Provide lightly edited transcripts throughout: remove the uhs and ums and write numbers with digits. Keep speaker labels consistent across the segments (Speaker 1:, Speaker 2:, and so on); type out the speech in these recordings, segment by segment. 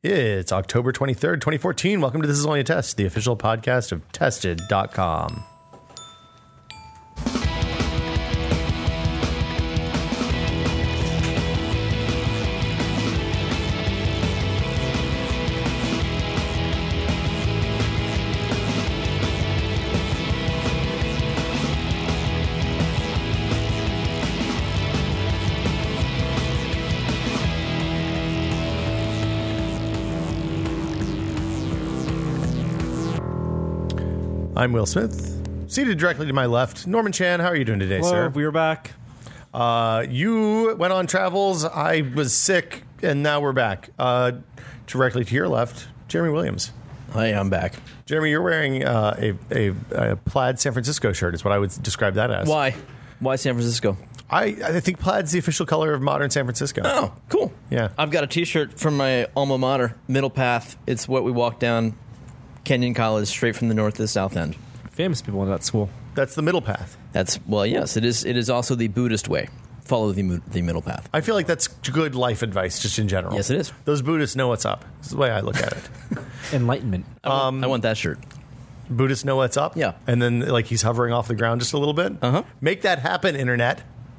Speaker 1: It's October 23rd, 2014. Welcome to This Is Only a Test, the official podcast of Tested.com. I'm Will Smith. Seated directly to my left, Norman Chan. How are you doing today,
Speaker 2: Hello,
Speaker 1: sir?
Speaker 2: we are back.
Speaker 1: You went on travels. I was sick, and now we're back. Directly to your left, Jeremy Williams.
Speaker 3: Hi, I'm back.
Speaker 1: Jeremy, you're wearing a plaid San Francisco shirt is what I would describe that as.
Speaker 3: Why? Why San Francisco?
Speaker 1: I think plaid's the official color of modern San Francisco.
Speaker 3: Oh, cool.
Speaker 1: Yeah.
Speaker 3: I've got a T-shirt from my alma mater, Middle Path. It's what we walk down Kenyon College, straight from the north to the south end.
Speaker 2: Famous people in that school.
Speaker 1: That's the middle path.
Speaker 3: That's, well, yes, it is. It is also the Buddhist way. Follow the middle path.
Speaker 1: I feel like that's good life advice just in general.
Speaker 3: Yes, it is.
Speaker 1: Those Buddhists know what's up. This is the way I look at it.
Speaker 2: Enlightenment.
Speaker 3: I want that shirt.
Speaker 1: Buddhists know what's up?
Speaker 3: Yeah.
Speaker 1: And then like he's hovering off the ground just a little bit?
Speaker 3: Uh-huh.
Speaker 1: Make that happen, Internet.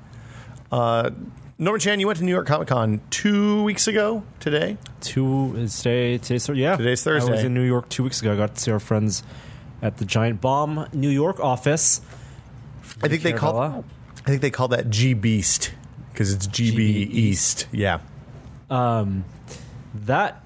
Speaker 1: Norman Chan, you went to New York Comic Con 2 weeks ago today?
Speaker 2: Today's Thursday.
Speaker 1: Today's Thursday.
Speaker 2: I was in New York 2 weeks ago. I got to see our friends at the Giant Bomb New York office.
Speaker 1: I think they call that G Beast because it's GB East. Yeah.
Speaker 2: They have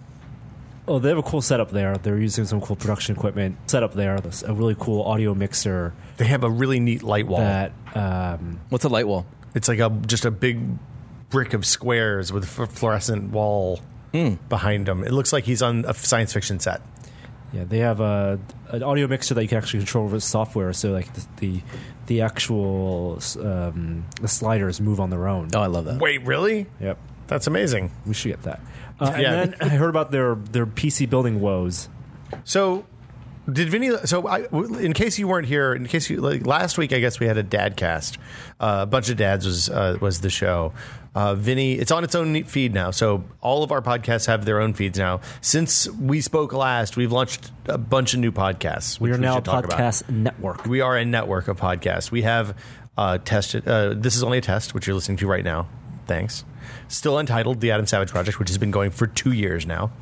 Speaker 2: a cool setup there. They're using some cool production equipment. Setup there, a really cool audio mixer.
Speaker 1: They have a really neat light wall.
Speaker 3: What's a light wall?
Speaker 1: It's like just a big brick of squares with a fluorescent wall behind him. It looks like he's on a science fiction set.
Speaker 2: Yeah, they have an audio mixer that you can actually control with software. So like the actual the sliders move on their own.
Speaker 3: Oh, I love that.
Speaker 1: Wait, really?
Speaker 2: Yep,
Speaker 1: That's amazing.
Speaker 2: we should get that.
Speaker 1: Yeah.
Speaker 2: And then I heard about their PC building woes.
Speaker 1: So, did Vinny? So, in case you weren't here, last week, I guess we had a dad cast. A bunch of dads was the show. Vinny, it's on its own feed now. So all of our podcasts have their own feeds now. Since we spoke last, we've launched a bunch of new podcasts.
Speaker 2: We are now a
Speaker 1: should talk about.
Speaker 2: podcast network.
Speaker 1: We are a network of podcasts. We have tested. This is only a test, which you're listening to right now. Thanks. Still untitled, The Adam Savage Project, which has been going for 2 years now.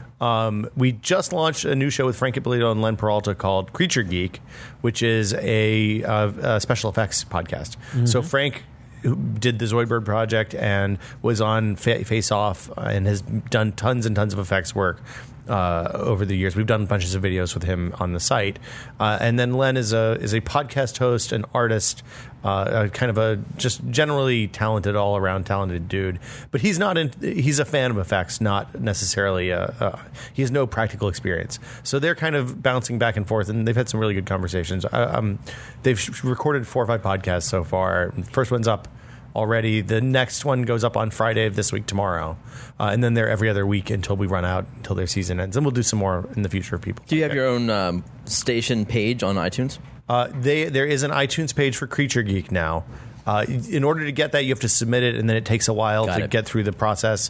Speaker 1: We just launched a new show with Frank Ippolito and Len Peralta called Creature Geek, which is a special effects podcast. Mm-hmm. So Frank, who did the Zoidberg project and was on Face Off and has done tons and tons of effects work over the years. We've done bunches of videos with him on the site. And then Len is a podcast host, an artist, kind of a just generally talented, all-around talented dude. But he's a fan of effects, not necessarily he has no practical experience. So they're kind of bouncing back and forth, and they've had some really good conversations. They've recorded 4 or 5 podcasts so far. The first one's up already. The next one goes up on Friday of this week, tomorrow. And then they're every other week until we run out, until their season ends. And we'll do some more in the future, people.
Speaker 3: Do you have your own station page on iTunes?
Speaker 1: There is an iTunes page for Creature Geek now. In order to get that, you have to submit it, and then it takes a while to get through the process.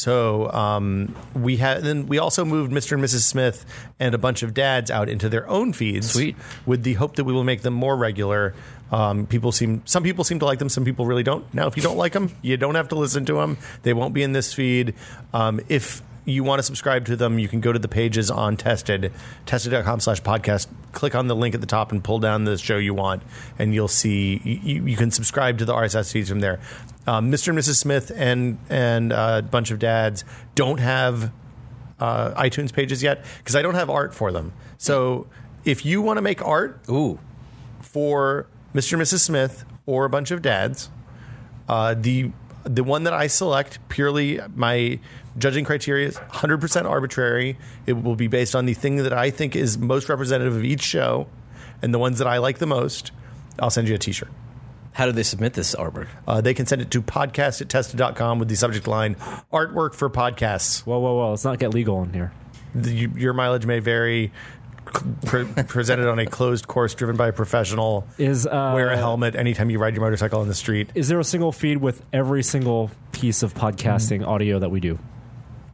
Speaker 1: So we also moved Mr. and Mrs. Smith and a bunch of dads out into their own feeds.
Speaker 3: Sweet. With
Speaker 1: the hope that we will make them more regular. Some people seem to like them, some people really don't. Now, if you don't like them, you don't have to listen to them. They won't be in this feed. If you want to subscribe to them, you can go to the pages on tested.com/podcast, click on the link at the top and pull down the show you want, and you'll see you can subscribe to the RSS feeds from there. Mr. and Mrs. Smith and a bunch of dads don't have iTunes pages yet because I don't have art for them. So if you want to make art for Mr. and Mrs. Smith or a bunch of dads, the one that I select, purely my judging criteria is 100% arbitrary. It will be based on the thing that I think is most representative of each show, and the ones that I like the most, I'll send you a T-shirt.
Speaker 3: How do they submit this artwork?
Speaker 1: They can send it to podcast@tested.com with the subject line, artwork for podcasts.
Speaker 2: Whoa. Let's not get legal in here.
Speaker 1: Your mileage may vary. Presented on a closed course driven by a professional. Wear a helmet anytime you ride your motorcycle on the street.
Speaker 2: Is there a single feed with every single piece of podcasting audio that we do?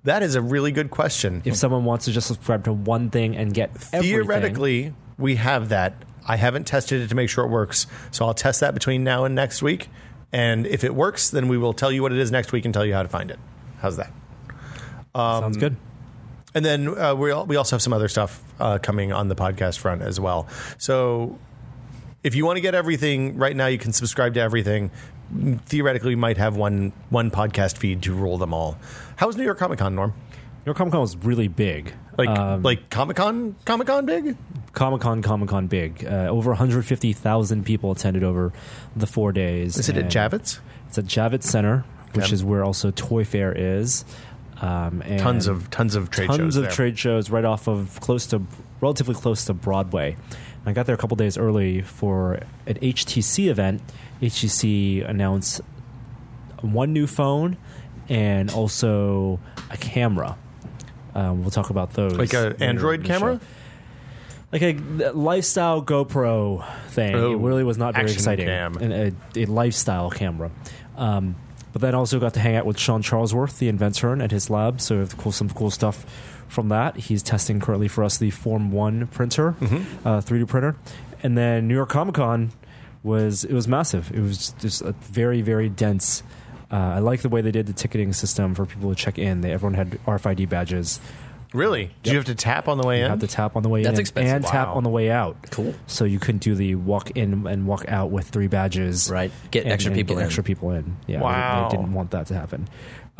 Speaker 1: That is a really good question.
Speaker 2: If someone wants to just subscribe to one thing and get everything.
Speaker 1: Theoretically, we have that. I haven't tested it to make sure it works, so I'll test that between now and next week. And if it works, then we will tell you what it is next week and tell you how to find it. How's that?
Speaker 2: Sounds good.
Speaker 1: And then we also have some other stuff coming on the podcast front as well. So if you want to get everything right now, you can subscribe to everything. Theoretically, we might have one podcast feed to rule them all. How was New York Comic Con, Norm?
Speaker 2: New York Comic Con was really big.
Speaker 1: Like Comic-Con big?
Speaker 2: Comic-Con big. Over 150,000 people attended over the 4 days.
Speaker 1: Is it at Javits?
Speaker 2: It's at Javits Center, which is where also Toy Fair is. And
Speaker 1: tons of trade shows.
Speaker 2: Tons of trade shows right off of relatively close to Broadway. And I got there a couple days early for an HTC event. HTC announced one new phone and also a camera. We'll talk about those.
Speaker 1: Like an Android camera?
Speaker 2: Like a lifestyle GoPro thing.
Speaker 1: Oh,
Speaker 2: it really was not very
Speaker 1: action
Speaker 2: exciting.
Speaker 1: cam.
Speaker 2: A lifestyle camera. But then also got to hang out with Sean Charlesworth, the inventor, at his lab. So some cool stuff from that. He's testing currently for us the Form 1 printer, 3D printer. And then New York Comic Con was massive. It was just a very, very dense. I like the way they did the ticketing system for people to check in. Everyone had RFID badges.
Speaker 1: Really? Did you have to tap on the way in?
Speaker 2: You have to tap on the way in.
Speaker 3: That's expensive.
Speaker 2: And tap on the way out.
Speaker 3: Cool.
Speaker 2: So you couldn't do the walk in and walk out with 3 badges.
Speaker 3: Right. Get extra people in.
Speaker 2: Yeah.
Speaker 1: Wow.
Speaker 2: They didn't want that to happen.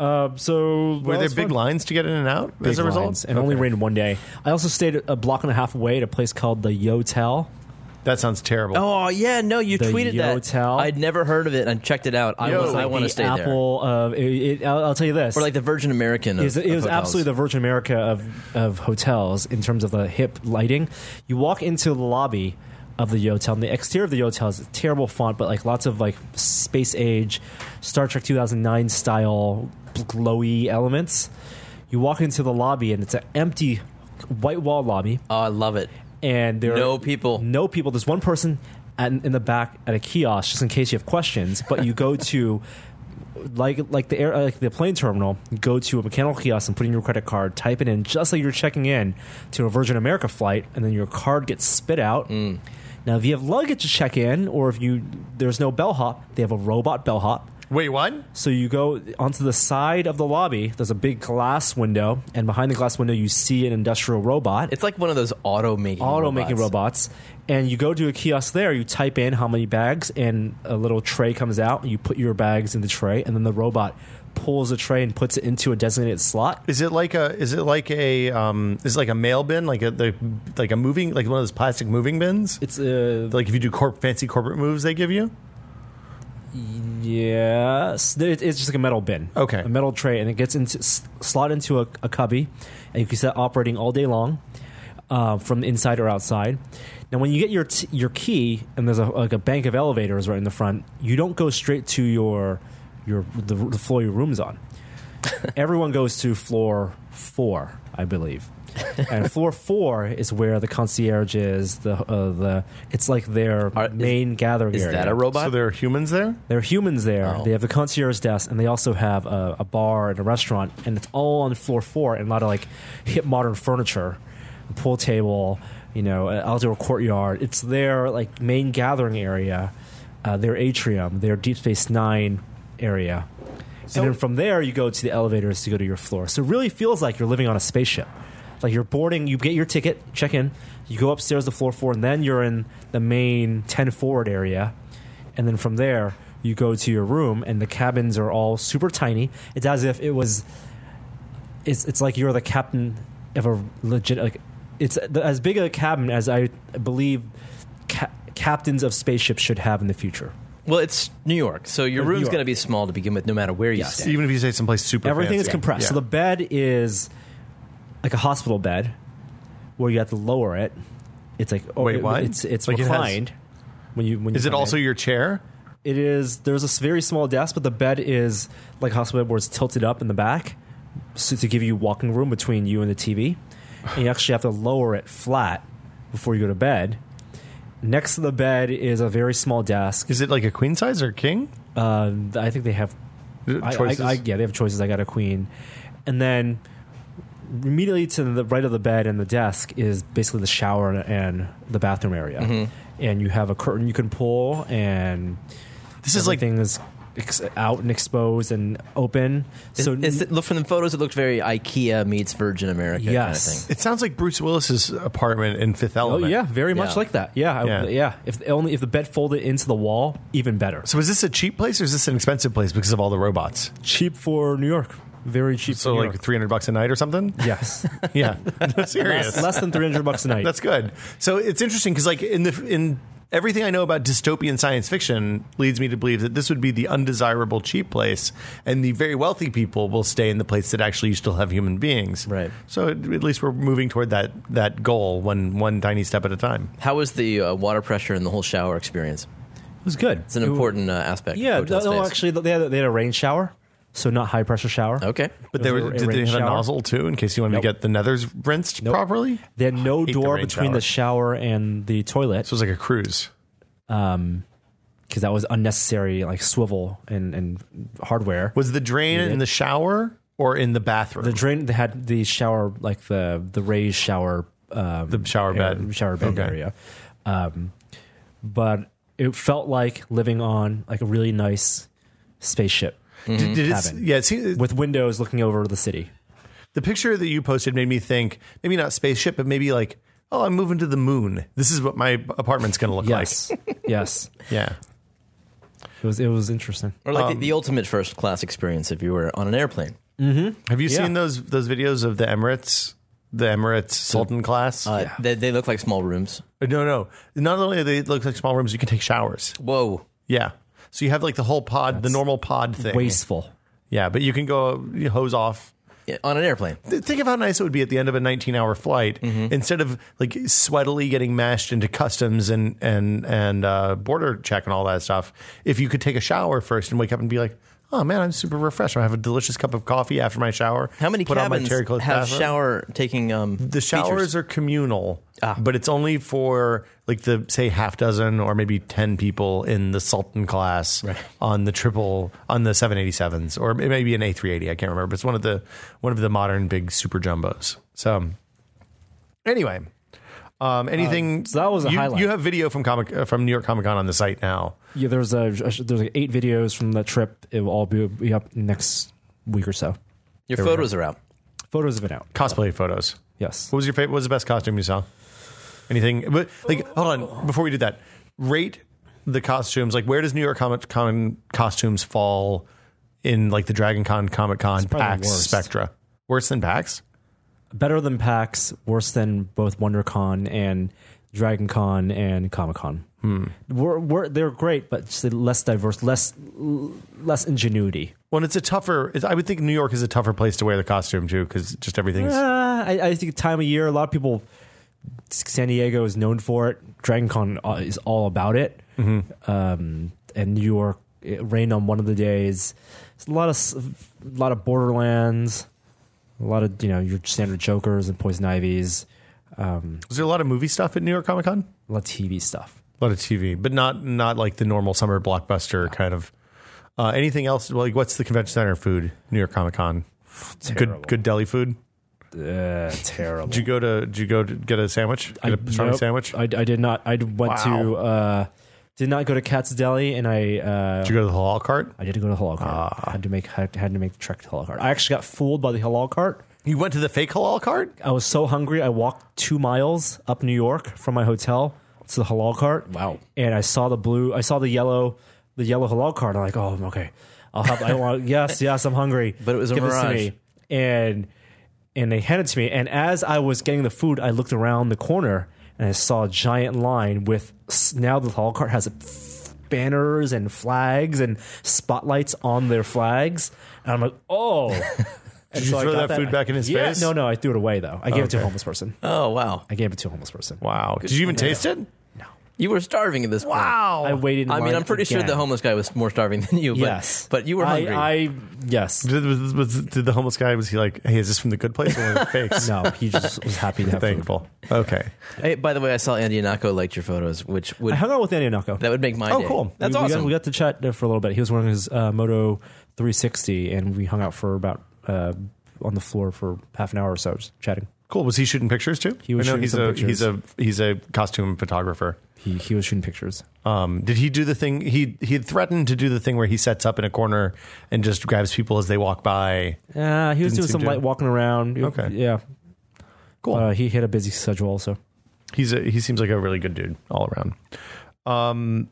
Speaker 2: So
Speaker 1: were there big lines to get in and out as a result?
Speaker 2: Lines, and only rained one day. I also stayed a block and a half away at a place called the Yotel.
Speaker 1: That sounds terrible.
Speaker 3: Oh, yeah, no, you tweeted
Speaker 2: Yotel.
Speaker 3: that. I'd never heard of it and checked it out. I want to stay
Speaker 2: Apple
Speaker 3: there.
Speaker 2: I'll tell you this.
Speaker 3: Or like the Virgin American of
Speaker 2: It was
Speaker 3: hotels.
Speaker 2: absolutely the Virgin America of hotels in terms of the hip lighting. You walk into the lobby of the Yotel, and the exterior of the Yotel is a terrible font, but like lots of like space age, Star Trek 2009 style glowy elements. You walk into the lobby, and it's an empty white wall lobby.
Speaker 3: Oh, I love it.
Speaker 2: And there
Speaker 3: No
Speaker 2: are
Speaker 3: people.
Speaker 2: No people. There's one person in the back at a kiosk, just in case you have questions. But you go to like the plane terminal. You go to a mechanical kiosk and put in your credit card, type it in, just like you're checking in to a Virgin America flight, and then your card gets spit out. Now, if you have luggage to check in, or if there's no bellhop, they have a robot bellhop.
Speaker 1: Wait, what?
Speaker 2: So you go onto the side of the lobby. There's a big glass window, and behind the glass window, you see an industrial robot.
Speaker 3: It's like one of those auto-making
Speaker 2: robots. And you go to a kiosk there, you type in how many bags, and a little tray comes out, and you put your bags in the tray, and then the robot pulls the tray and puts it into a designated slot.
Speaker 1: Is it like a mail bin, like a moving, like one of those plastic moving bins?
Speaker 2: It's
Speaker 1: like if you do fancy corporate moves, they give you.
Speaker 2: Yes, it's just like a metal bin.
Speaker 1: Okay,
Speaker 2: a metal tray, and it gets slot into a cubby, and you can set operating all day long from the inside or outside. Now, when you get your key, and there's a bank of elevators right in the front, you don't go straight to the floor your room's on. Everyone goes to floor 4, I believe. And floor 4 is where the concierge is. It's like their main gathering area.
Speaker 3: Is that a robot?
Speaker 1: So there are humans there?
Speaker 2: There are humans there.
Speaker 3: Oh.
Speaker 2: They have the concierge desk, and they also have a bar and a restaurant, and it's all on floor 4, and a lot of like hip modern furniture, a pool table, an outdoor courtyard. It's their like main gathering area, their atrium, their Deep Space Nine area. And then from there, you go to the elevators to go to your floor. So it really feels like you're living on a spaceship. Like you're boarding, you get your ticket, check in, you go upstairs to floor 4, and then you're in the main 10 forward area. And then from there, you go to your room, and the cabins are all super tiny. It's as if it's like you're the captain of a legit, like it's as big a cabin as I believe captains of spaceships should have in the future.
Speaker 3: Well, it's New York, so your room's going to be small to begin with, no matter where you stay.
Speaker 1: Even if you stay someplace super
Speaker 2: Everything
Speaker 1: fancy.
Speaker 2: is compressed.
Speaker 1: Yeah.
Speaker 2: So the bed is like a hospital bed where you have to lower it. It's like
Speaker 1: wait, what?
Speaker 2: It's
Speaker 1: like
Speaker 2: reclined. When
Speaker 1: is it
Speaker 2: come
Speaker 1: also
Speaker 2: in.
Speaker 1: your chair?
Speaker 2: It is. There's a very small desk, but the bed is like a hospital bed where it's tilted up in the back, so to give you walking room between you and the TV. And you actually have to lower it flat before you go to bed. Next to the bed is a very small desk.
Speaker 1: Is it like a queen size or king?
Speaker 2: I think they have
Speaker 1: Choices?
Speaker 2: they have choices. I got a queen. And then immediately to the right of the bed and the desk is basically the shower and the bathroom area. And you have a curtain you can pull, and
Speaker 1: This is like
Speaker 2: everything is out and exposed and open. So
Speaker 3: Look, from the photos, it looked very IKEA meets Virgin America kind of
Speaker 2: Yes.
Speaker 3: thing.
Speaker 1: it sounds like Bruce Willis's apartment in Fifth
Speaker 2: oh
Speaker 1: Element.
Speaker 2: yeah, very much
Speaker 3: Yeah.
Speaker 2: like that. Yeah,
Speaker 1: Yeah.
Speaker 2: If the bed folded into the wall, even better.
Speaker 1: So is this a cheap place or is this an expensive place because of all the robots?
Speaker 2: Cheap for New York. Very cheap.
Speaker 1: So
Speaker 2: for New
Speaker 1: like
Speaker 2: York.
Speaker 1: $300 a night or something?
Speaker 2: Yes,
Speaker 1: Yeah, no, serious.
Speaker 2: less than $300 a night.
Speaker 1: That's good. So it's interesting because like in everything I know about dystopian science fiction leads me to believe that this would be the undesirable cheap place, and the very wealthy people will stay in the place that actually still have human beings.
Speaker 3: Right.
Speaker 1: So at least we're moving toward that goal, one tiny step at a time.
Speaker 3: How was the water pressure and the whole shower experience?
Speaker 2: It was good.
Speaker 3: It's an important aspect.
Speaker 2: Yeah,
Speaker 3: of hotel
Speaker 2: no,
Speaker 3: stays.
Speaker 2: actually, they had a rain shower, so not high pressure shower.
Speaker 3: Okay.
Speaker 1: But
Speaker 2: It was a
Speaker 1: did they
Speaker 2: rain
Speaker 1: have a
Speaker 2: shower.
Speaker 1: nozzle too in case you wanted
Speaker 2: Nope.
Speaker 1: to get the nethers rinsed
Speaker 2: Nope.
Speaker 1: properly?
Speaker 2: They had no
Speaker 1: Hate the
Speaker 2: door
Speaker 1: rain
Speaker 2: between
Speaker 1: shower.
Speaker 2: the shower and the toilet
Speaker 1: So it was like a cruise.
Speaker 2: because that was unnecessary, like swivel and hardware.
Speaker 1: Was the drain in the shower or in the bathroom?
Speaker 2: The drain, they had the shower, like the raised shower,
Speaker 1: The shower bed.
Speaker 2: shower bed
Speaker 1: Okay.
Speaker 2: area. But it felt like living on like a really nice spaceship
Speaker 1: Did it,
Speaker 2: cabin.
Speaker 1: yeah, it seemed,
Speaker 2: with windows looking over the city.
Speaker 1: the picture that you posted made me think maybe not spaceship, but maybe like, oh, I'm moving to the moon. This is what my apartment's going to look
Speaker 2: Yes, yes,
Speaker 1: like. Yeah.
Speaker 2: it was interesting.
Speaker 3: Or like the ultimate first class experience if you were on an airplane.
Speaker 1: Have you
Speaker 2: Yeah.
Speaker 1: seen those videos of the Emirates Sultan class?
Speaker 3: They look like small rooms.
Speaker 1: No. Not only do they look like small rooms, you can take showers.
Speaker 3: Whoa.
Speaker 1: Yeah. So you have like the whole pod, the normal pod thing.
Speaker 2: Wasteful.
Speaker 1: Yeah, but you can go hose off.
Speaker 3: Yeah, on an airplane.
Speaker 1: Think of how nice it would be at the end of a 19-hour flight, instead of like sweatily getting mashed into customs and border check and all that stuff. If you could take a shower first and wake up and be like, "Oh man, I'm super refreshed. I have a delicious cup of coffee after my shower."
Speaker 3: How many
Speaker 1: put on my
Speaker 3: cabins
Speaker 1: terry cloth
Speaker 3: have
Speaker 1: bathroom.
Speaker 3: shower taking
Speaker 1: The showers
Speaker 3: features?
Speaker 1: are communal, but it's only for like the say half dozen or maybe 10 people in the Sultan class on the 787s, or it may be an A380. I can't remember, but it's one of the modern big super jumbos. So anyway, anything?
Speaker 2: so that was a highlight.
Speaker 1: You have video from New York Comic Con on the site now.
Speaker 2: Yeah, there's like 8 videos from that trip. It will all be up next week or so.
Speaker 3: Your photos are out.
Speaker 2: Photos have been out.
Speaker 1: Cosplay photos.
Speaker 2: Yes.
Speaker 1: What was your favorite? What was the best costume you saw? Anything? But like, hold on. Before we do that, rate the costumes. Like, where does New York Comic Con costumes fall in like the Dragon Con, Comic Con,
Speaker 2: probably
Speaker 1: PAX
Speaker 2: worst.
Speaker 1: spectra? Worse than PAX?
Speaker 2: Better than PAX, worse than both WonderCon and Dragon Con and Comic Con. They're great, but just less diverse, less ingenuity.
Speaker 1: Well, it's a tougher. I would think New York is a tougher place to wear the costume too, because just everything's.
Speaker 2: I think time of year, a lot of people. San Diego is known for it. Dragon Con is all about it. And New York, it rained on one of the days. It's a lot of Borderlands, a lot of your standard Jokers and Poison Ivies,
Speaker 1: Was there a lot of movie stuff at New York Comic Con?
Speaker 2: a lot of TV stuff.
Speaker 1: A lot of TV, but not like the normal summer blockbuster kind of. Anything else? Like, what's the convention center food? New York Comic Con.
Speaker 2: Terrible.
Speaker 1: Good deli food.
Speaker 2: Terrible.
Speaker 1: Did you go to get a sandwich? Get a pastrami
Speaker 2: Nope.
Speaker 1: sandwich?
Speaker 2: I did not. I went to. Did not go to Katz's Deli, and I.
Speaker 1: Did you go to the halal cart?
Speaker 2: I did go to Halal Cart. Had to make the trek to Halal Cart. I actually got fooled by the Halal Cart.
Speaker 1: You went to the fake halal cart?
Speaker 2: I was so hungry. I walked 2 miles up New York from my hotel to the Halal Cart.
Speaker 3: Wow.
Speaker 2: And I saw the yellow Halal Cart. I'm like, oh, okay. Yes, I'm hungry.
Speaker 3: But it was a
Speaker 2: Give this to
Speaker 3: mirage.
Speaker 2: me. And they handed it to me. And as I was getting the food, I looked around the corner and I saw a giant line with, now the Halal Cart has banners and flags and spotlights on their flags. And I'm like, oh. And
Speaker 1: Did you
Speaker 2: I
Speaker 1: throw
Speaker 2: got
Speaker 1: that food back in his face?
Speaker 2: No, I threw it away, though. I gave it to a
Speaker 1: Okay.
Speaker 2: homeless person.
Speaker 3: Oh, wow.
Speaker 2: I gave it to a homeless person.
Speaker 1: Wow. Did you even taste it?
Speaker 3: You were starving at this point.
Speaker 2: I waited in
Speaker 3: I mean,
Speaker 2: line
Speaker 3: I'm pretty sure
Speaker 2: again.
Speaker 3: the homeless guy was more starving than you, but,
Speaker 2: Yes.
Speaker 3: but you were hungry.
Speaker 2: Yes.
Speaker 1: Did the homeless guy, was he like, hey, is this from the good place or one of the fakes?
Speaker 2: No, he just was happy to have food.
Speaker 1: Thankful. Okay.
Speaker 3: Hey, by the way, I saw Andy Anako liked your photos, which would
Speaker 2: I hung out with Andy Nako.
Speaker 3: that would make my
Speaker 1: Oh,
Speaker 3: day.
Speaker 1: cool.
Speaker 3: That's
Speaker 2: we
Speaker 3: awesome.
Speaker 2: We got to chat for a little bit. He was wearing his Moto 360, and we hung out for about on the floor for half an hour or so, just chatting.
Speaker 1: Cool. Was he shooting pictures too?
Speaker 2: He was
Speaker 1: I know
Speaker 2: shooting some pictures.
Speaker 1: he's a costume photographer.
Speaker 2: He was shooting pictures.
Speaker 1: Did he do the thing? He had threatened to do the thing where he sets up in a corner and just grabs people as they walk by.
Speaker 2: He was
Speaker 1: Didn't
Speaker 2: doing
Speaker 1: seem
Speaker 2: some
Speaker 1: to-
Speaker 2: light walking around.
Speaker 1: Okay.
Speaker 2: Yeah.
Speaker 1: Cool.
Speaker 2: He had a busy schedule also.
Speaker 1: He seems like a really good dude all around.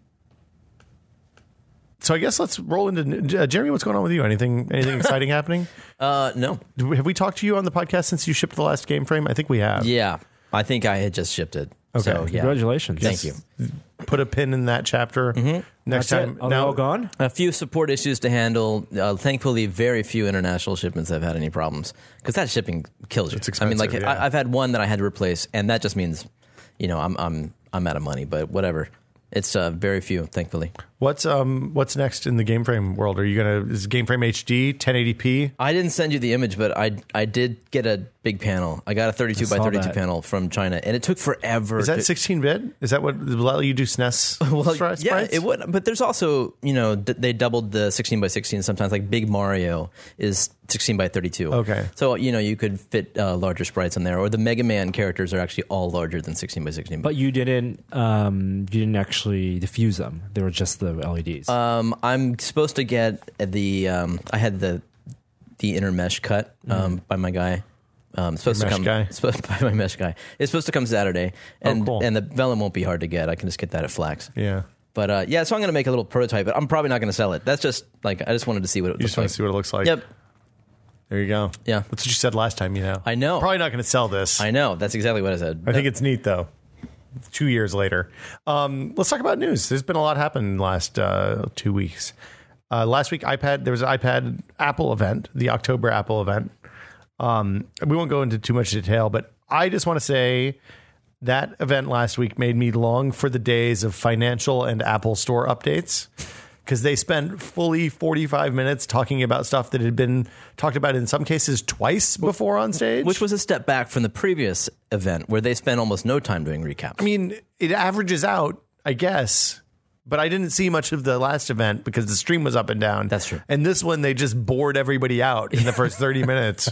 Speaker 1: So I guess let's roll into Jeremy. What's going on with you? Anything exciting happening?
Speaker 3: No.
Speaker 1: Have we talked to you on the podcast since you shipped the last game frame? I think we have.
Speaker 3: Yeah. I think I had just shipped it.
Speaker 1: Okay.
Speaker 3: So, yeah.
Speaker 2: Congratulations.
Speaker 3: Thank you.
Speaker 1: Put a pin in that chapter. Next
Speaker 2: That's
Speaker 1: time.
Speaker 2: it. Are they all gone?
Speaker 3: A few support issues to handle. Thankfully, very few international shipments have had any problems because that shipping kills you.
Speaker 1: It's expensive,
Speaker 3: I mean,
Speaker 1: yeah.
Speaker 3: I've had one that I had to replace, and that just means, I'm out of money. But whatever. It's very few, thankfully.
Speaker 1: What's next in the game frame world? Are you is game frame HD 1080p?
Speaker 3: I didn't send you the image, but I did get a big panel. I got a 32 by
Speaker 2: saw
Speaker 3: 32
Speaker 2: that.
Speaker 3: panel from China, and it took forever.
Speaker 1: Is that 16-bit? Is that what will let you do SNES? sprites?
Speaker 3: Yeah, it would. But there's also, they doubled the 16 by 16 sometimes. Like Big Mario is 16 by 32.
Speaker 1: Okay.
Speaker 3: So, you could fit larger sprites on there. Or the Mega Man characters are actually all larger than 16 by 16.
Speaker 2: But you didn't actually diffuse them. They were just the LEDs.
Speaker 3: I'm supposed to get I had the inner mesh cut by my guy. Supposed to
Speaker 1: mesh
Speaker 3: come
Speaker 1: guy?
Speaker 3: by my mesh guy. It's supposed to come Saturday, and
Speaker 1: cool.
Speaker 3: and the vellum won't be hard to get. I can just get that at Flax.
Speaker 1: Yeah.
Speaker 3: But so I'm going to make a little prototype, but I'm probably not going to sell it. That's just I just wanted to see what it
Speaker 1: You
Speaker 3: looks
Speaker 1: just want
Speaker 3: like.
Speaker 1: to see what it looks like.
Speaker 3: Yep,
Speaker 1: There you go.
Speaker 3: Yeah.
Speaker 1: That's what you said last time,
Speaker 3: I know.
Speaker 1: Probably not going to sell this.
Speaker 3: I know. That's exactly what I said.
Speaker 1: I think it's neat, though. 2 years later. Let's talk about news. There's been a lot happen in the last 2 weeks. Last week, there was an iPad Apple event, the October Apple event. We won't go into too much detail, but I just want to say that event last week made me long for the days of financial and Apple Store updates, because they spent fully 45 minutes talking about stuff that had been talked about in some cases twice before on stage.
Speaker 3: Which was a step back from the previous event where they spent almost no time doing recaps.
Speaker 1: I mean, it averages out, I guess, but I didn't see much of the last event because the stream was up and down.
Speaker 3: That's true.
Speaker 1: And this one, they just bored everybody out in the first 30 minutes.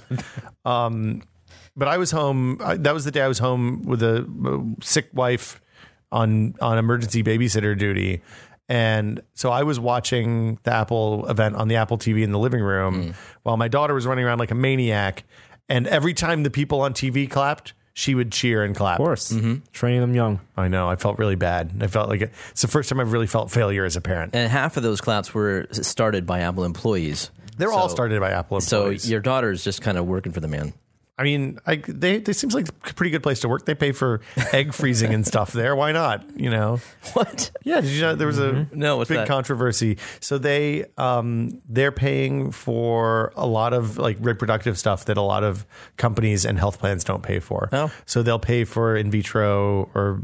Speaker 1: But I was home. That was the day I was home with a sick wife on emergency babysitter duty. And so I was watching the Apple event on the Apple TV in the living room while my daughter was running around like a maniac. And every time the people on TV clapped, she would cheer and clap.
Speaker 2: of course. Training them young.
Speaker 1: I know. I felt really bad. I felt like it's the first time I've really felt failure as a parent.
Speaker 3: And half of those claps were started by Apple employees.
Speaker 1: They're all started by Apple employees.
Speaker 3: So your daughter's just kind of working for the man.
Speaker 1: I mean, they seems like a pretty good place to work. They pay for egg freezing and stuff there. Why not?
Speaker 3: What?
Speaker 1: Yeah, did you know there was a
Speaker 3: No, what's
Speaker 1: big
Speaker 3: that?
Speaker 1: controversy? So they're paying for a lot of like reproductive stuff that a lot of companies and health plans don't pay for.
Speaker 3: Oh.
Speaker 1: So they'll pay for in vitro or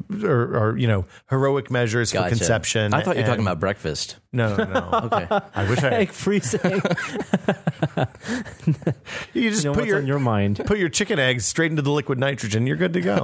Speaker 1: heroic measures for
Speaker 3: Gotcha.
Speaker 1: conception.
Speaker 3: I thought you were talking
Speaker 1: and-
Speaker 3: about breakfast.
Speaker 1: No.
Speaker 3: Okay.
Speaker 1: I wish I.
Speaker 2: Egg freezing.
Speaker 1: You just put
Speaker 2: What's on your mind?
Speaker 1: put your chicken eggs straight into the liquid nitrogen. You're good to go.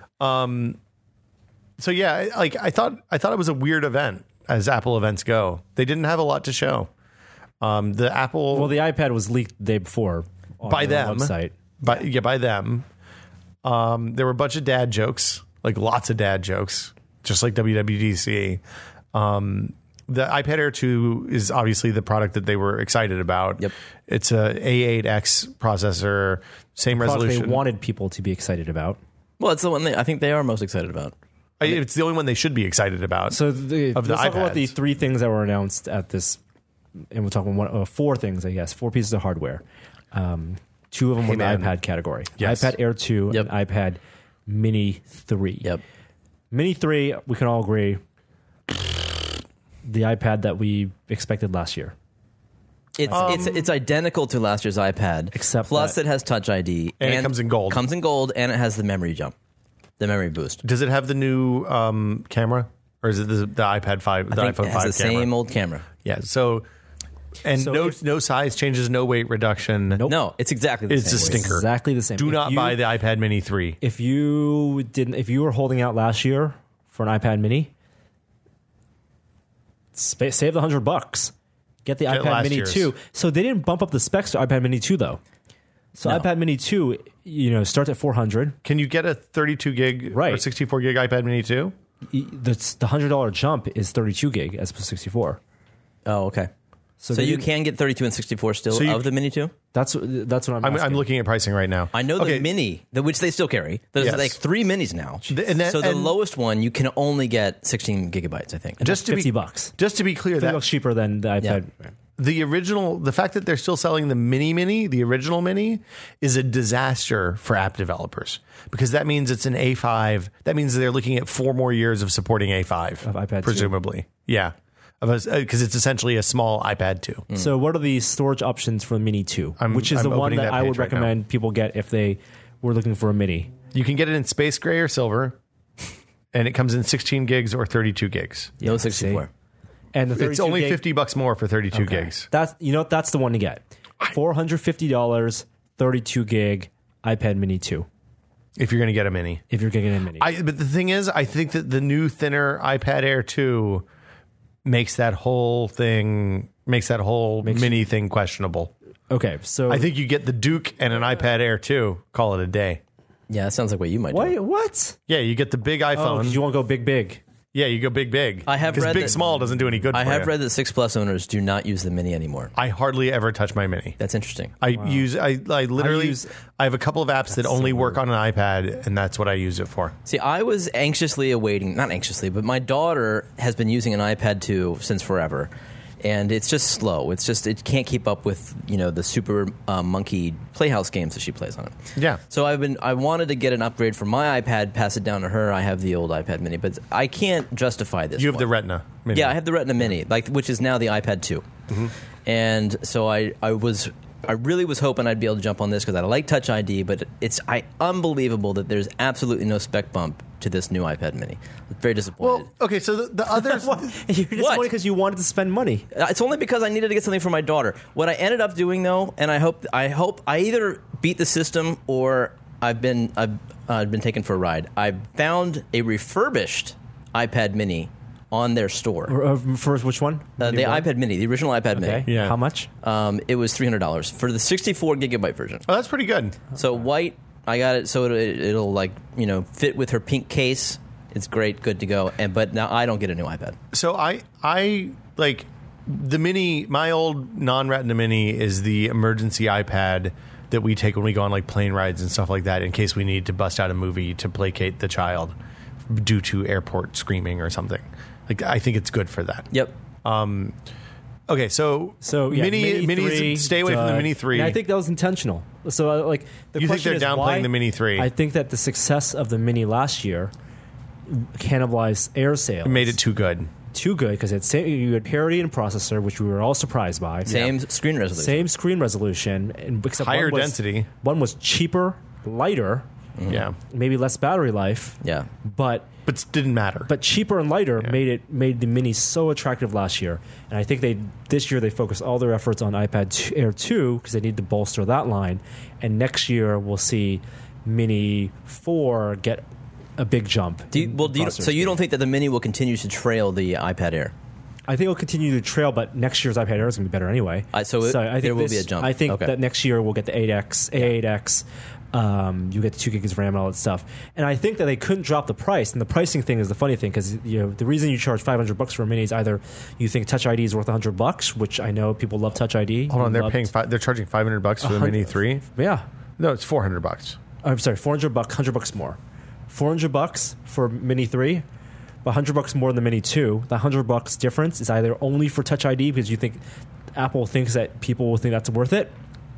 Speaker 1: So yeah, I thought it was a weird event as Apple events go. They didn't have a lot to show. The Apple
Speaker 2: Well, the iPad was leaked the day before on
Speaker 1: by
Speaker 2: their
Speaker 1: them
Speaker 2: website.
Speaker 1: by them. There were a bunch of dad jokes, like lots of dad jokes, just like WWDC. The iPad Air 2 is obviously the product that they were excited about.
Speaker 3: Yep.
Speaker 1: It's a A8X processor, same
Speaker 2: Product
Speaker 1: resolution.
Speaker 2: they wanted people to be excited about.
Speaker 3: Well, it's the one I think they are most excited about.
Speaker 1: It's the only one they should be excited about.
Speaker 2: So
Speaker 1: Of the
Speaker 2: let's talk about the
Speaker 1: iPads.
Speaker 2: 3 things that were announced at this, and we're talking 4 things, I guess, 4 pieces of hardware. 2 of them were in the
Speaker 1: man.
Speaker 2: iPad category.
Speaker 1: Yes.
Speaker 2: iPad Air 2
Speaker 3: Yep.
Speaker 2: and iPad Mini 3.
Speaker 3: Yep.
Speaker 2: Mini 3, we can all agree, the iPad that we expected last year.
Speaker 3: It's identical to last year's iPad,
Speaker 2: Except
Speaker 3: plus
Speaker 2: that-
Speaker 3: it has Touch ID
Speaker 1: And it comes in gold.
Speaker 3: Comes in gold, and it has the memory jump, the memory boost.
Speaker 1: Does it have the new camera, or is it the iPad 5, the
Speaker 3: I think
Speaker 1: iPhone
Speaker 3: it
Speaker 1: 5
Speaker 3: has the
Speaker 1: camera?
Speaker 3: same old camera.
Speaker 1: Yeah. So no size changes, no weight reduction.
Speaker 2: Nope.
Speaker 3: No, it's exactly the
Speaker 1: It's
Speaker 3: same.
Speaker 1: a stinker.
Speaker 2: Exactly the same.
Speaker 1: Do
Speaker 2: If
Speaker 1: not buy the iPad Mini 3.
Speaker 2: If you were holding out last year for an iPad Mini, save the $100. Get the
Speaker 1: Get
Speaker 2: iPad
Speaker 1: last
Speaker 2: Mini
Speaker 1: year's.
Speaker 2: 2. So they didn't bump up the specs to iPad Mini 2 though. So
Speaker 3: No.
Speaker 2: iPad Mini 2, starts at $400.
Speaker 1: Can you get a 32 gig or
Speaker 2: Right.
Speaker 1: 64 gig iPad Mini 2?
Speaker 2: The $100 jump is 32 gig as opposed to 64.
Speaker 3: Oh, okay. So
Speaker 2: they
Speaker 3: you
Speaker 2: didn't-
Speaker 3: can get 32 and 64 still
Speaker 1: So you-
Speaker 3: of the Mini 2?
Speaker 2: That's what I'm
Speaker 1: I'm
Speaker 2: asking.
Speaker 1: looking at pricing right now.
Speaker 3: I know the Mini, which they still carry. There's
Speaker 1: Yes.
Speaker 3: like 3 Minis now.
Speaker 1: And
Speaker 3: So the lowest one, you can only get 16 gigabytes, I think.
Speaker 1: just to be
Speaker 2: $50.
Speaker 1: Just to be clear,
Speaker 2: That looks cheaper than the iPad.
Speaker 1: the fact that they're still selling the mini, the original mini, is a disaster for app developers because that means it's an A5. That means they're looking at 4 more years of supporting A5
Speaker 2: Of iPad 2.
Speaker 1: presumably. Yeah, because it's essentially a small iPad 2.
Speaker 2: So what are the storage options for the Mini 2? Which is
Speaker 1: I'm
Speaker 2: the one
Speaker 1: opening
Speaker 2: that
Speaker 1: that
Speaker 2: I would
Speaker 1: page right now.
Speaker 2: recommend people get if they were looking for a Mini.
Speaker 1: You can get it in space gray or silver, and it comes in 16 gigs or 32 gigs.
Speaker 3: No
Speaker 2: Yeah,
Speaker 3: 64.
Speaker 2: see? And the 32
Speaker 1: It's only
Speaker 2: gig,
Speaker 1: $50 more for 32 gigs.
Speaker 2: That's that's the one to get. $450, 32 gig iPad Mini 2.
Speaker 1: If you're going to get a mini.
Speaker 2: If you're getting a Mini.
Speaker 1: But the thing is, I think that the new thinner iPad Air 2 makes that whole mini thing questionable.
Speaker 2: Okay, so
Speaker 1: I think you get the Duke and an iPad Air 2, call it a day.
Speaker 3: Yeah, that sounds like what you might do.
Speaker 2: What?
Speaker 1: Yeah, you get the big
Speaker 2: Oh,
Speaker 1: iPhone.
Speaker 2: 'cause you want to go big.
Speaker 1: Yeah, you go big.
Speaker 3: I have
Speaker 1: because
Speaker 3: read
Speaker 1: big
Speaker 3: that-
Speaker 1: small doesn't do any good.
Speaker 3: I
Speaker 1: for
Speaker 3: have
Speaker 1: you.
Speaker 3: read that 6 Plus owners do not use the Mini anymore.
Speaker 1: I hardly ever touch my mini.
Speaker 3: That's interesting.
Speaker 1: I literally
Speaker 2: use-
Speaker 1: I have a couple of apps that only work on an iPad, and that's what I use it for.
Speaker 3: See, I was anxiously awaiting, not anxiously, but my daughter has been using an iPad 2 since forever. And it's just slow. It can't keep up with, the Super Monkey Playhouse games that she plays on it.
Speaker 1: Yeah.
Speaker 3: So I wanted to get an upgrade for my iPad, pass it down to her. I have the old iPad Mini, but I can't justify this.
Speaker 1: You have
Speaker 3: one.
Speaker 1: the Retina mini.
Speaker 3: Yeah, I have the Retina Mini, which is now the iPad 2. And so I really was hoping I'd be able to jump on this because I like Touch ID, but it's unbelievable that there's absolutely no spec bump to this new iPad Mini. I'm very disappointed.
Speaker 1: Well, okay, so the others.
Speaker 2: You're disappointed because you wanted to spend money.
Speaker 3: It's only because I needed to get something for my daughter. What I ended up doing though, and I hope I either beat the system or I've been taken for a ride. I found a refurbished iPad Mini on their store.
Speaker 2: First, which one?
Speaker 3: The iPad Mini, the original iPad
Speaker 2: Okay.
Speaker 3: Mini.
Speaker 1: Yeah.
Speaker 2: How much?
Speaker 3: It was $300 for the 64 gigabyte version.
Speaker 1: Oh, that's pretty good.
Speaker 3: So white, I got it so it'll fit with her pink case. It's great, good to go. But now I don't get a new iPad.
Speaker 1: So I like the mini. My old non-Retina mini is the emergency iPad that we take when we go on like plane rides and stuff like that, in case we need to bust out a movie to placate the child due to airport screaming or something. Like I think it's good for that.
Speaker 3: Yep.
Speaker 1: Okay, so
Speaker 2: Yeah,
Speaker 1: minis
Speaker 2: 3,
Speaker 1: stay away from the Mini 3.
Speaker 2: And I think that was intentional. So the
Speaker 1: You think
Speaker 2: question
Speaker 1: they're
Speaker 2: is
Speaker 1: downplaying
Speaker 2: why?
Speaker 1: the Mini 3?
Speaker 2: I think that the success of the Mini last year cannibalized Air sales.
Speaker 1: It made it too good.
Speaker 2: too good because you had parity in processor, which we were all surprised by.
Speaker 3: Same screen resolution.
Speaker 2: Same screen resolution, and except
Speaker 1: Higher
Speaker 2: one was,
Speaker 1: density.
Speaker 2: One was cheaper, lighter,
Speaker 1: Yeah,
Speaker 2: maybe less battery life.
Speaker 3: Yeah.
Speaker 2: but
Speaker 1: but it didn't matter.
Speaker 2: But cheaper and lighter made the Mini so attractive last year, and I think this year they focused all their efforts on iPad Air 2 because they need to bolster that line, and next year we'll see Mini 4 get a big jump.
Speaker 3: So you don't think that the Mini will continue to trail the iPad Air?
Speaker 2: I think it'll continue to trail, but next year's iPad Air is going to be better anyway.
Speaker 3: I think there will be a jump.
Speaker 2: I think
Speaker 3: Okay.
Speaker 2: that next year we'll get the 8X, A8X. You get the 2 gigs of RAM and all that stuff. And I think that they couldn't drop the price. And the pricing thing is the funny thing because the reason you charge $500 for a Mini is either you think Touch ID is worth $100, which I know people love Touch ID.
Speaker 1: Hold on, they're charging $500 for the Mini 3.
Speaker 2: Yeah.
Speaker 1: No, it's $400.
Speaker 2: I'm sorry, $400, $100 more. $400 for Mini 3, but $100 more than the Mini 2. The $100 difference is either only for Touch ID because you think Apple thinks that people will think that's worth it.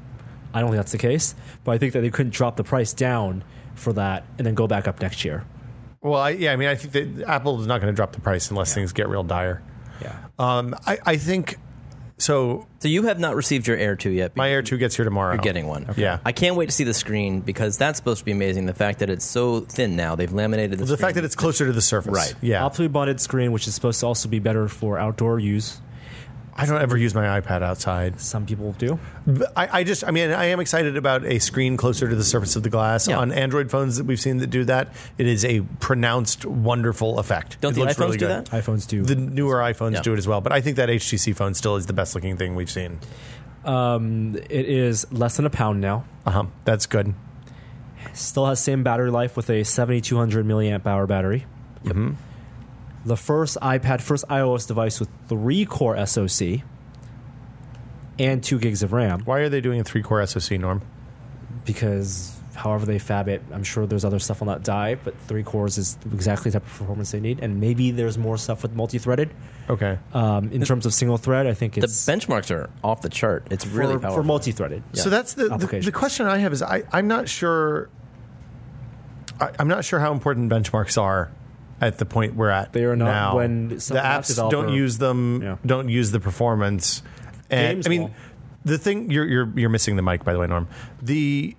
Speaker 2: I don't think that's the case, but I think that they couldn't drop the price down for that and then go back up next year.
Speaker 1: Well, I think that Apple is not going to drop the price unless things get real dire.
Speaker 2: Yeah.
Speaker 1: I think so.
Speaker 3: So you have not received your Air 2 yet.
Speaker 1: My Air 2 gets here tomorrow.
Speaker 3: You're getting one.
Speaker 1: Yeah.
Speaker 3: I can't wait to see the screen because that's supposed to be amazing. The fact that it's so thin now, they've laminated the
Speaker 1: The
Speaker 3: screen.
Speaker 1: fact that it's closer to the surface.
Speaker 3: Right.
Speaker 1: Yeah.
Speaker 2: Optically bonded screen, which is supposed to also be better for outdoor use.
Speaker 1: I don't ever use my iPad outside.
Speaker 2: Some people do.
Speaker 1: But I am excited about a screen closer to the surface of the glass.
Speaker 3: Yeah.
Speaker 1: On Android phones that we've seen that do that, it is a pronounced, wonderful effect.
Speaker 3: Don't
Speaker 1: it
Speaker 3: the
Speaker 1: looks
Speaker 3: iPhones
Speaker 1: really
Speaker 3: do
Speaker 1: good.
Speaker 3: that?
Speaker 2: iPhones do.
Speaker 1: The newer iPhones
Speaker 3: Yeah.
Speaker 1: do it as well, but I think that HTC phone still is the best looking thing we've seen.
Speaker 2: It is less than a pound now.
Speaker 1: That's good.
Speaker 2: Still has same battery life with a 7,200 milliamp hour battery.
Speaker 1: Mm-hmm.
Speaker 2: The first iOS device with 3-core SoC and 2 gigs of RAM.
Speaker 1: Why are they doing a 3-core SoC, Norm?
Speaker 2: Because however they fab it, I'm sure there's other stuff on that die, but 3 cores is exactly the type of performance they need. And maybe there's more stuff with multi-threaded.
Speaker 1: Okay.
Speaker 2: In terms of single thread, I think it's...
Speaker 3: The benchmarks are off the chart. It's really powerful.
Speaker 2: For multi-threaded.
Speaker 1: Yeah. So that's the question I have is I'm not sure... I'm not sure how important benchmarks are at the point we're at.
Speaker 2: They are not
Speaker 1: now.
Speaker 2: when
Speaker 1: the apps don't use them, don't use the performance. And
Speaker 2: Games
Speaker 1: I mean,
Speaker 2: will.
Speaker 1: the thing you're missing the mic, by the way, Norm. The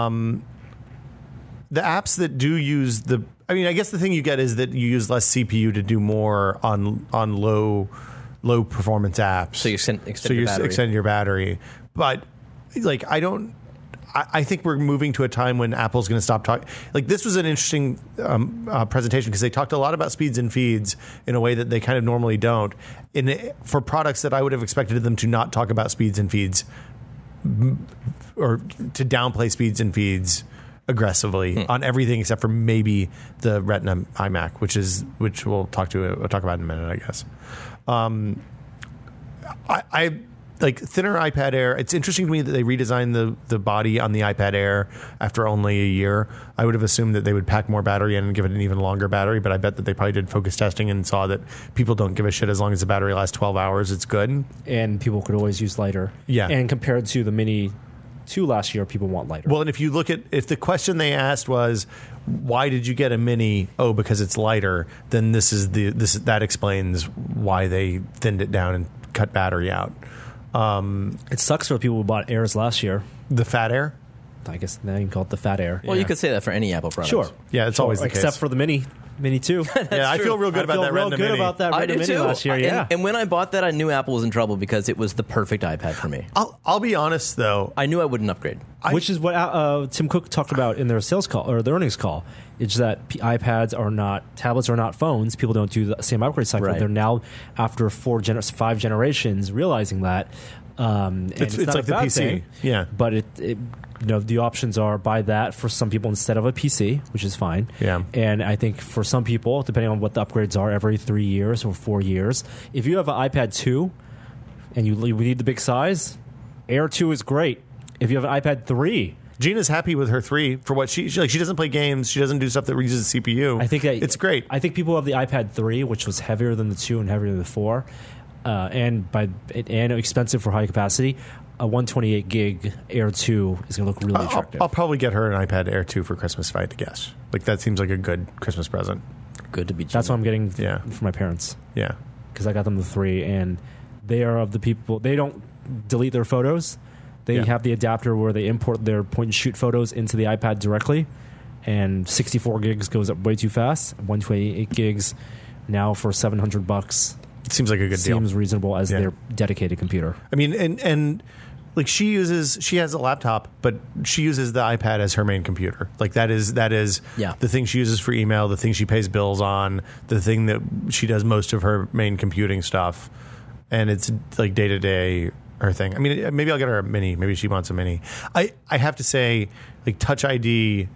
Speaker 1: apps that do use the, I mean, I guess the thing you get is that you use less CPU to do more on low performance apps.
Speaker 3: So you
Speaker 1: extend your battery, but like I think we're moving to a time when Apple's going to stop talking. Like, this was an interesting presentation because they talked a lot about speeds and feeds in a way that they kind of normally don't. For products that I would have expected them to not talk about speeds and feeds, or to downplay speeds and feeds aggressively on everything except for maybe the Retina iMac, which we'll talk about in a minute, I guess. I like thinner iPad Air. It's interesting to me that they redesigned the body on the iPad Air after only a year. I would have assumed that they would pack more battery in and give it an even longer battery, but I bet that they probably did focus testing and saw that people don't give a shit as long as the battery lasts 12 hours. It's good.
Speaker 2: And people could always use lighter.
Speaker 1: Yeah.
Speaker 2: And compared to the Mini 2 last year, people want lighter.
Speaker 1: Well, and if the question they asked was, why did you get a Mini? Oh, because it's lighter. Then that explains why they thinned it down and cut battery out.
Speaker 2: It sucks for people who bought Airs last year.
Speaker 1: The Fat Air?
Speaker 2: I guess now you can call it the Fat Air.
Speaker 3: Well, you could say that for any Apple product.
Speaker 2: Sure.
Speaker 1: Yeah, it's always the case.
Speaker 2: Except for the Mini 2.
Speaker 1: Yeah, I feel real good about that Retina Mini.
Speaker 2: about that
Speaker 3: I
Speaker 2: Retina
Speaker 3: do
Speaker 2: Mini
Speaker 3: too.
Speaker 2: last year, yeah.
Speaker 3: And when I bought that, I knew Apple was in trouble because it was the perfect iPad for me.
Speaker 1: I'll be honest, though.
Speaker 3: I knew I wouldn't upgrade.
Speaker 2: Which is what Tim Cook talked about in their sales call or their earnings call. It's that tablets are not phones. People don't do the same upgrade cycle.
Speaker 3: Right.
Speaker 2: They're now, after 5 generations, realizing that. And it's not
Speaker 1: like
Speaker 2: a
Speaker 1: the
Speaker 2: bad
Speaker 1: PC.
Speaker 2: thing,
Speaker 1: Yeah.
Speaker 2: But the options are buy that for some people instead of a PC, which is fine.
Speaker 1: Yeah.
Speaker 2: And I think for some people, depending on what the upgrades are, every 3 years or 4 years, if you have an iPad 2 and you need the big size, Air 2 is great. If you have an iPad 3,
Speaker 1: Gina's happy with her 3 for what she doesn't play games. She doesn't do stuff that uses the CPU.
Speaker 2: I think
Speaker 1: it's great.
Speaker 2: I think people have the iPad 3, which was heavier than the 2 and heavier than the 4, and expensive for high capacity. A 128 gig Air 2 is going to look really attractive.
Speaker 1: I'll probably get her an iPad Air 2 for Christmas if I had to guess. Like, that seems like a good Christmas present.
Speaker 3: Good to be.
Speaker 2: That's what I'm getting for my parents.
Speaker 1: Yeah.
Speaker 2: Because I got them the 3, and they are of the people, they don't delete their photos. They have the adapter where they import their point-and-shoot photos into the iPad directly, and 64 gigs goes up way too fast. 128 gigs now for $700.
Speaker 1: It seems like a good deal.
Speaker 2: Seems reasonable as their dedicated computer.
Speaker 1: I mean, and like she has a laptop, but she uses the iPad as her main computer. Like that is the thing she uses for email, the thing she pays bills on, the thing that she does most of her main computing stuff. And it's like day to day her thing. I mean, maybe I'll get her a Mini. Maybe she wants a Mini. I have to say, like Touch ID,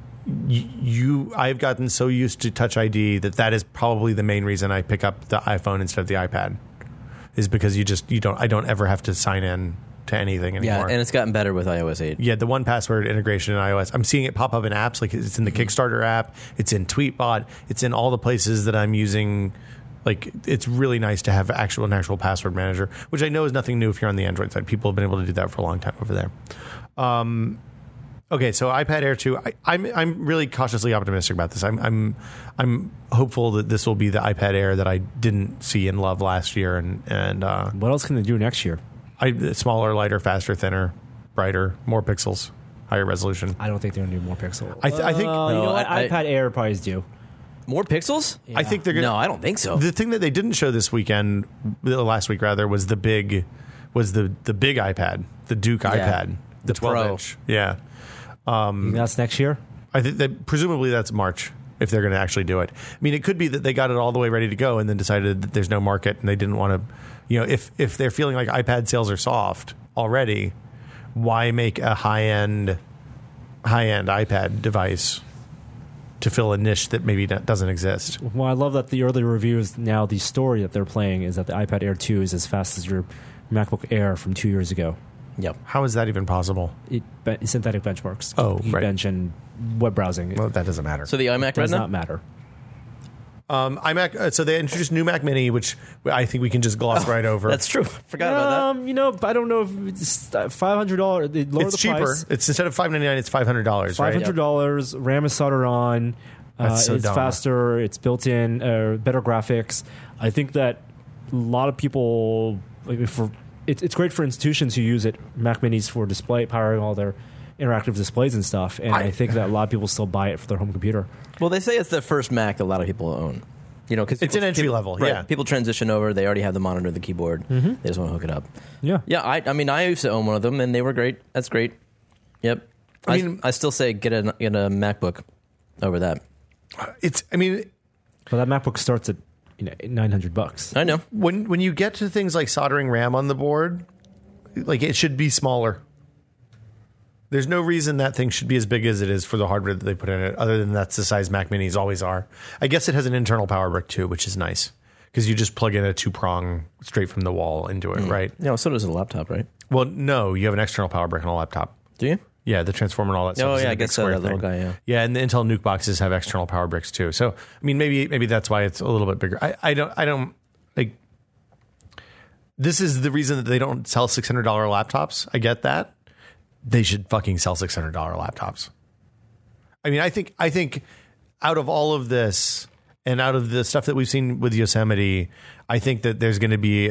Speaker 1: I've gotten so used to Touch ID that is probably the main reason I pick up the iPhone instead of the iPad, is because I don't ever have to sign in to anything anymore.
Speaker 3: Yeah, and it's gotten better with iOS 8.
Speaker 1: Yeah, the 1Password integration in iOS. I'm seeing it pop up in apps, like it's in the Kickstarter app, it's in Tweetbot, it's in all the places that I'm using. Like, it's really nice to have an actual password manager, which I know is nothing new if you're on the Android side. People have been able to do that for a long time over there. Okay, so iPad Air 2. I'm really cautiously optimistic about this. I'm hopeful that this will be the iPad Air that I didn't see and love last year. And
Speaker 2: what else can they do next year?
Speaker 1: Smaller, lighter, faster, thinner, brighter, more pixels, higher resolution.
Speaker 2: I don't think they're going to do more pixels.
Speaker 1: I think
Speaker 2: you know what? iPad Air probably is due.
Speaker 3: More pixels?
Speaker 1: I think they're going to.
Speaker 3: No, I don't think so.
Speaker 1: The thing that they didn't show this weekend, last week rather, was the big iPad, the Duke iPad, the 12-inch. Yeah.
Speaker 2: That's next year?
Speaker 1: I think that presumably that's March, if they're going to actually do it. I mean, it could be that they got it all the way ready to go and then decided that there's no market and they didn't want to, if they're feeling like iPad sales are soft already. Why make a high-end iPad device to fill a niche that maybe doesn't exist?
Speaker 2: Well, I love that the early reviews now, the story that they're playing is that the iPad Air 2 is as fast as your MacBook Air from 2 years ago.
Speaker 3: Yep.
Speaker 1: How is that even possible?
Speaker 2: Synthetic benchmarks.
Speaker 1: Oh, right.
Speaker 2: Geekbench and web browsing.
Speaker 1: Well, that doesn't matter.
Speaker 3: So the iMac
Speaker 2: does
Speaker 3: Retina?
Speaker 2: not matter.
Speaker 1: iMac. So they introduced new Mac Mini, which I think we can just gloss right over.
Speaker 3: That's true. Forgot about that.
Speaker 2: You know, I don't know if it's $500. They lower
Speaker 1: It's
Speaker 2: the
Speaker 1: cheaper.
Speaker 2: price.
Speaker 1: It's instead of $599, it's $500. Right?
Speaker 2: $500. RAM is soldered on.
Speaker 1: That's so
Speaker 2: it's
Speaker 1: dumb.
Speaker 2: faster. It's built in. Better graphics. I think that a lot of people it's great for institutions who use it. Mac Minis for display, powering all their interactive displays and stuff. And I think that a lot of people still buy it for their home computer.
Speaker 3: Well, they say it's the first Mac that a lot of people own. You know, because
Speaker 1: It's an entry level,
Speaker 3: right,
Speaker 1: yeah.
Speaker 3: People transition over. They already have the monitor, the keyboard. They just want to hook it up.
Speaker 2: Yeah.
Speaker 3: Yeah, I mean, I used to own one of them, and they were great. That's great. Yep. I still say get a MacBook over that.
Speaker 2: But that MacBook starts at $900.
Speaker 3: I know.
Speaker 1: When you get to things like soldering RAM on the board, like it should be smaller. There's no reason that thing should be as big as it is for the hardware that they put in it, other than that's the size Mac Minis always are. I guess it has an internal power brick too, which is nice because you just plug in a 2-prong straight from the wall into it, right?
Speaker 3: Yeah, so does a laptop, right?
Speaker 1: Well, no, you have an external power brick on a laptop.
Speaker 3: Do you?
Speaker 1: Yeah, the transformer and all that stuff.
Speaker 3: Oh,
Speaker 1: is in
Speaker 3: yeah,
Speaker 1: a
Speaker 3: I
Speaker 1: big
Speaker 3: guess so,
Speaker 1: square
Speaker 3: that little
Speaker 1: thing.
Speaker 3: guy, yeah.
Speaker 1: Yeah, and the Intel Nuke boxes have external power bricks too. So, I mean, maybe that's why it's a little bit bigger. I don't like. This is the reason that they don't sell $600 laptops. I get that. They should fucking sell $600 laptops. I mean, I think out of all of this and out of the stuff that we've seen with Yosemite, I think that there's going to be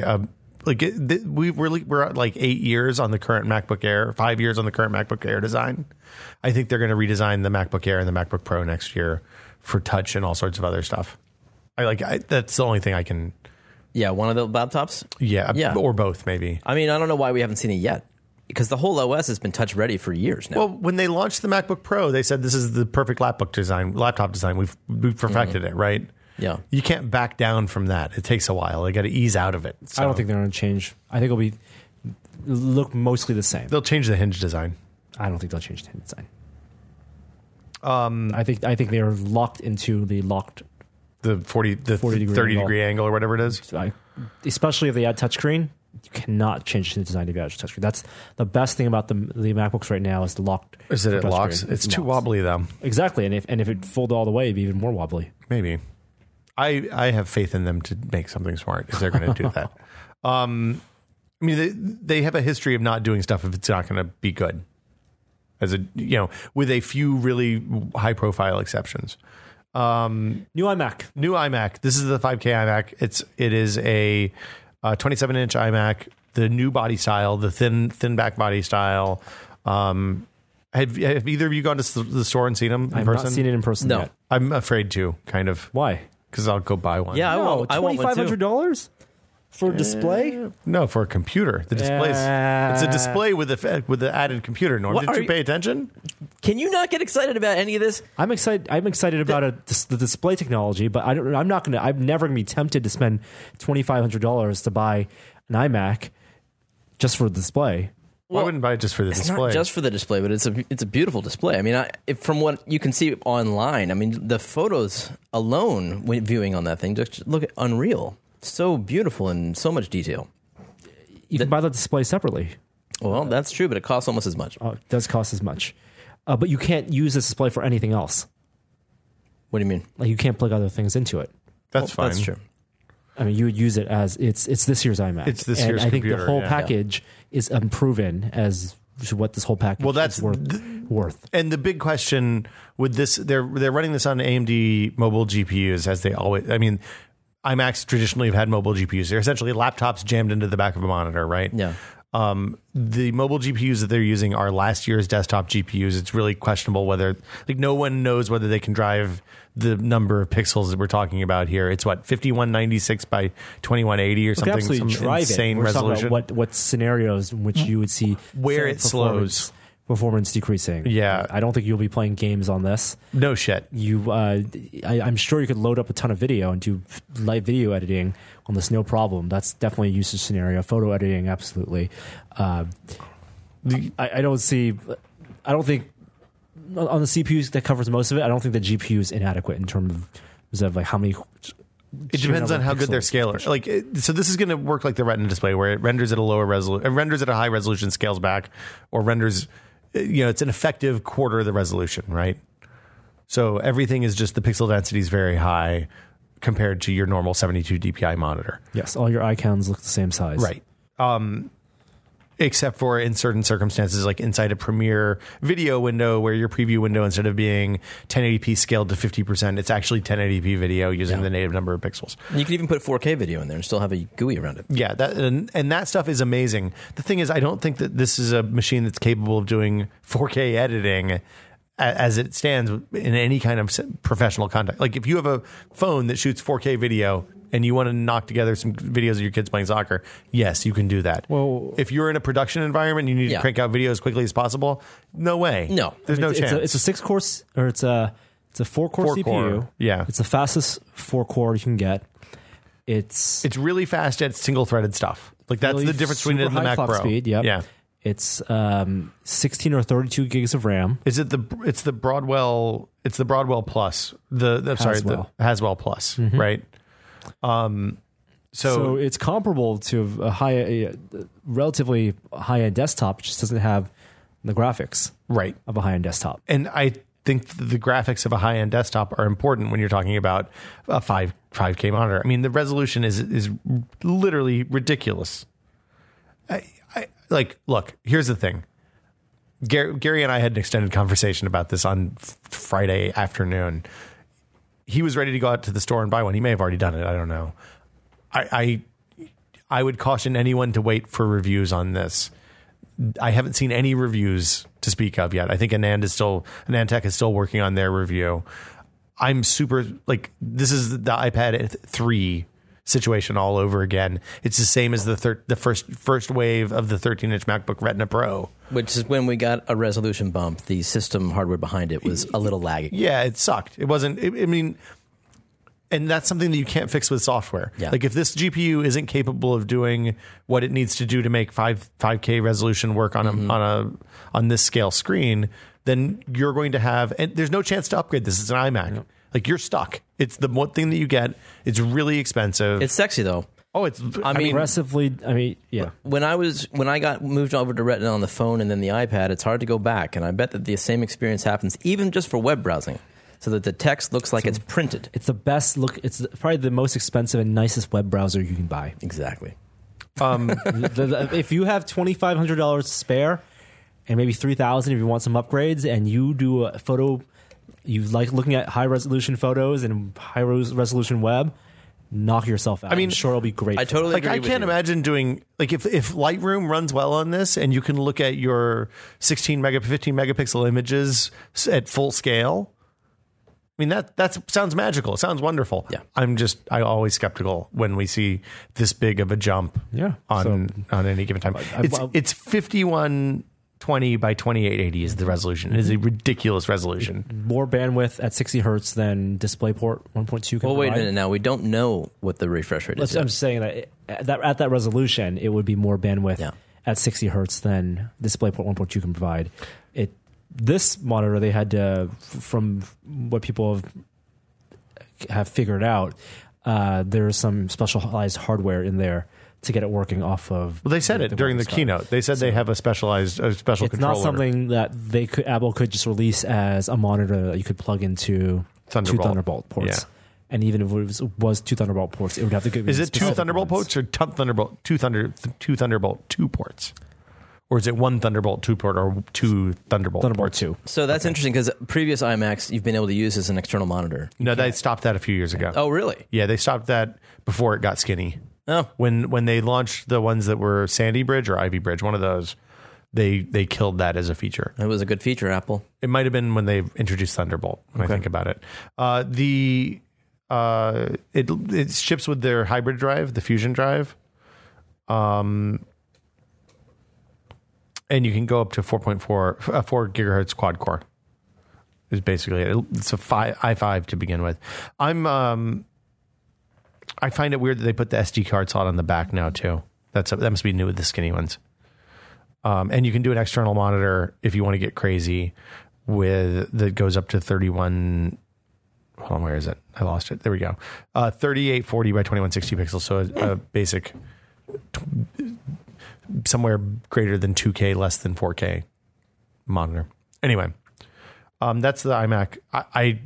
Speaker 1: we're at like 8 years on the current MacBook Air, 5 years on the current MacBook Air design. I think they're going to redesign the MacBook Air and the MacBook Pro next year for touch and all sorts of other stuff. That's the only thing I can.
Speaker 3: Yeah, one of the laptops?
Speaker 1: Yeah, or both maybe.
Speaker 3: I mean, I don't know why we haven't seen it yet. Because the whole OS has been touch ready for years now.
Speaker 1: Well, when they launched the MacBook Pro, they said this is the perfect laptop design. We've perfected it, right?
Speaker 3: Yeah.
Speaker 1: You can't back down from that. It takes a while. They got to ease out of it. So
Speaker 2: I don't think they're going to change. I think it'll look mostly the same.
Speaker 1: they'll change the hinge design.
Speaker 2: I don't think they'll change the hinge design. I think they are locked into the
Speaker 1: 40
Speaker 2: degree
Speaker 1: 30 degree angle or whatever it is.
Speaker 2: Especially if they add touchscreen. You cannot change the design of your touchscreen. That's the best thing about the MacBooks right now is the locked.
Speaker 1: Is it locks? It's too wobbly though.
Speaker 2: Exactly, and if it folded all the way, it'd be even more wobbly.
Speaker 1: Maybe. I have faith in them to make something smart if they're going to do that. I mean, they have a history of not doing stuff if it's not going to be good. With a few really high profile exceptions.
Speaker 2: New iMac.
Speaker 1: This is the 5K iMac. It is a 27-inch iMac. The new body style, the thin back body style. Have either of you gone to the store and seen them in
Speaker 2: I've
Speaker 1: person?
Speaker 2: not seen it in person
Speaker 3: No.
Speaker 2: yet.
Speaker 1: I'm afraid to, kind of.
Speaker 2: Why?
Speaker 1: Because I'll go buy one.
Speaker 3: Yeah, I want one too.
Speaker 2: $2,500 for a display.
Speaker 1: No, for a computer. The display it's a display with the added compuder. Norm,
Speaker 3: What
Speaker 1: did
Speaker 3: are
Speaker 1: you
Speaker 3: you-
Speaker 1: pay attention?
Speaker 3: Can you not get excited about any of this?
Speaker 2: I'm excited about the display technology, but I'm never gonna be tempted to spend $2,500 to buy an iMac just for the display.
Speaker 1: I wouldn't buy it just for the
Speaker 3: It's
Speaker 1: display.
Speaker 3: not just for the display, but it's a beautiful display. I mean, from what you can see online, I mean, the photos alone when viewing on that thing just look unreal. So beautiful and so much detail.
Speaker 2: You can buy the display separately.
Speaker 3: Well, that's true, but it costs almost as much.
Speaker 2: It does cost as much, but you can't use this display for anything else.
Speaker 3: What do you mean?
Speaker 2: Like you can't plug other things into it.
Speaker 1: That's fine.
Speaker 3: That's true.
Speaker 2: I mean, you would use it as it's this year's iMac.
Speaker 1: It's this
Speaker 2: and
Speaker 1: year's
Speaker 2: I think
Speaker 1: computer,
Speaker 2: the whole
Speaker 1: yeah.
Speaker 2: package is unproven as to what this whole package
Speaker 1: that's
Speaker 2: is worth.
Speaker 1: And the big question with this, they're running this on AMD mobile GPUs as they always. I mean, iMacs traditionally have had mobile GPUs. They're essentially laptops jammed into the back of a monitor, right?
Speaker 3: Yeah.
Speaker 1: The mobile GPUs that they're using are last year's desktop GPUs. It's really questionable whether, no one knows whether they can drive the number of pixels that we're talking about here. It's 5196 by 2180 or something,
Speaker 2: absolutely
Speaker 1: some
Speaker 2: drive
Speaker 1: insane
Speaker 2: it. We're talking
Speaker 1: resolution.
Speaker 2: about what scenarios in which you would see
Speaker 1: Where it
Speaker 2: performance
Speaker 1: slows.
Speaker 2: performance decreasing.
Speaker 1: Yeah.
Speaker 2: I don't think you'll be playing games on this.
Speaker 1: No shit.
Speaker 2: I'm sure you could load up a ton of video and do live video editing on this, no problem. That's definitely a usage scenario. Photo editing, absolutely. I don't think on the CPUs that covers most of it. I don't think the GPU is inadequate in terms of like how many.
Speaker 1: It depends on how good their scaler. So this is going to work like the Retina display, where it renders at a lower resolution, it renders at a high resolution, scales back, or renders. It's an effective quarter of the resolution, right? So everything is just the pixel density is very high compared to your normal 72 DPI monitor.
Speaker 2: Yes, all your icons look the same size.
Speaker 1: Right. Except for in certain circumstances, like inside a Premiere video window, where your preview window, instead of being 1080p scaled to 50%, it's actually 1080p video using the native number of pixels.
Speaker 3: And you can even put 4K video in there and still have a GUI around it.
Speaker 1: Yeah, and that stuff is amazing. The thing is, I don't think that this is a machine that's capable of doing 4K editing as it stands in any kind of professional context. Like if you have a phone that shoots 4K video and you want to knock together some videos of your kids playing soccer, yes, you can do that.
Speaker 2: Well,
Speaker 1: if you're in a production environment, and you need to crank out video as quickly as possible. No way.
Speaker 3: No,
Speaker 1: there's no chance.
Speaker 2: It's a 6-core, or it's a 4-core CPU.
Speaker 1: Yeah,
Speaker 2: it's the fastest 4-core you can get. It's
Speaker 1: really fast at single-threaded stuff. Like that's
Speaker 2: really
Speaker 1: the difference between it and the Mac Pro.
Speaker 2: Speed, yep.
Speaker 1: Yeah.
Speaker 2: It's 16 or 32 gigs of RAM.
Speaker 1: Is it it's the Broadwell Plus. The Haswell Plus, right? So
Speaker 2: it's comparable to a relatively high-end desktop. It just doesn't have the graphics of a high-end desktop.
Speaker 1: And I think the graphics of a high-end desktop are important when you're talking about a 5K monitor. I mean, the resolution is literally ridiculous. Look, here's the thing. Gary and I had an extended conversation about this on Friday afternoon. He was ready to go out to the store and buy one. He may have already done it. I don't know. I would caution anyone to wait for reviews on this. I haven't seen any reviews to speak of yet. I think AnandTech is still working on their review. I'm super this is the iPad 3 situation all over again. It's the same as the first wave of the 13-inch MacBook Retina Pro,
Speaker 3: which is when we got a resolution bump. The system hardware behind it was a little laggy.
Speaker 1: Yeah, it sucked. It wasn't. And that's something that you can't fix with software.
Speaker 3: Yeah.
Speaker 1: Like if this GPU isn't capable of doing what it needs to do to make 5K resolution work on this scale screen, then you're going to have, and there's no chance to upgrade this. It's an iMac. Yeah. Like you're stuck. It's the one thing that you get. It's really expensive.
Speaker 3: It's sexy though.
Speaker 1: Oh, it's.
Speaker 2: Aggressively. Yeah.
Speaker 3: When I got moved over to Retina on the phone and then the iPad, it's hard to go back. And I bet that the same experience happens even just for web browsing, so that the text looks like it's printed.
Speaker 2: It's the best look. It's probably the most expensive and nicest web browser you can buy.
Speaker 3: Exactly.
Speaker 2: If you have $2,500 to spare, and maybe $3,000 if you want some upgrades, and you do a photo. You like looking at high resolution photos and high resolution web, knock yourself out. I'm sure it'll be great.
Speaker 3: I totally agree.
Speaker 1: I can't imagine doing if Lightroom runs well on this and you can look at your 15 megapixel images at full scale. I mean that sounds magical. It sounds wonderful.
Speaker 3: Yeah.
Speaker 1: I'm always skeptical when we see this big of a jump.
Speaker 2: Yeah.
Speaker 1: On any given time. It's 5120 by 2880 is the resolution. It is a ridiculous resolution.
Speaker 2: More bandwidth at 60 hertz than DisplayPort 1.2 can
Speaker 3: Well, wait a
Speaker 2: provide.
Speaker 3: minute now. We don't know what the refresh rate is.
Speaker 2: I'm saying that at that resolution, it would be more bandwidth at 60 hertz than DisplayPort 1.2 can provide. This monitor, they had to, from what people have figured out, there's some specialized hardware in there to get it working off of.
Speaker 1: Well, they said it during the keynote. They said they have a special controller.
Speaker 2: It's not something that Apple could just release as a monitor that you could plug into two Thunderbolt ports. Yeah. And even if it was two Thunderbolt ports, it would have to go.
Speaker 1: Is it two Thunderbolt ports or two Thunderbolt 2 ports? Or is it one Thunderbolt 2 port or two Thunderbolt ports?
Speaker 2: 2.
Speaker 3: So that's interesting because previous iMacs you've been able to use as an external monitor.
Speaker 1: No, they stopped that a few years ago.
Speaker 3: Oh, really?
Speaker 1: Yeah, they stopped that before it got skinny.
Speaker 3: Oh.
Speaker 1: When they launched the ones that were Sandy Bridge or Ivy Bridge, one of those, they killed that as a feature.
Speaker 3: It was a good feature, Apple.
Speaker 1: It might have been when they introduced Thunderbolt, when I think about it. It ships with their hybrid drive, the Fusion drive. And you can go up to 4.4, 4 gigahertz quad core. Is basically it. It's a i5 to begin with. I find it weird that they put the SD card slot on the back now too. That must be new with the skinny ones. And you can do an external monitor if you want to get crazy that goes up to 31. Hold on, where is it? I lost it. There we go. 3840 by 2160 pixels. So a basic somewhere greater than 2K, less than 4K monitor. Anyway, that's the iMac. I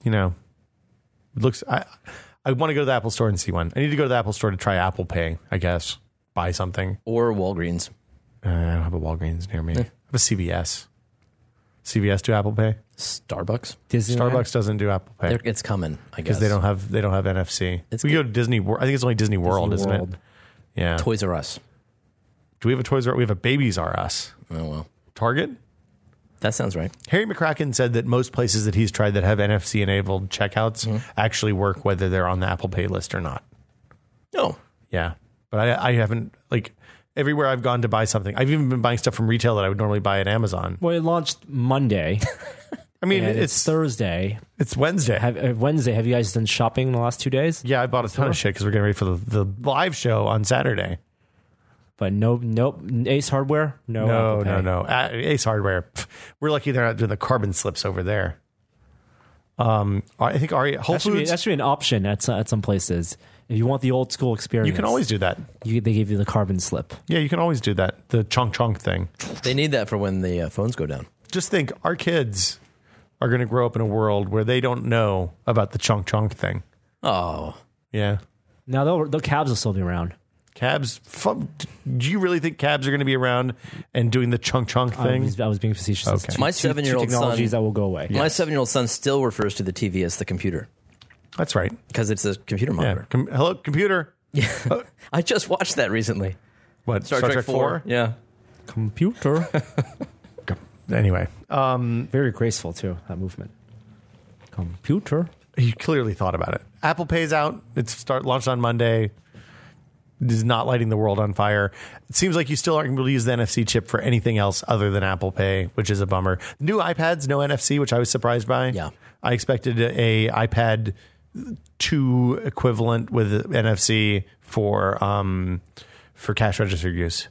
Speaker 1: want to go to the Apple store and see one. I need to go to the Apple store to try Apple Pay, I guess. Buy something.
Speaker 3: Or Walgreens.
Speaker 1: I don't have a Walgreens near me. I have a CVS. CVS do Apple Pay?
Speaker 3: Starbucks.
Speaker 1: Starbucks doesn't do Apple Pay.
Speaker 3: It's coming, I guess.
Speaker 1: Because they don't have NFC. We go to Disney World. I think it's only Disney World, isn't it? Yeah.
Speaker 3: Toys R Us.
Speaker 1: Do we have a Toys R Us? We have a Babies R Us.
Speaker 3: Oh, well.
Speaker 1: Target?
Speaker 3: That sounds right.
Speaker 1: Harry McCracken said that most places that he's tried that have NFC-enabled checkouts actually work whether they're on the Apple Pay list or not.
Speaker 3: Oh.
Speaker 1: Yeah. But I haven't, everywhere I've gone to buy something, I've even been buying stuff from retail that I would normally buy at Amazon.
Speaker 2: Well, it launched Monday.
Speaker 1: I mean,
Speaker 2: it's Thursday.
Speaker 1: It's Wednesday.
Speaker 2: Wednesday. Have you guys done shopping in the last 2 days?
Speaker 1: Yeah, I bought a ton of shit because we're getting ready for the live show on Saturday.
Speaker 2: But nope. Ace Hardware?
Speaker 1: No. Ace Hardware. We're lucky they're not doing the carbon slips over there. I think Whole Foods.
Speaker 2: That should be an option at some places. If you want the old school experience,
Speaker 1: You can always do that.
Speaker 2: They give you the carbon slip.
Speaker 1: Yeah, you can always do that. The chunk thing.
Speaker 3: They need that for when the phones go down.
Speaker 1: Just think, our kids are going to grow up in a world where they don't know about the chunk thing.
Speaker 3: Oh.
Speaker 1: Yeah.
Speaker 2: Now, the cabs will still be around.
Speaker 1: Cabs? Do you really think cabs are going to be around and doing the chunk thing?
Speaker 2: I was being facetious.
Speaker 1: Okay.
Speaker 3: My 7-year-old son.
Speaker 2: Technologies that will go away.
Speaker 3: My 7-year-old son still refers to the TV as the computer.
Speaker 1: That's right.
Speaker 3: Because it's a computer monitor.
Speaker 1: Yeah. Hello, computer.
Speaker 3: Yeah. I just watched that recently.
Speaker 1: What? Star Trek 4?
Speaker 3: Yeah.
Speaker 2: Computer.
Speaker 1: Anyway.
Speaker 2: Very graceful, too, that movement. Computer.
Speaker 1: He clearly thought about it. Apple Pay's out. It's launched on Monday. It is not lighting the world on fire. It seems like you still aren't able to use the NFC chip for anything else other than Apple Pay, which is a bummer. New iPads, no NFC, which I was surprised by.
Speaker 3: Yeah.
Speaker 1: I expected a iPad 2 equivalent with NFC for cash register use.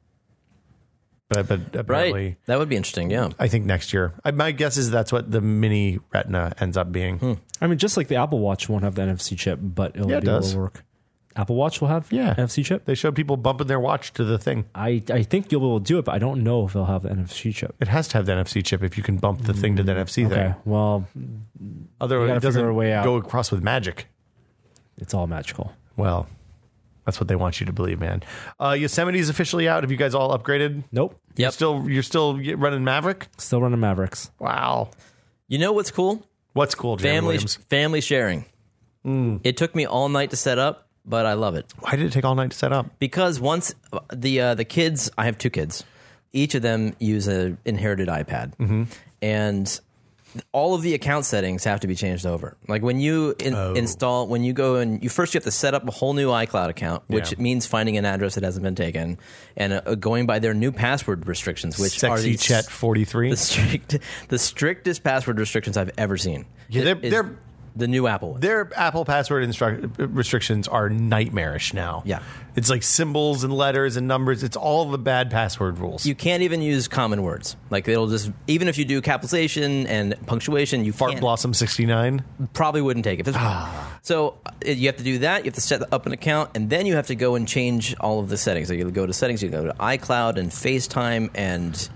Speaker 1: But apparently,
Speaker 3: right. That would be interesting, yeah.
Speaker 1: I think next year. My guess is that's what the mini Retina ends up being.
Speaker 2: I mean, just like the Apple Watch won't have the NFC chip, but it'll be able to work. Apple Watch will have NFC chip?
Speaker 1: They showed people bumping their watch to the thing.
Speaker 2: I think you'll be able to do it, but I don't know if they'll have the NFC chip.
Speaker 1: It has to have the NFC chip if you can bump the thing to the NFC thing.
Speaker 2: Okay, well,
Speaker 1: otherwise it doesn't go across with magic.
Speaker 2: It's all magical.
Speaker 1: Well, that's what they want you to believe, man. Yosemite's officially out. Have you guys all upgraded?
Speaker 2: Nope.
Speaker 3: Yep.
Speaker 1: You're still running Maverick?
Speaker 2: Still running Mavericks.
Speaker 1: Wow.
Speaker 3: You know what's cool?
Speaker 1: What's cool, Jeremy Williams?
Speaker 3: Family sharing. It took me all night to set up, but I love it.
Speaker 1: Why did it take all night to set up?
Speaker 3: Because once the kids, I have 2 kids, each of them use an inherited iPad, and all of the account settings have to be changed over. Like when you install, when you go and you have to set up a whole new iCloud account, which means finding an address that hasn't been taken, and going by their new password restrictions, which are
Speaker 1: Sexy Chet 43.
Speaker 3: the strictest password restrictions I've ever seen.
Speaker 1: Yeah, they're
Speaker 3: the new Apple ones.
Speaker 1: Their Apple password restrictions are nightmarish now.
Speaker 3: Yeah.
Speaker 1: It's like symbols and letters and numbers. It's all the bad password rules.
Speaker 3: You can't even use common words. Like it'll just, even if you do capitalization and punctuation, you
Speaker 1: Fart Blossom 69
Speaker 3: probably wouldn't take it. So you have to do that. You have to set up an account, and then you have to go and change all of the settings. So you go to settings, you go to iCloud and FaceTime and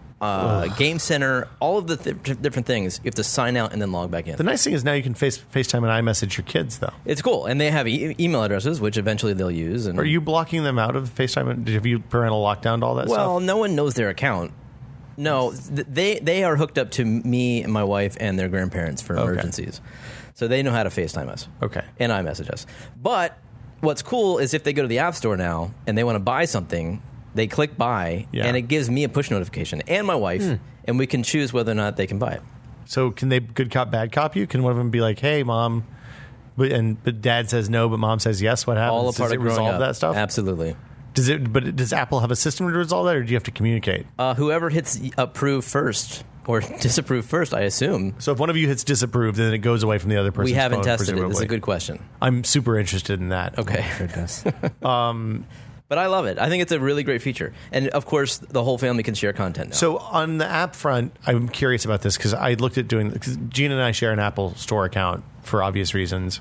Speaker 3: Game Center, all of the different things. You have to sign out and then log back in.
Speaker 1: The nice thing is now you can FaceTime and iMessage your kids, though.
Speaker 3: It's cool. And they have email addresses, which eventually they'll use. And
Speaker 1: are you blocking them out of FaceTime? Have you parental lockdown all that stuff?
Speaker 3: Well, no one knows their account. No, they are hooked up to me and my wife and their grandparents for emergencies. So they know how to FaceTime us.
Speaker 1: Okay.
Speaker 3: And iMessage us. But what's cool is if they go to the App Store now and they want to buy something, they click buy, and it gives me a push notification and my wife, and we can choose whether or not they can buy it.
Speaker 1: So can they good cop, bad cop you? Can one of them be like, hey, Mom, but dad says no, but Mom says yes? What happens?
Speaker 3: All a part
Speaker 1: Does
Speaker 3: of
Speaker 1: it
Speaker 3: growing
Speaker 1: resolve
Speaker 3: up.
Speaker 1: that stuff?
Speaker 3: Absolutely.
Speaker 1: Does Apple have a system to resolve that, or do you have to communicate?
Speaker 3: Whoever hits approve first or disapprove first, I assume.
Speaker 1: So if one of you hits disapprove, then it goes away from the other person.
Speaker 3: We haven't tested
Speaker 1: presumably.
Speaker 3: it. This is a good question.
Speaker 1: I'm super interested in that.
Speaker 3: Okay.
Speaker 2: Oh, goodness.
Speaker 3: But I love it. I think it's a really great feature. And, of course, the whole family can share content now.
Speaker 1: So on the app front, I'm curious about this because I looked at because Gina and I share an Apple Store account for obvious reasons.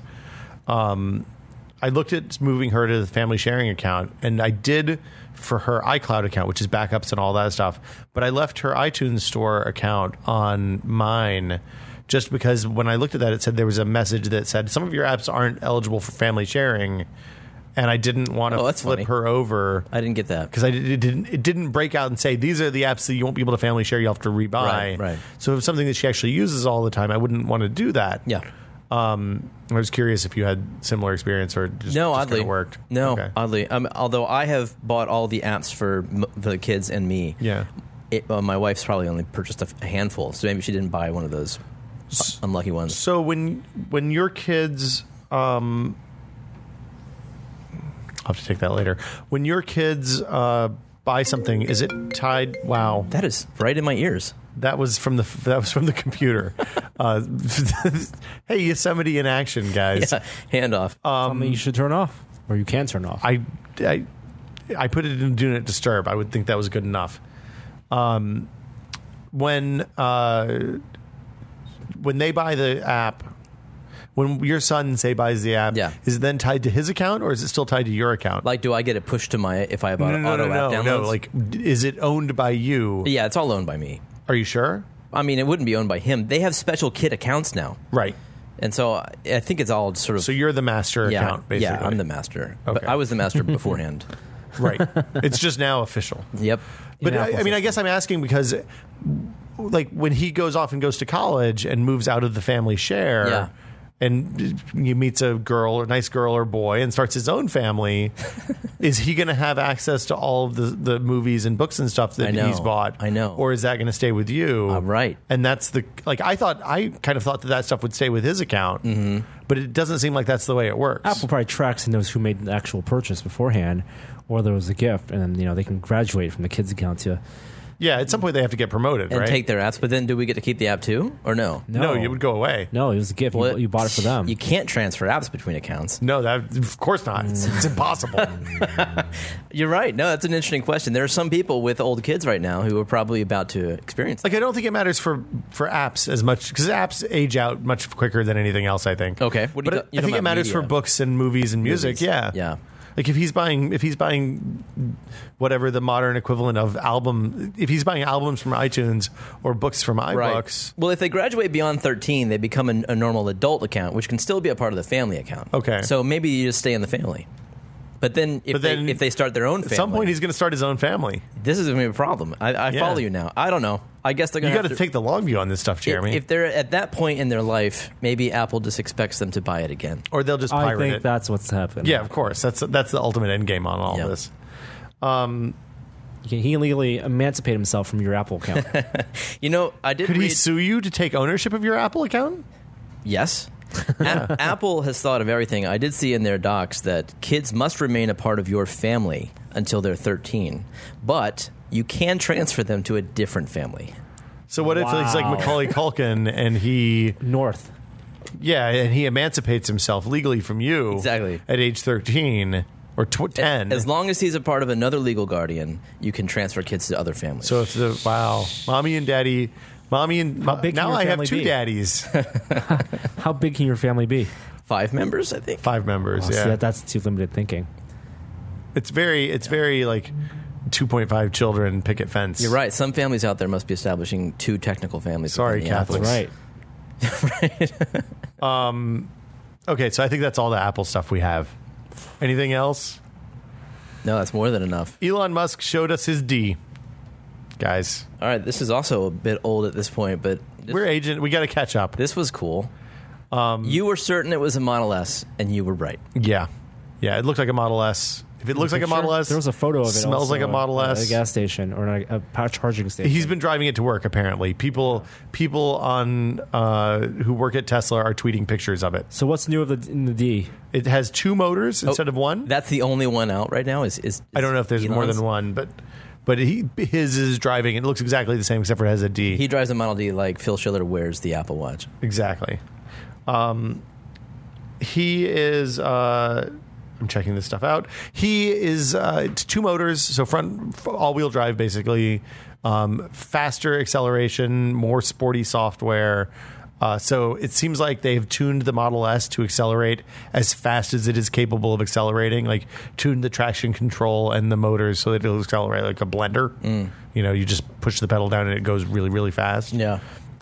Speaker 1: I looked at moving her to the family sharing account, and I did for her iCloud account, which is backups and all that stuff. But I left her iTunes Store account on mine just because when I looked at that, it said there was a message that said some of your apps aren't eligible for family sharing, and I didn't want to flip
Speaker 3: funny.
Speaker 1: her over.
Speaker 3: I didn't get that.
Speaker 1: Because it didn't break out and say, these are the apps that you won't be able to family share, you'll have to rebuy.
Speaker 3: Right.
Speaker 1: So if it's something that she actually uses all the time, I wouldn't want to do that.
Speaker 3: Yeah.
Speaker 1: I was curious if you had similar experience or just
Speaker 3: oddly
Speaker 1: kinda worked.
Speaker 3: No,
Speaker 1: Okay.
Speaker 3: oddly. Although I have bought all the apps for the kids and me.
Speaker 1: Yeah.
Speaker 3: My wife's probably only purchased a handful, so maybe she didn't buy one of those unlucky ones.
Speaker 1: So when your kids, I'll have to take that later. When your kids buy something, is it tied? Wow,
Speaker 3: That is right in my ears.
Speaker 1: that was from the computer. Hey, Yosemite in action, guys!
Speaker 3: Yeah, handoff.
Speaker 2: Something you should turn off, or you can turn off.
Speaker 1: I put it in Do Not Disturb. I would think that was good enough. When they buy the app, when your son say buys the app,
Speaker 3: Yeah.
Speaker 1: is it then tied to his account or is it still tied to your account?
Speaker 3: Like, do I get it pushed to my if I have auto app downloads?
Speaker 1: No. Like, is it owned by you?
Speaker 3: Yeah, it's all owned by me.
Speaker 1: Are you sure?
Speaker 3: I mean, it wouldn't be owned by him. They have special kid accounts now,
Speaker 1: Right.
Speaker 3: and so I think it's all sort of.
Speaker 1: So you're the master
Speaker 3: yeah,
Speaker 1: account, basically.
Speaker 3: yeah, I'm the master. But
Speaker 1: Okay.
Speaker 3: I was the master beforehand.
Speaker 1: Right. It's just now official.
Speaker 3: Yep.
Speaker 1: But
Speaker 2: In
Speaker 1: I
Speaker 2: Apple's
Speaker 1: mean, I guess I'm asking because, like, when he goes off and goes to college and moves out of the family share,
Speaker 3: Yeah.
Speaker 1: and he meets a nice girl or boy, and starts his own family, is he going to have access to all of the movies and books and stuff that
Speaker 3: I know.
Speaker 1: he's bought?
Speaker 3: I know.
Speaker 1: Or is that going to stay with you?
Speaker 3: Right.
Speaker 1: And that's I kind of thought that stuff would stay with his account, but it doesn't seem like that's the way it works.
Speaker 2: Apple probably tracks and knows who made the actual purchase beforehand, or there was a gift, and then they can graduate from the kids' account to.
Speaker 1: Yeah, at some point they have to get promoted,
Speaker 3: And
Speaker 1: right?
Speaker 3: take their apps, but then do we get to keep the app too, or no?
Speaker 1: No, it would go away.
Speaker 2: No, it was a gift.
Speaker 3: Well,
Speaker 2: You bought it for them.
Speaker 3: You can't transfer apps between accounts.
Speaker 1: No, that of course not. It's impossible.
Speaker 3: You're right. No, that's an interesting question. There are some people with old kids right now who are probably about to experience.
Speaker 1: Like, I don't think it matters for apps as much because apps age out much quicker than anything else. I think.
Speaker 3: Okay, what do
Speaker 1: but
Speaker 3: you
Speaker 1: I think it
Speaker 3: about
Speaker 1: matters
Speaker 3: media?
Speaker 1: for books and movies and music.
Speaker 3: Movies.
Speaker 1: Yeah,
Speaker 3: Yeah.
Speaker 1: Like if he's buying whatever the modern equivalent of if he's buying albums from iTunes or books from iBooks.
Speaker 3: Well, if they graduate beyond 13, they become a normal adult account, which can still be a part of the family account.
Speaker 1: Okay.
Speaker 3: So maybe you just stay in the family. But then if they start their own family,
Speaker 1: At some point, he's going to start his own family.
Speaker 3: this is going to be a problem. I
Speaker 1: Yeah.
Speaker 3: follow you now. I don't know. I guess they're going
Speaker 1: You
Speaker 3: to
Speaker 1: got to take the long view on this stuff, Jeremy,
Speaker 3: If they're at that point in their life, maybe Apple just expects them to buy it again.
Speaker 1: or they'll just
Speaker 2: I
Speaker 1: pirate
Speaker 2: think
Speaker 1: it.
Speaker 2: that's what's happening.
Speaker 1: Yeah, of course. That's the ultimate end game on all
Speaker 3: Yeah.
Speaker 1: this.
Speaker 2: He can legally emancipate himself from your Apple account.
Speaker 3: I did
Speaker 1: Could he
Speaker 3: read.
Speaker 1: sue you to take ownership of your Apple account?
Speaker 3: Yes. Apple has thought of everything. I did see in their docs that kids must remain a part of your family until they're 13, but you can transfer them to a different family.
Speaker 1: So what if it's like
Speaker 2: Wow.
Speaker 1: Macaulay Culkin and he
Speaker 2: North.
Speaker 1: and he emancipates himself legally from you
Speaker 3: Exactly.
Speaker 1: at age 13 or 10.
Speaker 3: As long as he's a part of another legal guardian, you can transfer kids to other families.
Speaker 1: So if mommy and daddy,
Speaker 2: How big can
Speaker 1: now
Speaker 2: your
Speaker 1: I have
Speaker 2: family
Speaker 1: 2
Speaker 2: be?
Speaker 1: daddies,
Speaker 2: How big can your family be?
Speaker 3: 5 members, I think.
Speaker 1: 5 members.
Speaker 2: Oh,
Speaker 1: Yeah,
Speaker 2: see, that's too limited thinking.
Speaker 1: it's very like 2.5 children picket fence.
Speaker 3: You're right. Some families out there must be establishing 2 technical families.
Speaker 1: Sorry,
Speaker 3: within the Apple.
Speaker 1: Catholics.
Speaker 2: Right.
Speaker 1: Okay, so I think that's all the Apple stuff we have. Anything else?
Speaker 3: No, that's more than enough.
Speaker 1: Elon Musk showed us his D, guys.
Speaker 3: All right, this is also a bit old at this point, but
Speaker 1: We got to catch up.
Speaker 3: this was cool. You were certain it was a Model S, and you were right.
Speaker 1: Yeah. Yeah, it looked like a Model S. If it looks like a Model S,
Speaker 2: there was a photo of it.
Speaker 1: Smells
Speaker 2: also
Speaker 1: like a Model
Speaker 2: at
Speaker 1: S.
Speaker 2: a gas station or a power charging station.
Speaker 1: He's been driving it to work. Apparently, people on who work at Tesla are tweeting pictures of it.
Speaker 2: So what's new in the D?
Speaker 1: It has 2 motors instead of 1.
Speaker 3: That's the only one out right now. Is
Speaker 1: I don't know if there's more
Speaker 3: Elon's?
Speaker 1: than one, but his is driving. It looks exactly the same except for it has a D.
Speaker 3: He drives a Model D like Phil Schiller wears the Apple Watch.
Speaker 1: Exactly. He is. I'm checking this stuff out. He is 2 motors, so front all-wheel drive, basically. Faster acceleration, more sporty software. So it seems like they've tuned the Model S to accelerate as fast as it is capable of accelerating. Like tuned the traction control and the motors so that it'll accelerate like a blender. You just push the pedal down and it goes really, really fast.
Speaker 3: Yeah.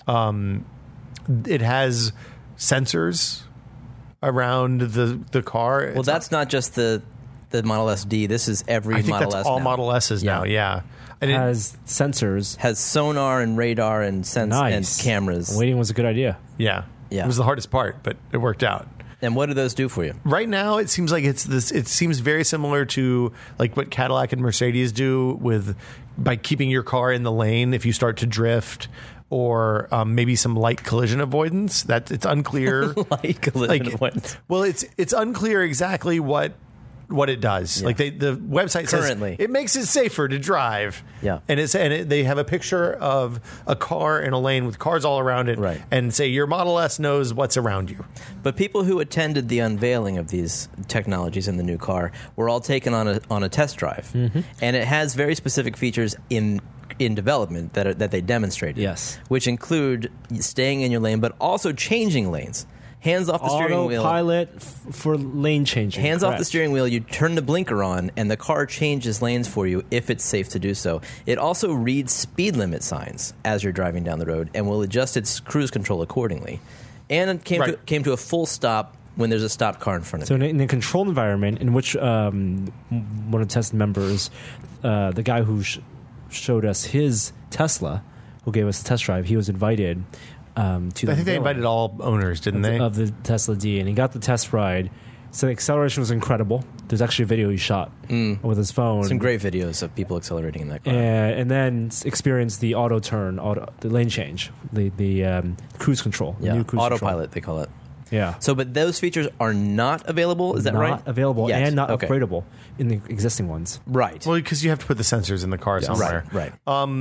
Speaker 1: It has sensors around the car.
Speaker 3: Well, that's not just the Model SD. This is every
Speaker 1: I think
Speaker 3: Model
Speaker 1: that's
Speaker 3: S
Speaker 1: all
Speaker 3: now.
Speaker 1: Model S's now. Yeah, and
Speaker 2: Has sensors.
Speaker 3: Has sonar and radar and and cameras.
Speaker 2: Waiting was a good idea.
Speaker 1: yeah,
Speaker 3: Yeah.
Speaker 1: It was the hardest part, but it worked out.
Speaker 3: And what do those do for you?
Speaker 1: Right now, it seems like it's this. It seems very similar to like what Cadillac and Mercedes do by keeping your car in the lane if you start to drift, or maybe some light collision avoidance. That it's unclear.
Speaker 3: Like collision avoidance.
Speaker 1: Well, it's unclear exactly what it does.
Speaker 3: Yeah.
Speaker 1: Like the website
Speaker 3: Currently.
Speaker 1: says it makes it safer to drive.
Speaker 3: Yeah.
Speaker 1: and they have a picture of a car in a lane with cars all around it,
Speaker 3: Right.
Speaker 1: and say your Model S knows what's around you.
Speaker 3: But people who attended the unveiling of these technologies in the new car were all taken on a test drive, and it has very specific features in development that they demonstrated.
Speaker 2: Yes.
Speaker 3: Which include staying in your lane, but also changing lanes. Hands off the steering wheel.
Speaker 2: Autopilot for lane changing.
Speaker 3: Hands off the
Speaker 2: Correct.
Speaker 3: steering wheel, you turn the blinker on, and the car changes lanes for you if it's safe to do so. It also reads speed limit signs as you're driving down the road and will adjust its cruise control accordingly. And it came to a full stop when there's a stopped car in front of
Speaker 2: So
Speaker 3: you.
Speaker 2: in a controlled environment in which one of the test members, the guy who showed us his Tesla, who gave us the test drive, he was invited to the
Speaker 1: I think they
Speaker 2: unveiling
Speaker 1: invited all owners, didn't they?
Speaker 2: of the Tesla D, and he got the test ride. So the acceleration was incredible. There's actually a video he shot with his phone.
Speaker 3: Some great videos of people accelerating in that car.
Speaker 2: And then experienced the auto turn, the lane change, the cruise control, the
Speaker 3: Yeah,
Speaker 2: new cruise
Speaker 3: autopilot,
Speaker 2: control.
Speaker 3: they call it.
Speaker 2: Yeah.
Speaker 3: So, but those features are not available, is that right?
Speaker 2: Not available
Speaker 3: Yet.
Speaker 2: and not
Speaker 3: Okay.
Speaker 2: upgradable in the existing ones.
Speaker 3: Right.
Speaker 1: Well, because you have to put the sensors in the car somewhere.
Speaker 3: Right.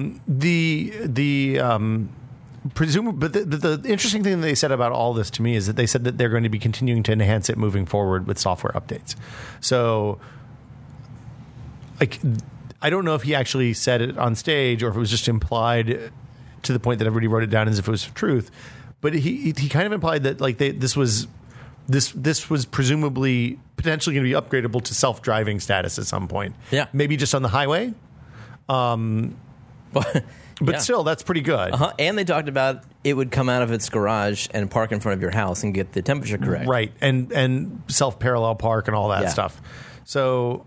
Speaker 1: But the interesting thing that they said about all this to me is that they said that they're going to be continuing to enhance it moving forward with software updates. So, like, I don't know if he actually said it on stage or if it was just implied to the point that everybody wrote it down as if it was truth. But he kind of implied that like this was presumably potentially going to be upgradable to self-driving status at some point.
Speaker 3: Yeah.
Speaker 1: Maybe just on the highway. But
Speaker 3: Yeah.
Speaker 1: still, that's pretty good.
Speaker 3: Uh-huh. And they talked about it would come out of its garage and park in front of your house and get the temperature correct.
Speaker 1: Right. And self-parallel park and all that
Speaker 3: Yeah.
Speaker 1: stuff. So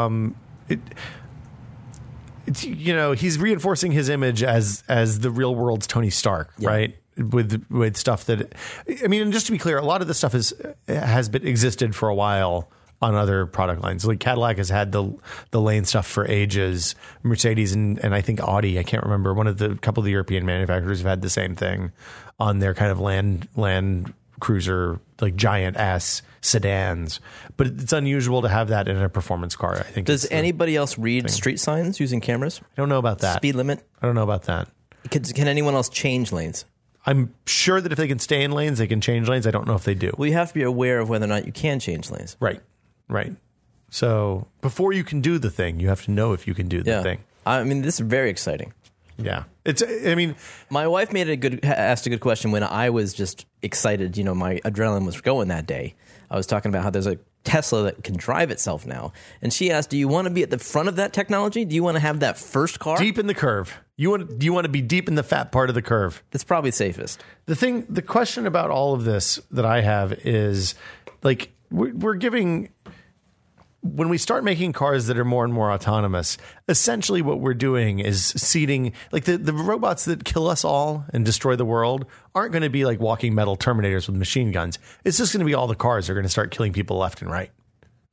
Speaker 1: it's he's reinforcing his image as the real world's Tony Stark,
Speaker 3: Yeah.
Speaker 1: right? With stuff that, I mean, and just to be clear, a lot of this stuff has been existed for a while on other product lines. Like Cadillac has had the lane stuff for ages. Mercedes and I think Audi, I can't remember, couple of the European manufacturers have had the same thing on their kind of land cruiser, like giant ass sedans. But it's unusual to have that in a performance car, I think.
Speaker 3: Does anybody else read street signs using cameras?
Speaker 1: I don't know about that.
Speaker 3: Speed limit?
Speaker 1: I don't know about that.
Speaker 3: Can anyone else change lanes?
Speaker 1: I'm sure that if they can stay in lanes, they can change lanes. I don't know if they do.
Speaker 3: Well, you have to be aware of whether or not you can change lanes.
Speaker 1: Right. So before you can do the thing, you have to know if you can do the thing.
Speaker 3: I mean, this is very exciting.
Speaker 1: Yeah.
Speaker 3: My wife asked a good question when I was just excited. My adrenaline was going that day. I was talking about how there's a Tesla that can drive itself now. And she asked, do you want to be at the front of that technology? Do you want to have that first car?
Speaker 1: Deep in the curve. You want to be deep in the fat part of the curve.
Speaker 3: That's probably safest.
Speaker 1: The question about all of this that I have is like we're giving, when we start making cars that are more and more autonomous, essentially what we're doing is seeding, like the robots that kill us all and destroy the world aren't going to be like walking metal Terminators with machine guns. It's just going to be all the cars that are going to start killing people left and right.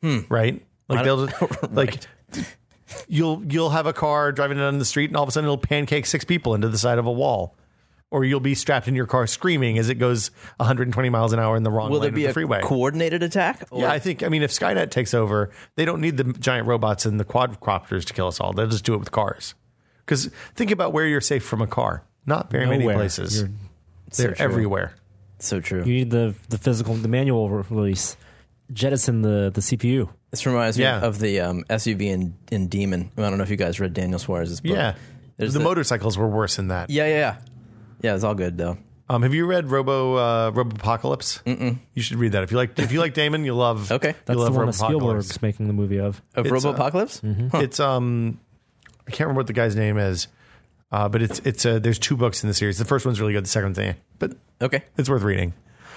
Speaker 1: right? Like they'll like
Speaker 3: Right.
Speaker 1: you'll have a car driving down the street, and all of a sudden it'll pancake 6 people into the side of a wall. Or you'll be strapped in your car screaming as it goes 120 miles an hour in the wrong
Speaker 3: Will
Speaker 1: lane
Speaker 3: there
Speaker 1: of
Speaker 3: be
Speaker 1: the
Speaker 3: a
Speaker 1: freeway.
Speaker 3: coordinated attack? Or-
Speaker 1: Yeah, I mean, if Skynet takes over, they don't need the giant robots and the quadcopters to kill us all. They'll just do it with cars. Because think about where you're safe from a car. Not very many
Speaker 2: Nowhere.
Speaker 1: places.
Speaker 2: You're-
Speaker 1: They're
Speaker 3: true.
Speaker 1: everywhere.
Speaker 3: So true.
Speaker 2: You need the physical, the manual release. Jettison the CPU.
Speaker 3: This reminds me
Speaker 1: Yeah.
Speaker 3: of the SUV in Demon. I don't know if you guys read Daniel Suarez's book.
Speaker 1: Yeah.
Speaker 3: There's
Speaker 1: The motorcycles were worse than that.
Speaker 3: Yeah. Yeah, it's all good though.
Speaker 1: Have you read Robopocalypse? Mm-mm. You should read that. If you like Damon, you'll love.
Speaker 3: Okay.
Speaker 2: That's
Speaker 1: you'll
Speaker 2: the
Speaker 1: love
Speaker 2: one that
Speaker 1: Robopocalypse.
Speaker 2: Spielberg's making the movie of.
Speaker 3: Of
Speaker 1: It's,
Speaker 3: Robopocalypse?
Speaker 1: It's I can't remember what the guy's name is, but it's there's 2 books in the series. The first one's really good. The second one's but
Speaker 3: Okay.
Speaker 1: it's worth reading.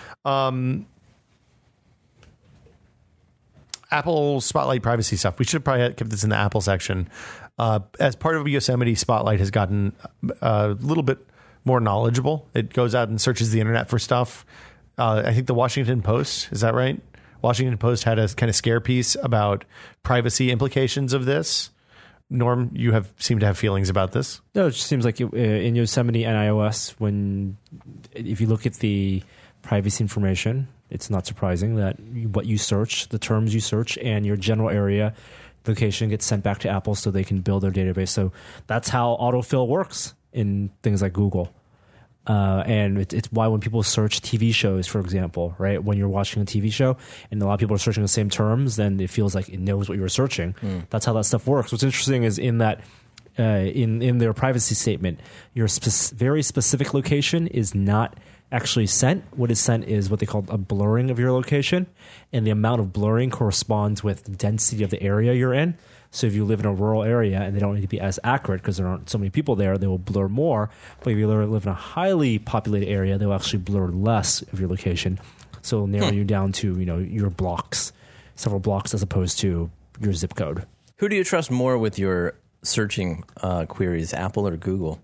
Speaker 1: Apple Spotlight privacy stuff. We should probably have kept this in the Apple section. As part of Yosemite, Spotlight has gotten a little bit more knowledgeable. It goes out and searches the internet for stuff. I think the Washington Post, is that right? Washington Post had a kind of scare piece about privacy implications of this. Norm, you seem to have feelings about this.
Speaker 2: No, it just seems like in Yosemite and iOS, if you look at the privacy information, it's not surprising that what you search, the terms you search, and your general area location gets sent back to Apple so they can build their database. So that's how autofill works in things like Google. And it's why when people search TV shows, for example, right, when you're watching a TV show and a lot of people are searching the same terms, then it feels like it knows what you were searching. That's how that stuff works. What's interesting is in that in their privacy statement, your very specific location is not actually sent. What is sent is what they call a blurring of your location, and the amount of blurring corresponds with the density of the area you're in. So if you live in a rural area and they don't need to be as accurate because there aren't so many people there, they will blur more. But if you live in a highly populated area, they will actually blur less of your location. So it'll narrow you down to your blocks, several blocks, as opposed to your zip code.
Speaker 3: Who do you trust more with your searching queries, Apple or Google?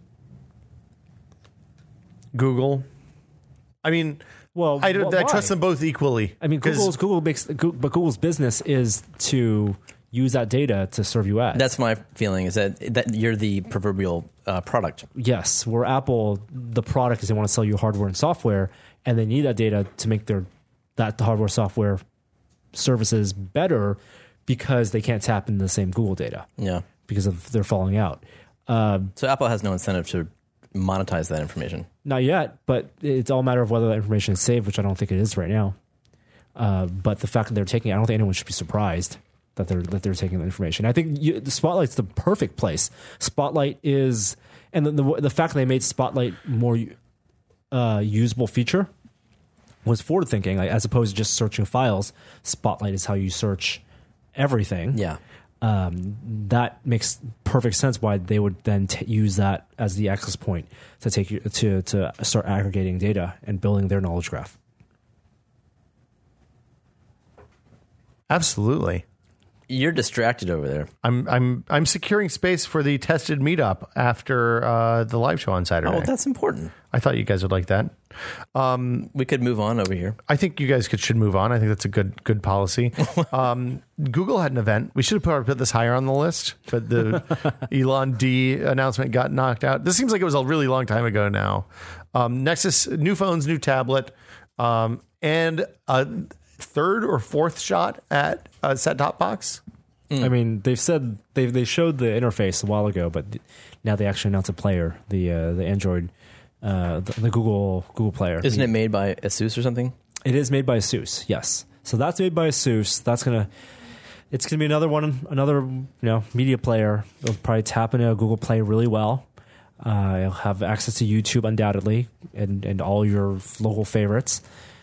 Speaker 1: Google. I mean,
Speaker 2: Well,
Speaker 1: I
Speaker 2: why?
Speaker 1: trust them both equally.
Speaker 2: I mean, Google's business is to use that data to serve you ads.
Speaker 3: That's my feeling, is that you're the proverbial product.
Speaker 2: Yes, where Apple, the product is they want to sell you hardware and software, and they need that data to make the hardware software services better because they can't tap into the same Google data.
Speaker 3: Yeah.
Speaker 2: Because of their falling out.
Speaker 3: So Apple has no incentive to monetize that information.
Speaker 2: Not yet, but it's all a matter of whether that information is saved, which I don't think it is right now. But the fact that they're taking it, I don't think anyone should be surprised that they're taking the information. I think the Spotlight's the perfect place. Spotlight is, and the fact that they made Spotlight more usable feature was forward thinking, like, as opposed to just searching files. Spotlight is how you search everything.
Speaker 3: Yeah.
Speaker 2: That makes perfect sense why they would then use that as the access point to take you to start aggregating data and building their knowledge graph.
Speaker 1: Absolutely.
Speaker 3: You're distracted over there.
Speaker 1: I'm securing space for the tested meetup after the live show on Saturday.
Speaker 3: Oh, that's important.
Speaker 1: I thought you guys would like that.
Speaker 3: We could move on over here.
Speaker 1: I think you guys should move on. I think that's a good policy. Google had an event. We should have probably put this higher on the list, but the Elon D announcement got knocked out. This seems like it was a really long time ago now. Nexus, new phones, new tablet, and a third or fourth shot at a set-top box.
Speaker 2: I mean, they've said they showed the interface a while ago, but now they actually announced a player, the Android, the Google Player.
Speaker 3: Isn't it made by Asus or something?
Speaker 2: It is made by Asus, yes. So that's made by Asus. It's gonna be another media player. It'll probably tap into Google Play really well. You'll have access to YouTube undoubtedly, and all your local favorites.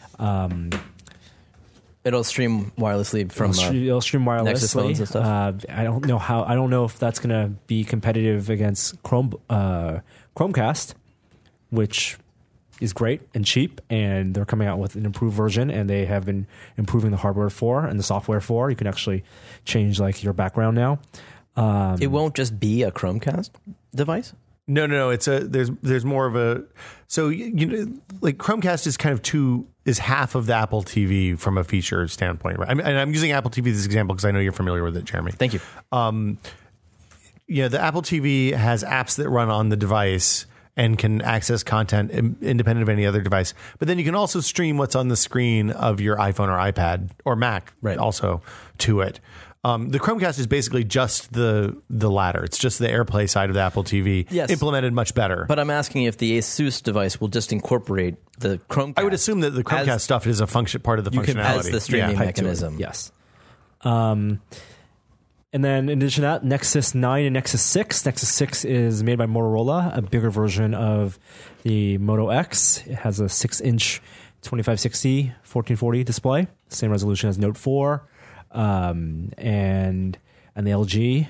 Speaker 3: It'll stream wirelessly from
Speaker 2: it'll stream wirelessly.
Speaker 3: Nexus phones and stuff.
Speaker 2: I don't know if that's going to be competitive against Chromecast, which is great and cheap, and they're coming out with an improved version, and they have been improving the hardware for and the software for. You can actually change like your background now.
Speaker 3: It won't just be a Chromecast device?
Speaker 1: No. It's there's more of a, so you know, like Chromecast is kind of is half of the Apple TV from a feature standpoint, right? And I'm using Apple TV as an example because I know you're familiar with it, Jeremy.
Speaker 3: Thank you.
Speaker 1: Yeah, the Apple TV has apps that run on the device and can access content independent of any other device. But then you can also stream what's on the screen of your iPhone or iPad or Mac also to it. The Chromecast is basically just the latter. It's just the AirPlay side of the Apple TV, implemented much better.
Speaker 3: But I'm asking if the Asus device will just incorporate the Chromecast.
Speaker 1: I would assume that the Chromecast stuff is a part of the functionality.
Speaker 3: As the streaming mechanism.
Speaker 2: Yes. And then in addition to that, Nexus 9 and Nexus 6. Nexus 6 is made by Motorola, a bigger version of the Moto X. It has a 6-inch 2560 1440 display, same resolution as Note 4, and the LG.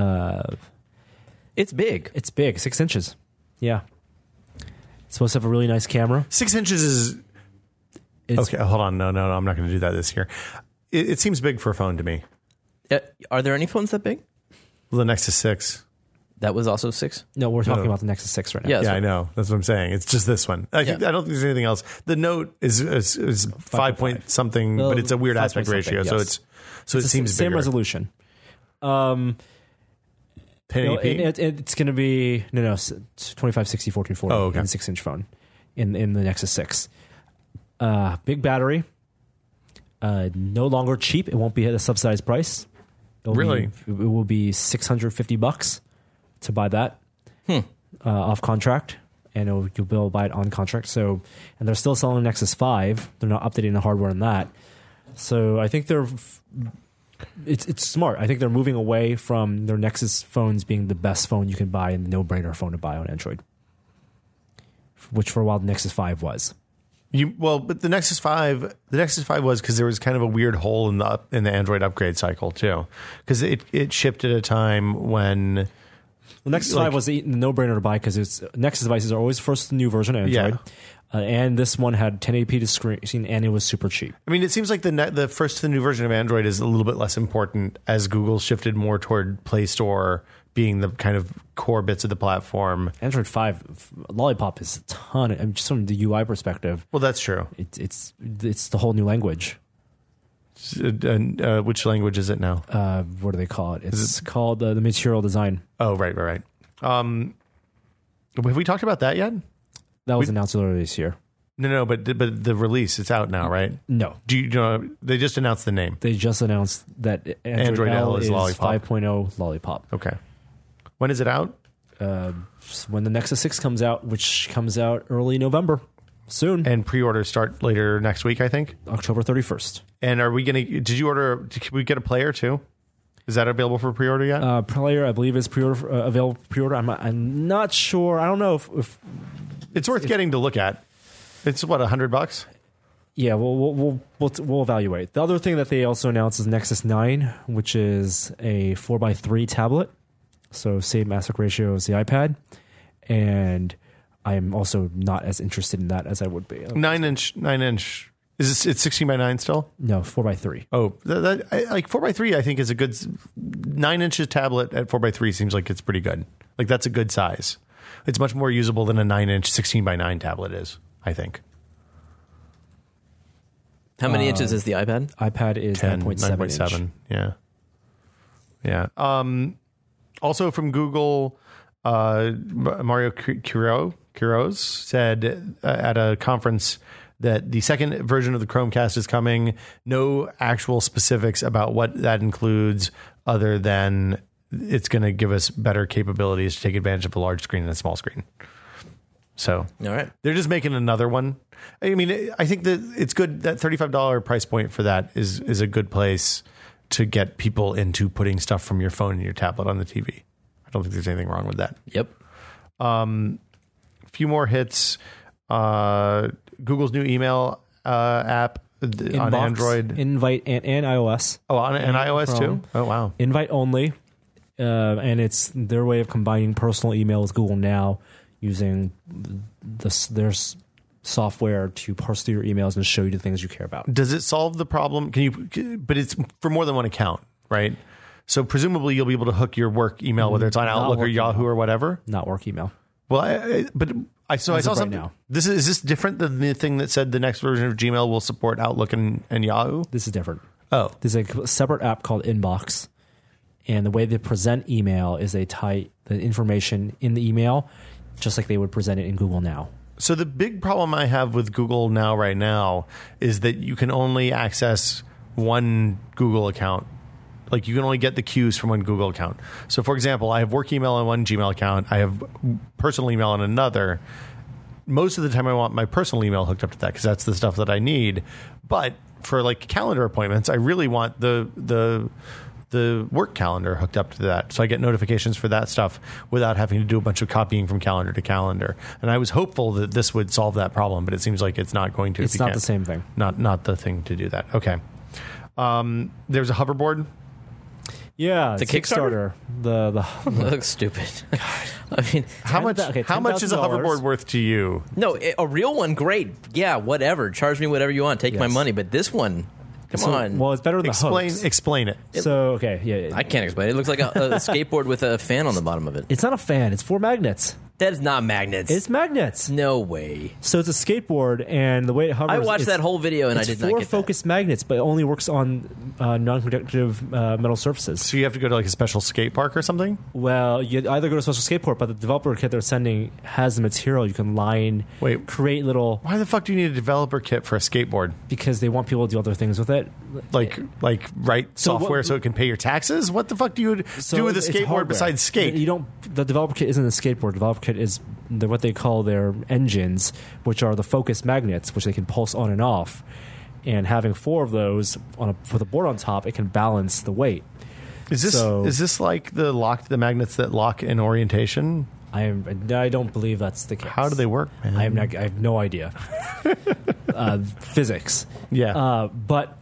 Speaker 3: It's big.
Speaker 2: It's big, 6 inches. Yeah. It's supposed to have a really nice camera.
Speaker 1: 6 inches is... Okay, hold on. No, I'm not going to do that this year. It seems big for a phone to me.
Speaker 3: Are there any phones that big?
Speaker 1: Well, the Nexus 6.
Speaker 3: That was also 6?
Speaker 2: No, we're talking about the Nexus 6 right now.
Speaker 1: Yeah, I know. That's what I'm saying. It's just this one. I don't think there's anything else. The Note is 5 point something, but it's a weird aspect ratio, so it seems bigger.
Speaker 2: Same resolution.
Speaker 1: 1080p?
Speaker 2: It's going to be 2560 1440
Speaker 1: okay.
Speaker 2: in 6-inch phone in the Nexus 6. Big battery. No longer cheap. It won't be at a subsidized price. It will be $650 to buy that off contract, and you'll be able to buy it on contract. So, and they're still selling the Nexus 5. They're not updating the hardware on that. So I think it's smart. I think they're moving away from their Nexus phones being the best phone you can buy and the no-brainer phone to buy on Android, which for a while the Nexus 5 was.
Speaker 1: But the Nexus 5 was because there was kind of a weird hole in the Android upgrade cycle too, because it shipped at a time when
Speaker 2: the Nexus 5 was the no-brainer to buy because Nexus devices are always first new version of Android, and this one had 1080p to screen and it was super cheap.
Speaker 1: I mean, it seems like the first to the new version of Android is a little bit less important as Google shifted more toward Play Store being the kind of core bits of the platform.
Speaker 2: Android 5 Lollipop is a ton. Just from the UI perspective.
Speaker 1: Well, that's true.
Speaker 2: It's the whole new language.
Speaker 1: Which language is it now?
Speaker 2: What do they call it? It's called the Material Design.
Speaker 1: Oh, right. Have we talked about that yet?
Speaker 2: That was announced earlier this year.
Speaker 1: No, but the release, it's out now, right?
Speaker 2: No.
Speaker 1: Do you know? They just announced the name.
Speaker 2: They just announced that Android L is
Speaker 1: Lollipop.
Speaker 2: 5.0 Lollipop.
Speaker 1: Okay. When is it out?
Speaker 2: When the Nexus 6 comes out, which comes out early November. Soon.
Speaker 1: And pre-orders start later next week, I think.
Speaker 2: October 31st.
Speaker 1: And are we going to... Did we get a player too? Is that available for pre-order yet?
Speaker 2: Player, I believe, is available for pre-order. I'm not sure. I don't know if
Speaker 1: it's worth getting to look at. It's what, $100?
Speaker 2: Yeah, we'll evaluate. The other thing that they also announced is Nexus 9, which is a 4x3 tablet. So same aspect ratio as the iPad. And I'm also not as interested in that as I would be.
Speaker 1: 9-inch. Is it's 16 by 9 still?
Speaker 2: No, 4x3.
Speaker 1: Oh, like 4x3 I think is a good 9-inch tablet at 4x3 seems like it's pretty good. Like that's a good size. It's much more usable than a 9-inch 16 by 9 tablet is, I think.
Speaker 3: How many inches is the iPad?
Speaker 2: iPad is 9.7.
Speaker 1: Yeah. Also from Google, Mario Quiroz said at a conference that the second version of the Chromecast is coming. No actual specifics about what that includes other than it's going to give us better capabilities to take advantage of a large screen and a small screen. So
Speaker 3: all right,
Speaker 1: they're just making another one. I mean, I think that it's good that $35 price point for that is a good place to get people into putting stuff from your phone and your tablet on the TV. I don't think there's anything wrong with that.
Speaker 3: Yep.
Speaker 1: A few more hits. Google's new email app
Speaker 2: Inbox,
Speaker 1: on Android.
Speaker 2: Invite, and iOS.
Speaker 1: Oh, and iOS
Speaker 2: Chrome.
Speaker 1: too? Oh, wow.
Speaker 2: Invite only. And it's their way of combining personal email with Google Now using their software to parse through your emails and show you the things you care about.
Speaker 1: Does it solve the problem? But it's for more than one account, right? So presumably you'll be able to hook your work email, whether it's on Outlook or Yahoo or whatever.
Speaker 2: Not work email.
Speaker 1: Well, I saw
Speaker 2: As of right
Speaker 1: something.
Speaker 2: now.
Speaker 1: Is this different than the thing that said the next version of Gmail will support Outlook and Yahoo?
Speaker 2: This is different.
Speaker 1: Oh,
Speaker 2: There's a separate app called Inbox, and the way they present email is they tie the information in the email just like they would present it in Google Now.
Speaker 1: so the big problem I have with Google Now right now is that you can only access one Google account. Like you can only get the cues from one Google account. So for example, I have work email on one Gmail account. I have personal email on another. Most of the time I want my personal email hooked up to that because that's the stuff that I need. But for like calendar appointments, I really want the work calendar hooked up to that. So I get notifications for that stuff without having to do a bunch of copying from calendar to calendar. And I was hopeful that this would solve that problem, but it seems like it's not going to.
Speaker 2: It's not the same thing.
Speaker 1: Not the thing to do that. Okay. There's a hoverboard.
Speaker 2: Yeah,
Speaker 3: The Kickstarter?
Speaker 2: The
Speaker 3: That looks stupid. I mean,
Speaker 1: How much is a
Speaker 2: $10,000
Speaker 1: hoverboard worth to you?
Speaker 3: no, a real one, great. Yeah, whatever. Charge me whatever you want. Take my
Speaker 2: Yes.
Speaker 3: money. But this one, come on.
Speaker 2: Well, it's better than the hoax.
Speaker 1: Explain it.
Speaker 2: So okay, yeah,
Speaker 3: I can't explain it. It looks like a skateboard with a fan on the bottom of it.
Speaker 2: it's not a fan. It's 4 magnets.
Speaker 3: That is not magnets.
Speaker 2: It's magnets.
Speaker 3: No way.
Speaker 2: So it's a skateboard, and the way it hovers.
Speaker 3: I watched
Speaker 2: it's-
Speaker 3: that whole video and I
Speaker 2: it's
Speaker 3: did not
Speaker 2: 4
Speaker 3: get
Speaker 2: focused magnets, but it only works on non-conductive metal surfaces.
Speaker 1: So you have to go to like a special skate park or something?
Speaker 2: Well, you either go to a special skateboard, but the developer kit they're sending has the material you can line,
Speaker 1: Wait.
Speaker 2: create little,
Speaker 1: Why the fuck do you need a developer kit for a skateboard?
Speaker 2: because they want people to do other things with it.
Speaker 1: Like write
Speaker 2: So
Speaker 1: software
Speaker 2: what-
Speaker 1: so it can pay your taxes? What the fuck do you
Speaker 2: So
Speaker 1: do with a
Speaker 2: it's
Speaker 1: skateboard
Speaker 2: hardware.
Speaker 1: besides skate?
Speaker 2: You don't. The developer kit isn't a skateboard. The developer kit is what they call their engines, which are the focus magnets, which they can pulse on and off. And having 4 of those with a board on top, it can balance the weight.
Speaker 1: Is this like the magnets that lock in orientation?
Speaker 2: I don't believe that's the case.
Speaker 1: How do they work, man?
Speaker 2: I have no idea. Physics.
Speaker 1: Yeah.
Speaker 2: But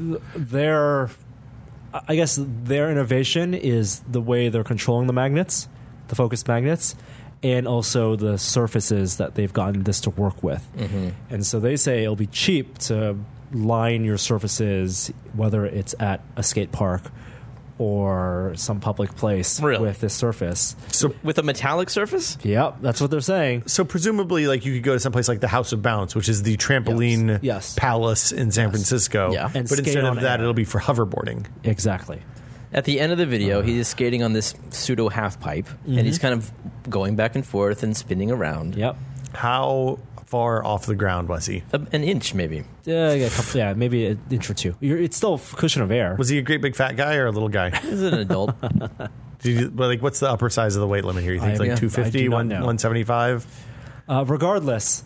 Speaker 2: I guess their innovation is the way they're controlling the magnets, the focused magnets, and also the surfaces that they've gotten this to work with.
Speaker 3: Mm-hmm.
Speaker 2: And so they say it'll be cheap to line your surfaces, whether it's at a skate park or some public place
Speaker 3: Really?
Speaker 2: with this surface.
Speaker 1: So
Speaker 3: With a metallic surface?
Speaker 2: Yep, that's what they're saying.
Speaker 1: So presumably, like you could go to someplace like the House of Bounce, which is the trampoline
Speaker 2: Yes.
Speaker 1: palace in San Francisco.
Speaker 3: Yeah.
Speaker 2: And
Speaker 1: But
Speaker 2: skate
Speaker 1: instead
Speaker 2: on
Speaker 1: of that,
Speaker 2: air.
Speaker 1: it'll be for hoverboarding.
Speaker 2: Exactly.
Speaker 3: At the end of the video, he is skating on this pseudo half pipe, and he's kind of going back and forth and spinning around.
Speaker 2: Yep.
Speaker 1: How far off the ground was he?
Speaker 3: An inch, maybe.
Speaker 2: Yeah, maybe an inch or two. It's still a cushion of air.
Speaker 1: Was he a great big fat guy or a little guy?
Speaker 3: He's an adult.
Speaker 1: What's the upper size of the weight limit here? You think
Speaker 2: I
Speaker 1: it's like
Speaker 2: do
Speaker 1: 250,
Speaker 2: not know.
Speaker 1: 175?
Speaker 2: Regardless,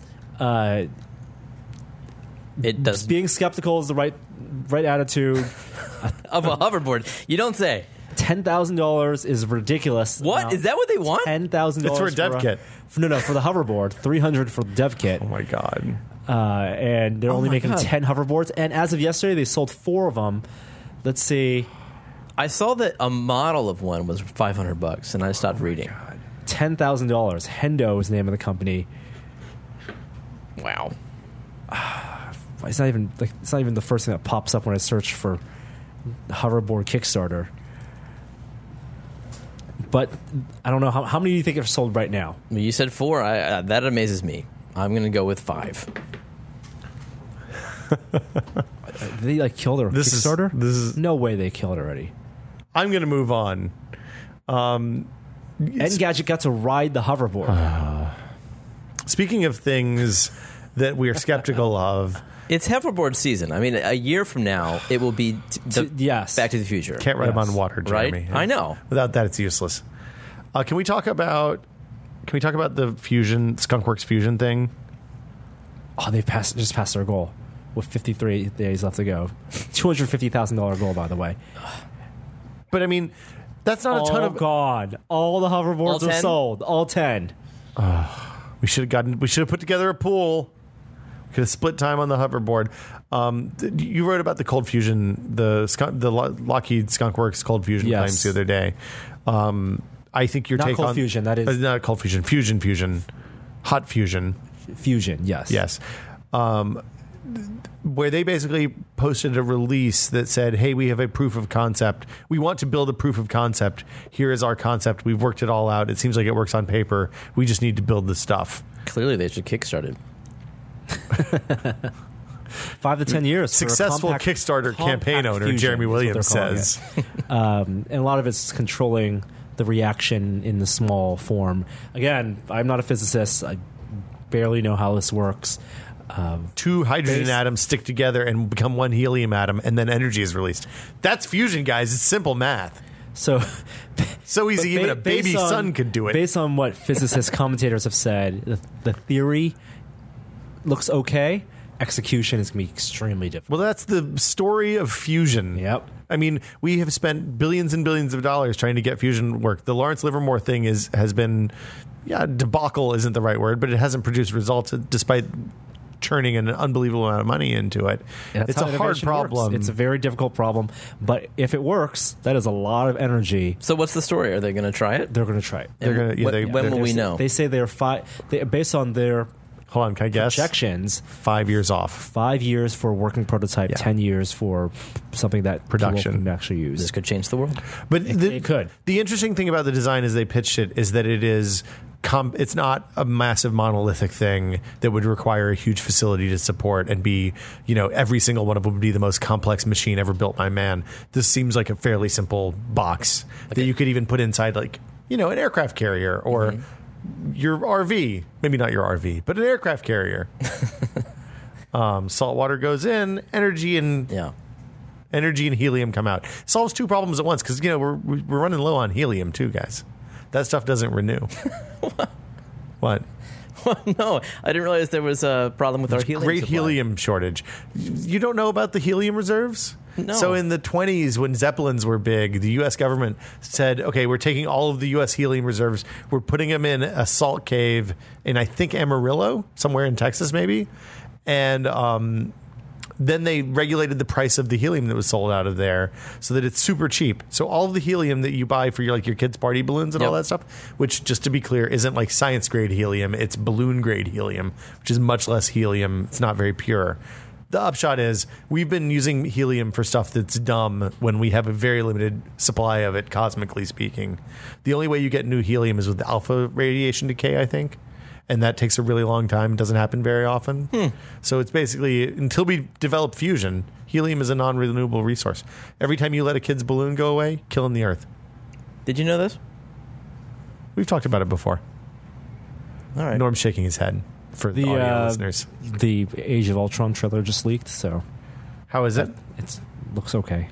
Speaker 3: It does.
Speaker 2: being skeptical is the right attitude.
Speaker 3: Of a hoverboard. You don't say.
Speaker 2: $10,000 is ridiculous.
Speaker 3: What? Is that what they want?
Speaker 2: $10,000?
Speaker 1: It's for a dev kit.
Speaker 2: No, for the hoverboard. $300 for the dev kit.
Speaker 1: Oh my God.
Speaker 2: And they're only
Speaker 3: my
Speaker 2: making
Speaker 3: God.
Speaker 2: 10 hoverboards. And as of yesterday, they sold 4 of them. Let's see,
Speaker 3: I saw that a model of one was $500, and I stopped reading.
Speaker 2: $10,000. Hendo is the name of the company.
Speaker 3: Wow.
Speaker 2: It's not even the first thing that pops up when I search for hoverboard Kickstarter. But I don't know how many do you think are sold right now?
Speaker 3: Well, you said 4. That amazes me. I'm going to go with 5.
Speaker 2: Did they kill their Kickstarter?
Speaker 1: This is.
Speaker 2: No way they killed already.
Speaker 1: I'm going to move on.
Speaker 2: Engadget got to ride the hoverboard.
Speaker 1: Speaking of things that we are skeptical of,
Speaker 3: It's hoverboard season. I mean, a year from now, it will be
Speaker 2: Yes.
Speaker 3: Back to the Future.
Speaker 1: can't ride them
Speaker 2: Yes.
Speaker 1: on water,
Speaker 3: Right?
Speaker 1: Jeremy.
Speaker 3: I know.
Speaker 1: Without that, it's useless. Can we talk about the Fusion Skunkworks Fusion thing?
Speaker 2: Oh, they just passed their goal with 53 days left to go. $250,000 goal, by the way.
Speaker 1: But I mean, that's not a ton of.
Speaker 2: God! All the hoverboards
Speaker 3: All
Speaker 2: are
Speaker 3: 10?
Speaker 2: sold. All 10.
Speaker 1: We should have put together a pool. Could have split time on the hoverboard. You wrote about the Cold Fusion, the Lockheed Skunkworks Cold Fusion
Speaker 2: Yes.
Speaker 1: claims the other day. I think your
Speaker 2: Not
Speaker 1: take
Speaker 2: Cold
Speaker 1: on
Speaker 2: Fusion, that is-
Speaker 1: not Cold Fusion, Fusion, Hot Fusion.
Speaker 2: Fusion, yes.
Speaker 1: Yes. where they basically posted a release that said, hey, we have a proof of concept. We want to build a proof of concept. Here is our concept. We've worked it all out. It seems like it works on paper. We just need to build the stuff.
Speaker 3: Clearly, they should kickstart it.
Speaker 2: 5 to 10 years. for a
Speaker 1: Successful Kickstarter campaign owner,
Speaker 2: fusion
Speaker 1: Jeremy
Speaker 2: is what
Speaker 1: Williams
Speaker 2: they're calling
Speaker 1: says.
Speaker 2: and a lot of it's controlling the reaction in the small form. Again, I'm not a physicist. I barely know how this works.
Speaker 1: Two hydrogen atoms stick together and become one helium atom, and then energy is released. That's fusion, guys. It's simple math.
Speaker 2: So
Speaker 1: easy, even a baby son could do it.
Speaker 2: Based on what physicist commentators have said, the theory looks okay. Execution is going to be extremely difficult.
Speaker 1: Well, that's the story of fusion.
Speaker 2: Yep.
Speaker 1: I mean, we have spent billions and billions of dollars trying to get fusion work. The Lawrence Livermore thing has been, debacle isn't the right word, but it hasn't produced results despite churning an unbelievable amount of money into it. It's a hard problem.
Speaker 2: It's a very difficult problem, but if it works, that is a lot of energy.
Speaker 3: So what's the story? Are they going to try it?
Speaker 2: They're going to try it.
Speaker 1: They're going to.
Speaker 3: When will we know?
Speaker 2: They say based on their
Speaker 1: hold on, can I guess?
Speaker 2: Projections.
Speaker 1: 5 years off.
Speaker 2: 5 years for a working prototype. 10 years for something that
Speaker 1: production
Speaker 2: can actually use.
Speaker 3: This could change the world.
Speaker 1: But
Speaker 2: it could.
Speaker 1: The interesting thing about the design as they pitched it is that it is. It's not a massive monolithic thing that would require a huge facility to support and be, every single one of them would be the most complex machine ever built by man. This seems like a fairly simple box that you could even put inside, like, an aircraft carrier or your RV. Maybe not your RV, but an aircraft carrier. Salt water goes in, energy and helium come out. Solves two problems at once because, we're running low on helium too, guys. That stuff doesn't renew. What?
Speaker 3: No, I didn't realize there was a problem with our helium
Speaker 1: Great
Speaker 3: supply.
Speaker 1: helium shortage. You don't know about the helium reserves?
Speaker 3: No.
Speaker 1: So in the 1920s, when Zeppelins were big, the U.S. government said, okay, we're taking all of the U.S. helium reserves. We're putting them in a salt cave in, I think, Amarillo, somewhere in Texas maybe. And then they regulated the price of the helium that was sold out of there so that it's super cheap. So all of the helium that you buy for your kids' party balloons and all that stuff, which, just to be clear, isn't like science grade helium, it's balloon grade helium, which is much less helium. It's not very pure. The upshot is we've been using helium for stuff that's dumb when we have a very limited supply of it, cosmically speaking. The only way you get new helium is with alpha radiation decay, I think. And that takes a really long time. It doesn't happen very often. So it's basically, until we develop fusion, helium is a non-renewable resource. Every time you let a kid's balloon go away, killing the Earth.
Speaker 3: Did you know this?
Speaker 1: We've talked about it before.
Speaker 3: All right.
Speaker 1: Norm's shaking his head for the audio listeners.
Speaker 2: The Age of Ultron trailer just leaked, so
Speaker 1: how is it?
Speaker 2: It looks okay.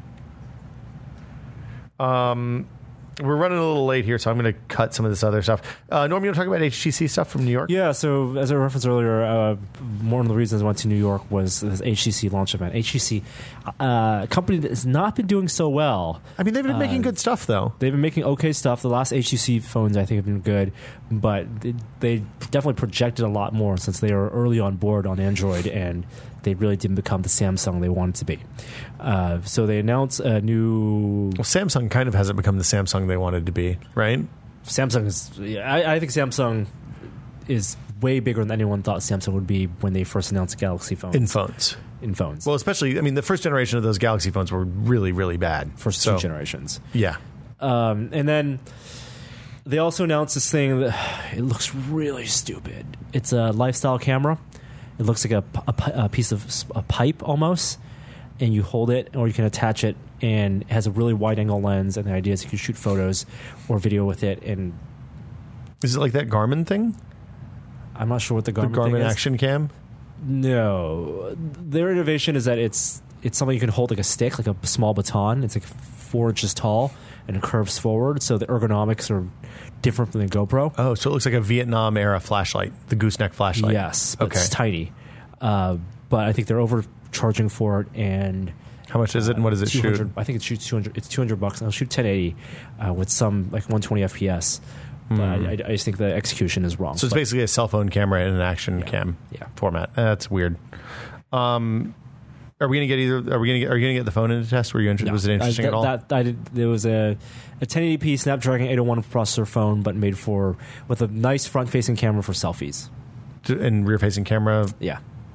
Speaker 1: We're running a little late here, so I'm going to cut some of this other stuff. Norm, you want to talk about HTC stuff from New York?
Speaker 2: Yeah, so as I referenced earlier, one of the reasons I went to New York was this HTC launch event. HTC, a company that has not been doing so well.
Speaker 1: I mean, they've been making good stuff, though.
Speaker 2: They've been making okay stuff. The last HTC phones, I think, have been good, but they definitely projected a lot more since they were early on board on Android, and they really didn't become the Samsung they wanted to be. So they announced a new...
Speaker 1: Well, Samsung kind of hasn't become the Samsung they wanted to be, right?
Speaker 2: Samsung is... I think Samsung is way bigger than anyone thought Samsung would be when they first announced Galaxy phones. In phones.
Speaker 1: Well, especially, the first generation of those Galaxy phones were really, really bad.
Speaker 2: First two generations.
Speaker 1: Yeah.
Speaker 2: And then they also announced this thing that it looks really stupid. It's a lifestyle camera. It looks like a piece of a pipe almost, and you hold it or you can attach it, and it has a really wide angle lens, and the idea is you can shoot photos or video with it. And
Speaker 1: is it like that Garmin thing?
Speaker 2: I'm not sure what the Garmin
Speaker 1: thing
Speaker 2: is.
Speaker 1: Action Cam?
Speaker 2: No. Their innovation is that it's something you can hold like a stick, like a small baton. It's like 4 inches tall, and it curves forward, so the ergonomics are different from the GoPro.
Speaker 1: Oh, so it looks like a Vietnam era flashlight, the gooseneck flashlight.
Speaker 2: Yes, but it's tiny. But I think they're overcharging for it. And
Speaker 1: how much is it, and what does it shoot?
Speaker 2: I think it shoots 200. It's $200. And it'll shoot 1080 with some like 120 FPS. But I just think the execution is wrong.
Speaker 1: So it's basically a cell phone camera in an action cam format. That's weird. Are we going to get either? Are you going to get the phone in the test? Were you interested?
Speaker 2: No,
Speaker 1: was it interesting at all?
Speaker 2: There was a 1080p Snapdragon 801 processor phone, but with a nice front-facing camera for selfies.
Speaker 1: And rear-facing camera.
Speaker 2: Yeah.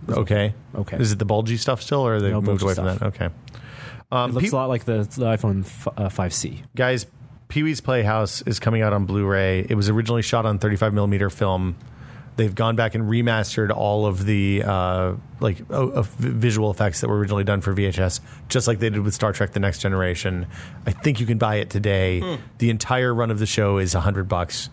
Speaker 1: okay.
Speaker 2: Okay.
Speaker 1: Is it the bulgy stuff still, or they
Speaker 2: No
Speaker 1: moved
Speaker 2: bulgy
Speaker 1: away from
Speaker 2: stuff.
Speaker 1: that? Okay.
Speaker 2: It looks a lot like the iPhone 5C.
Speaker 1: Guys, Pee-wee's Playhouse is coming out on Blu-ray. It was originally shot on 35mm film. They've gone back and remastered all of the visual effects that were originally done for VHS, just like they did with Star Trek: The Next Generation. I think you can buy it today. The entire run of the show is $100.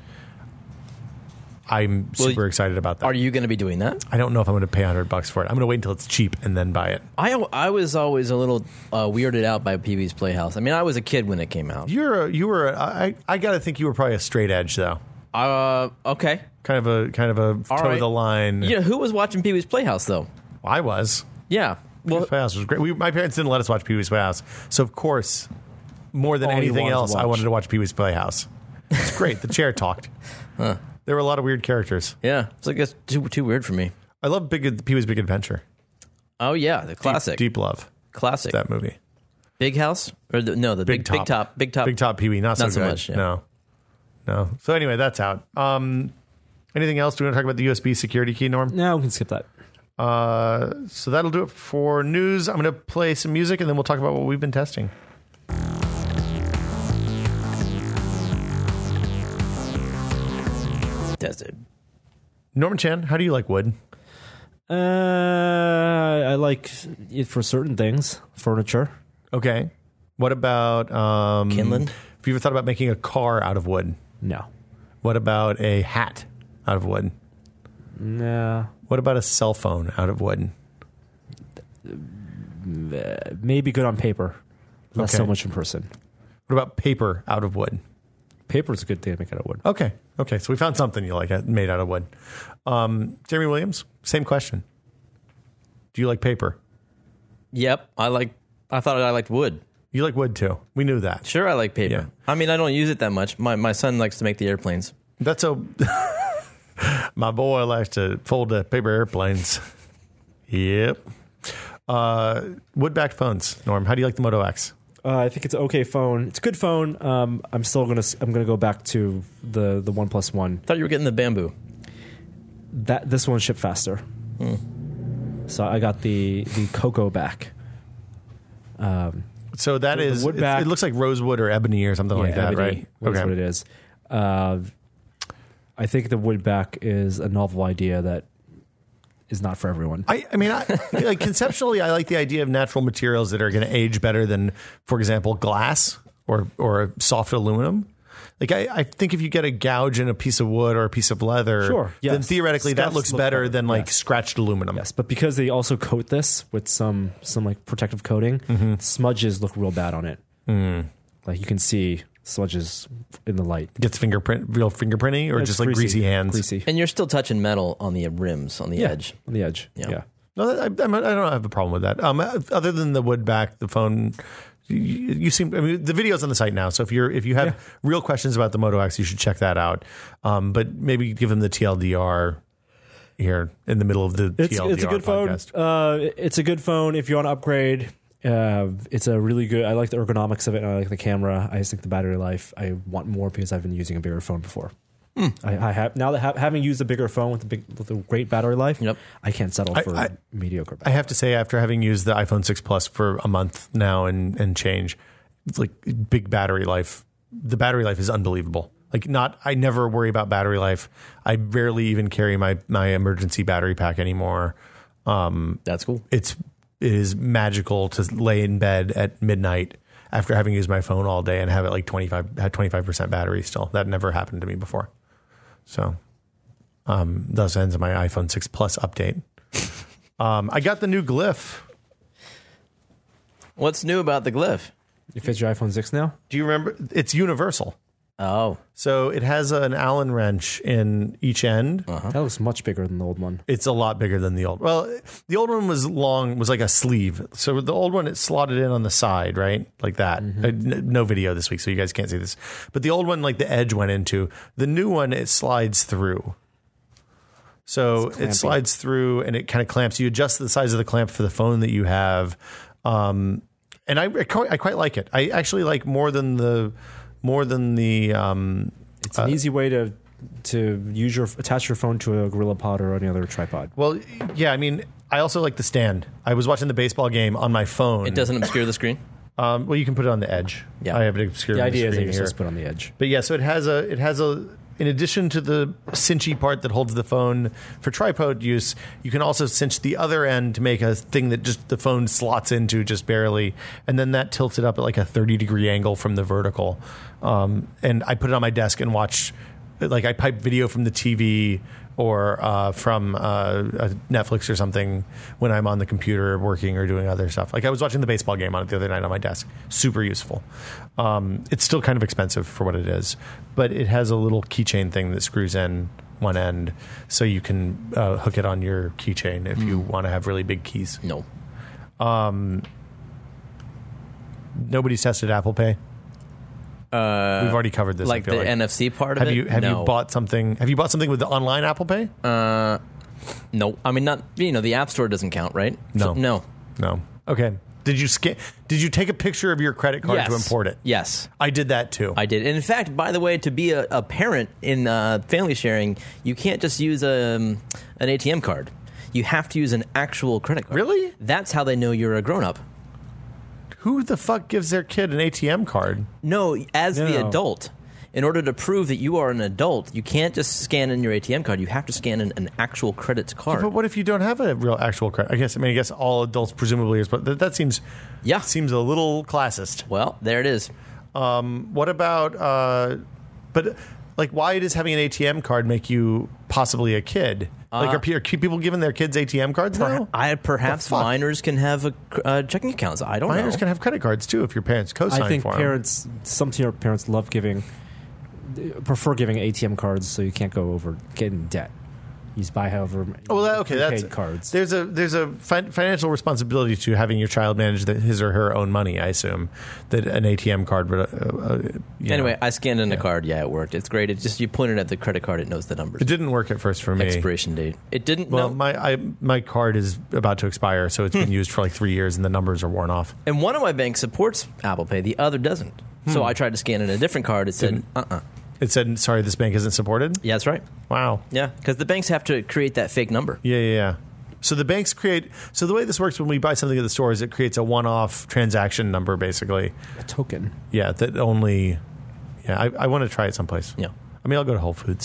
Speaker 1: I'm super excited about that.
Speaker 3: Are you going to be doing that?
Speaker 1: I don't know if I'm going to pay $100 for it. I'm going to wait until it's cheap and then buy it.
Speaker 3: I was always a little weirded out by Pee-wee's Playhouse. I mean, I was a kid when it came out.
Speaker 1: I got to think you were probably a straight edge though.
Speaker 3: Okay.
Speaker 1: Kind of a toe
Speaker 3: right.
Speaker 1: of the line.
Speaker 3: Yeah, who was watching Pee-wee's Playhouse though?
Speaker 1: I was.
Speaker 3: Yeah.
Speaker 1: Pee-wee's Playhouse was great. My parents didn't let us watch Pee-wee's Playhouse, so of course, more than
Speaker 2: All you
Speaker 1: anything
Speaker 2: wanted to
Speaker 1: else, I
Speaker 2: watch.
Speaker 1: wanted to watch Pee-wee's Playhouse. It's great. The chair talked. There were a lot of weird characters.
Speaker 3: Yeah, it's like it's too weird for me.
Speaker 1: I love Pee-wee's Big Adventure.
Speaker 3: Oh yeah, the classic,
Speaker 1: Deep Love.
Speaker 3: classic.
Speaker 1: That movie.
Speaker 3: Big House or the
Speaker 1: Big Top. Big Top Pee-wee. Not so good.
Speaker 3: much. Yeah.
Speaker 1: No. So anyway, that's out. Anything else? Do we want to talk about the USB security key, Norm?
Speaker 2: No, we can skip that.
Speaker 1: So that'll do it for news. I'm going to play some music and then we'll talk about what we've been testing.
Speaker 3: Tested.
Speaker 1: Norman Chan, how do you like wood?
Speaker 2: I like it for certain things. Furniture.
Speaker 1: Okay. What about
Speaker 3: Kindling?
Speaker 1: Have you ever thought about making a car out of wood?
Speaker 2: No.
Speaker 1: What about a hat out of wood?
Speaker 2: No.
Speaker 1: What about a cell phone out of wood?
Speaker 2: Maybe good on paper. Not
Speaker 1: Okay.
Speaker 2: so much in person.
Speaker 1: What about paper out of wood?
Speaker 2: Paper is a good thing to make out of wood.
Speaker 1: Okay. So we found something you like made out of wood. Jeremy Williams, same question. Do you like paper?
Speaker 3: Yep, I thought I liked wood.
Speaker 1: You like wood too. We knew that.
Speaker 3: Sure, I like paper.
Speaker 1: Yeah.
Speaker 3: I mean, I don't use it that much. My son likes to make the airplanes.
Speaker 1: That's my boy likes to fold the paper airplanes. Yep. Wood-backed phones. Norm, how do you like the Moto X?
Speaker 2: I think it's an okay phone. It's a good phone. I'm gonna go back to the OnePlus One.
Speaker 3: Thought you were getting the bamboo.
Speaker 2: This one shipped faster. So I got the Cocoa back.
Speaker 1: So that
Speaker 2: The
Speaker 1: is,
Speaker 2: wood-backed-
Speaker 1: it looks like rosewood or ebony or something like that,
Speaker 2: Ebony
Speaker 1: right?
Speaker 2: is what it is. I think the wood back is a novel idea that is not for everyone.
Speaker 1: I mean, like conceptually, I like the idea of natural materials that are going to age better than, for example, glass or soft aluminum. Like I think if you get a gouge in a piece of wood or a piece of leather,
Speaker 2: Sure, yes.
Speaker 1: then theoretically that
Speaker 2: Stuffs
Speaker 1: looks
Speaker 2: look
Speaker 1: better
Speaker 2: better,
Speaker 1: than like
Speaker 2: yes.
Speaker 1: scratched aluminum.
Speaker 2: Yes, but because they also coat this with some like protective coating, smudges look real bad on it. Like you can see smudges in the light.
Speaker 1: Gets real fingerprinty, or
Speaker 2: It's
Speaker 1: just like greasy hands.
Speaker 2: Greasy.
Speaker 3: And you're still touching metal on the rims, on the edge.
Speaker 2: On the edge.
Speaker 3: Yeah.
Speaker 2: Yeah.
Speaker 1: No, I don't have a problem with that. Other than the wood back, the phone. You seem. I mean, the video's on the site now. So if you have real questions about the Moto X, you should check that out. But maybe give them the TLDR here in the middle of the TLDR
Speaker 2: It's a good
Speaker 1: podcast.
Speaker 2: phone. It's a good phone if you want to upgrade. It's a really good. I like the ergonomics of it. And I like the camera. I just think the battery life. I want more because I've been using a bigger phone before. I have now that having used a bigger phone with a great battery life.
Speaker 3: Yep.
Speaker 2: I can't settle for mediocre.
Speaker 1: I have to say, after having used the iPhone 6 Plus for a month now and change, it's like big battery life. The battery life is unbelievable. Like I never worry about battery life. I rarely even carry my emergency battery pack anymore.
Speaker 3: That's cool.
Speaker 1: It is magical to lay in bed at midnight after having used my phone all day and have it like 25% battery still. That never happened to me before. So, thus ends my iPhone 6 Plus update. I got the new Glyph.
Speaker 3: What's new about the Glyph?
Speaker 2: You fit your iPhone 6 now?
Speaker 1: Do you remember? It's universal.
Speaker 3: Oh,
Speaker 1: So it has an Allen wrench in each end.
Speaker 2: That looks much bigger than the old one.
Speaker 1: It's a lot bigger than the old. Well, the old one was like a sleeve. So the old one, it slotted in on the side, right? Like that. No video this week, so you guys can't see this. But the old one, like the edge went into. The new one, it slides through. So it slides through and it kind of clamps. You adjust the size of the clamp for the phone that you have. And I quite like it. I actually like more than the
Speaker 2: It's an easy way to to attach your phone to a GorillaPod or any other tripod.
Speaker 1: Well, yeah, I mean, I also like the stand. I was watching the baseball game on my phone.
Speaker 3: It doesn't obscure the screen?
Speaker 1: Well, you can put it on the edge.
Speaker 3: Yeah.
Speaker 1: I have it obscured.
Speaker 2: The
Speaker 1: on
Speaker 2: idea is that
Speaker 1: screen
Speaker 2: you're
Speaker 1: here.
Speaker 2: supposed to put it on the edge.
Speaker 1: But yeah, so it has a. In addition to the cinchy part that holds the phone for tripod use, you can also cinch the other end to make a thing that just the phone slots into just barely, and then that tilts it up at like a 30-degree angle from the vertical. And I put it on my desk and watch, like I pipe video from the TV or from Netflix or something when I'm on the computer working or doing other stuff. Like I was watching the baseball game on it the other night on my desk. Super useful. It's still kind of expensive for what it is, but it has a little keychain thing that screws in one end so you can hook it on your keychain if you want to have really big keys.
Speaker 3: No.
Speaker 1: Nobody's tested Apple Pay. We've already covered this.
Speaker 3: Like
Speaker 1: I feel
Speaker 3: the NFC part of
Speaker 1: have
Speaker 3: it?
Speaker 1: you have
Speaker 3: No.
Speaker 1: you bought something? Have you bought something with the online Apple Pay?
Speaker 3: No. I mean, not, the App Store doesn't count, right?
Speaker 1: No.
Speaker 3: So, no.
Speaker 1: No. Okay. Did you take a picture of your credit card to import it?
Speaker 3: Yes.
Speaker 1: I did that too.
Speaker 3: I did. And in fact, by the way, to be a parent in family sharing, you can't just use an ATM card. You have to use an actual credit card.
Speaker 1: Really?
Speaker 3: That's how they know you're a grown-up.
Speaker 1: Who the fuck gives their kid an ATM card?
Speaker 3: No, as the
Speaker 2: No.
Speaker 3: adult. In order to prove that you are an adult, you can't just scan in your ATM card. You have to scan in an actual credit card.
Speaker 1: But what if you don't have a real actual credit? I guess all adults presumably is, but that seems seems a little classist.
Speaker 3: Well, there it is.
Speaker 1: What about but like why does having an ATM card make you possibly a kid? Like are people giving their kids ATM cards now?
Speaker 3: Perhaps
Speaker 1: The fuck?
Speaker 3: minors can have checking accounts. I don't know.
Speaker 1: Minors can have credit cards too if your parents co-sign
Speaker 2: I think
Speaker 1: for
Speaker 2: parents, some parents prefer giving ATM cards so you can't go over getting debt. You just buy however.
Speaker 1: That's
Speaker 2: cards.
Speaker 1: There's a financial responsibility to having your child manage his or her own money. I assume that an ATM card would.
Speaker 3: Anyway, I scanned in a card. Yeah, it worked. It's great. It's just you point it at the credit card, it knows the numbers.
Speaker 1: It didn't work at first for me.
Speaker 3: Expiration date. It didn't.
Speaker 1: Well,
Speaker 3: no.
Speaker 1: my card is about to expire, so it's been used for like 3 years, and the numbers are worn off.
Speaker 3: And one of my banks supports Apple Pay. The other doesn't. So I tried to scan in a different card. It said,
Speaker 1: It said, "Sorry, this bank isn't supported."
Speaker 3: Yeah, that's right.
Speaker 1: Wow.
Speaker 3: Yeah, because the banks have to create that fake number.
Speaker 1: Yeah. So the banks create. So the way this works when we buy something at the store is it creates a one-off transaction number, basically.
Speaker 2: A token.
Speaker 1: Yeah, that only. Yeah, I want to try it someplace.
Speaker 3: Yeah.
Speaker 1: I mean, I'll go to Whole Foods.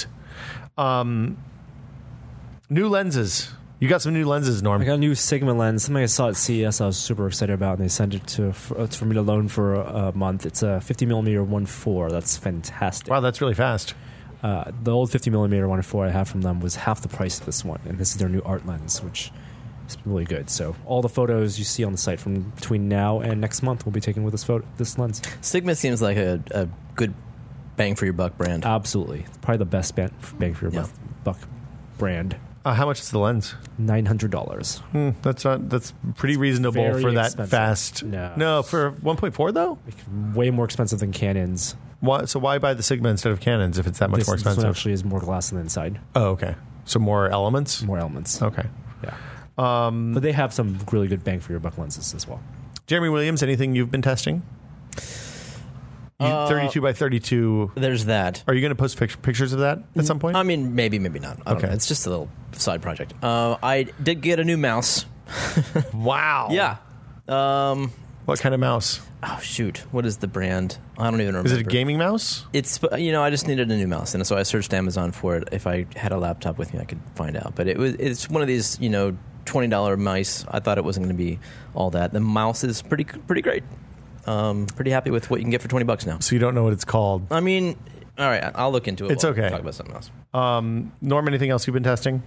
Speaker 1: New lenses. You got some new lenses, Norm.
Speaker 2: I got a new Sigma lens. Something I saw at CES I was super excited about, and they sent it for me to loan for a month. It's a 50mm 1.4. That's fantastic.
Speaker 1: Wow, that's really fast.
Speaker 2: The old 50mm 1.4 I have from them was half the price of this one, and this is their new art lens, which is really good. So all the photos you see on the site from between now and next month will be taken with this lens.
Speaker 3: Sigma seems like a good bang for your buck brand.
Speaker 2: Absolutely. Probably the best bang for your buck brand.
Speaker 1: How much is the lens?
Speaker 2: $900.
Speaker 1: That's pretty reasonable
Speaker 2: Very
Speaker 1: for that
Speaker 2: expensive.
Speaker 1: fast.
Speaker 2: No.
Speaker 1: For 1.4 though.
Speaker 2: Way more expensive than Canon's.
Speaker 1: So why buy the Sigma instead of Canon's if it's that much more
Speaker 2: This one
Speaker 1: expensive?
Speaker 2: actually has more glass on the inside.
Speaker 1: Oh, okay. So more elements.
Speaker 2: More elements.
Speaker 1: Okay.
Speaker 2: Yeah. But they have some really good bang for your buck lenses as well.
Speaker 1: Jeremy Williams, anything you've been testing? 32 by 32.
Speaker 3: There's that.
Speaker 1: Are you going to post pictures of that at some point?
Speaker 3: I mean, maybe not. I don't know. It's just a little side project. I did get a new mouse.
Speaker 1: Wow.
Speaker 3: Yeah.
Speaker 1: What kind of mouse?
Speaker 3: Oh, shoot. What is the brand? I don't even remember.
Speaker 1: Is it a gaming mouse?
Speaker 3: It's, I just needed a new mouse, and so I searched Amazon for it. If I had a laptop with me, I could find out. But it's one of these, $20 mice. I thought it wasn't going to be all that. The mouse is pretty great. Pretty happy with what you can get for $20 now.
Speaker 1: So you don't know what it's called.
Speaker 3: I mean, all right, I'll look into it.
Speaker 1: It's
Speaker 3: while
Speaker 1: okay.
Speaker 3: we talk about something else.
Speaker 1: Norm, anything else you've been testing?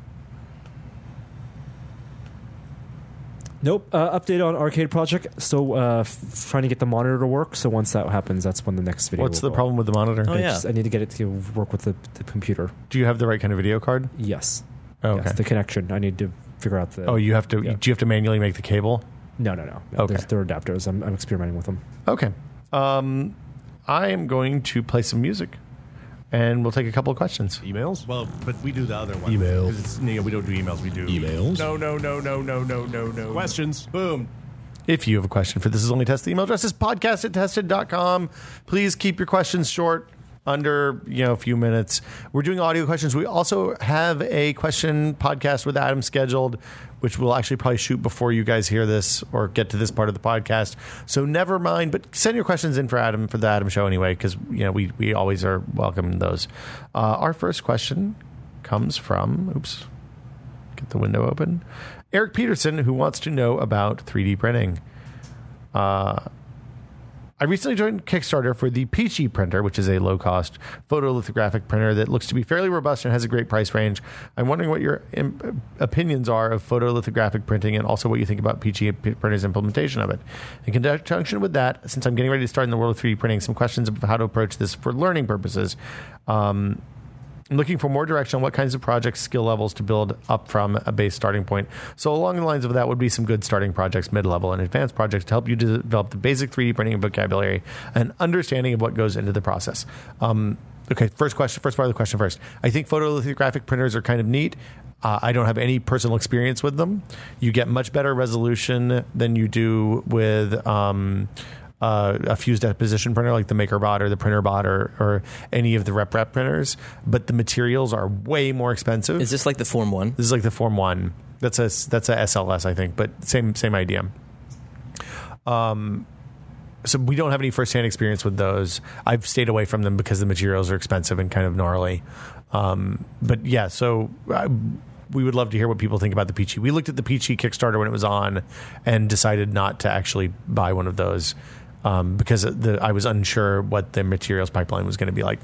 Speaker 2: Nope. Update on Arcade Project. Still trying to get the monitor to work. So once that happens, that's when the next video
Speaker 1: What's
Speaker 2: will
Speaker 1: the
Speaker 2: go
Speaker 1: problem with the monitor?
Speaker 3: Oh, yeah.
Speaker 2: I need to get it to work with the computer.
Speaker 1: Do you have the right kind of video card?
Speaker 2: Yes.
Speaker 1: Oh, okay.
Speaker 2: Yes, the connection. I need to figure out the...
Speaker 1: You have to.
Speaker 2: Yeah.
Speaker 1: Do you have to manually make the cable?
Speaker 2: No.
Speaker 1: Okay.
Speaker 2: They're adapters. I'm experimenting with them.
Speaker 1: Okay. I am going to play some music, and we'll take a couple of questions.
Speaker 4: Emails? Well, but we do the other one.
Speaker 5: Emails.
Speaker 4: 'Cause it's, we don't do emails. We do
Speaker 5: Emails?
Speaker 4: No. Questions. Boom.
Speaker 1: If you have a question for This Is Only Test, the email address is podcast@tested.com. Please keep your questions short. under a few minutes. We're doing audio questions. We also have a question podcast with Adam scheduled, which we'll actually probably shoot before you guys hear this or get to this part of the podcast. So never mind, but send your questions in for Adam, for the Adam Show anyway, because we always are welcoming those. Our first question comes from, get the window open, Eric Peterson, who wants to know about 3D printing. I recently joined Kickstarter for the Peachy printer, which is a low-cost photolithographic printer that looks to be fairly robust and has a great price range. I'm wondering what your opinions are of photolithographic printing and also what you think about Peachy printer's implementation of it. In conjunction with that, since I'm getting ready to start in the world of 3D printing, some questions of how to approach this for learning purposes. I'm looking for more direction on what kinds of projects, skill levels to build up from a base starting point. So along the lines of that would be some good starting projects, mid-level, and advanced projects to help you develop the basic 3D printing vocabulary and understanding of what goes into the process. Okay, first part of the question first. I think photolithographic printers are kind of neat. I don't have any personal experience with them. You get much better resolution than you do with a fused deposition printer like the MakerBot or the PrinterBot or any of the RepRap printers, but the materials are way more expensive.
Speaker 3: Is this like the Form 1?
Speaker 1: This is like the Form 1. That's a SLS, I think, but same idea. So we don't have any firsthand experience with those. I've stayed away from them because the materials are expensive and kind of gnarly. But yeah, so we would love to hear what people think about the Peachy. We looked at the Peachy Kickstarter when it was on and decided not to actually buy one of those. Because I was unsure what the materials pipeline was going to be like.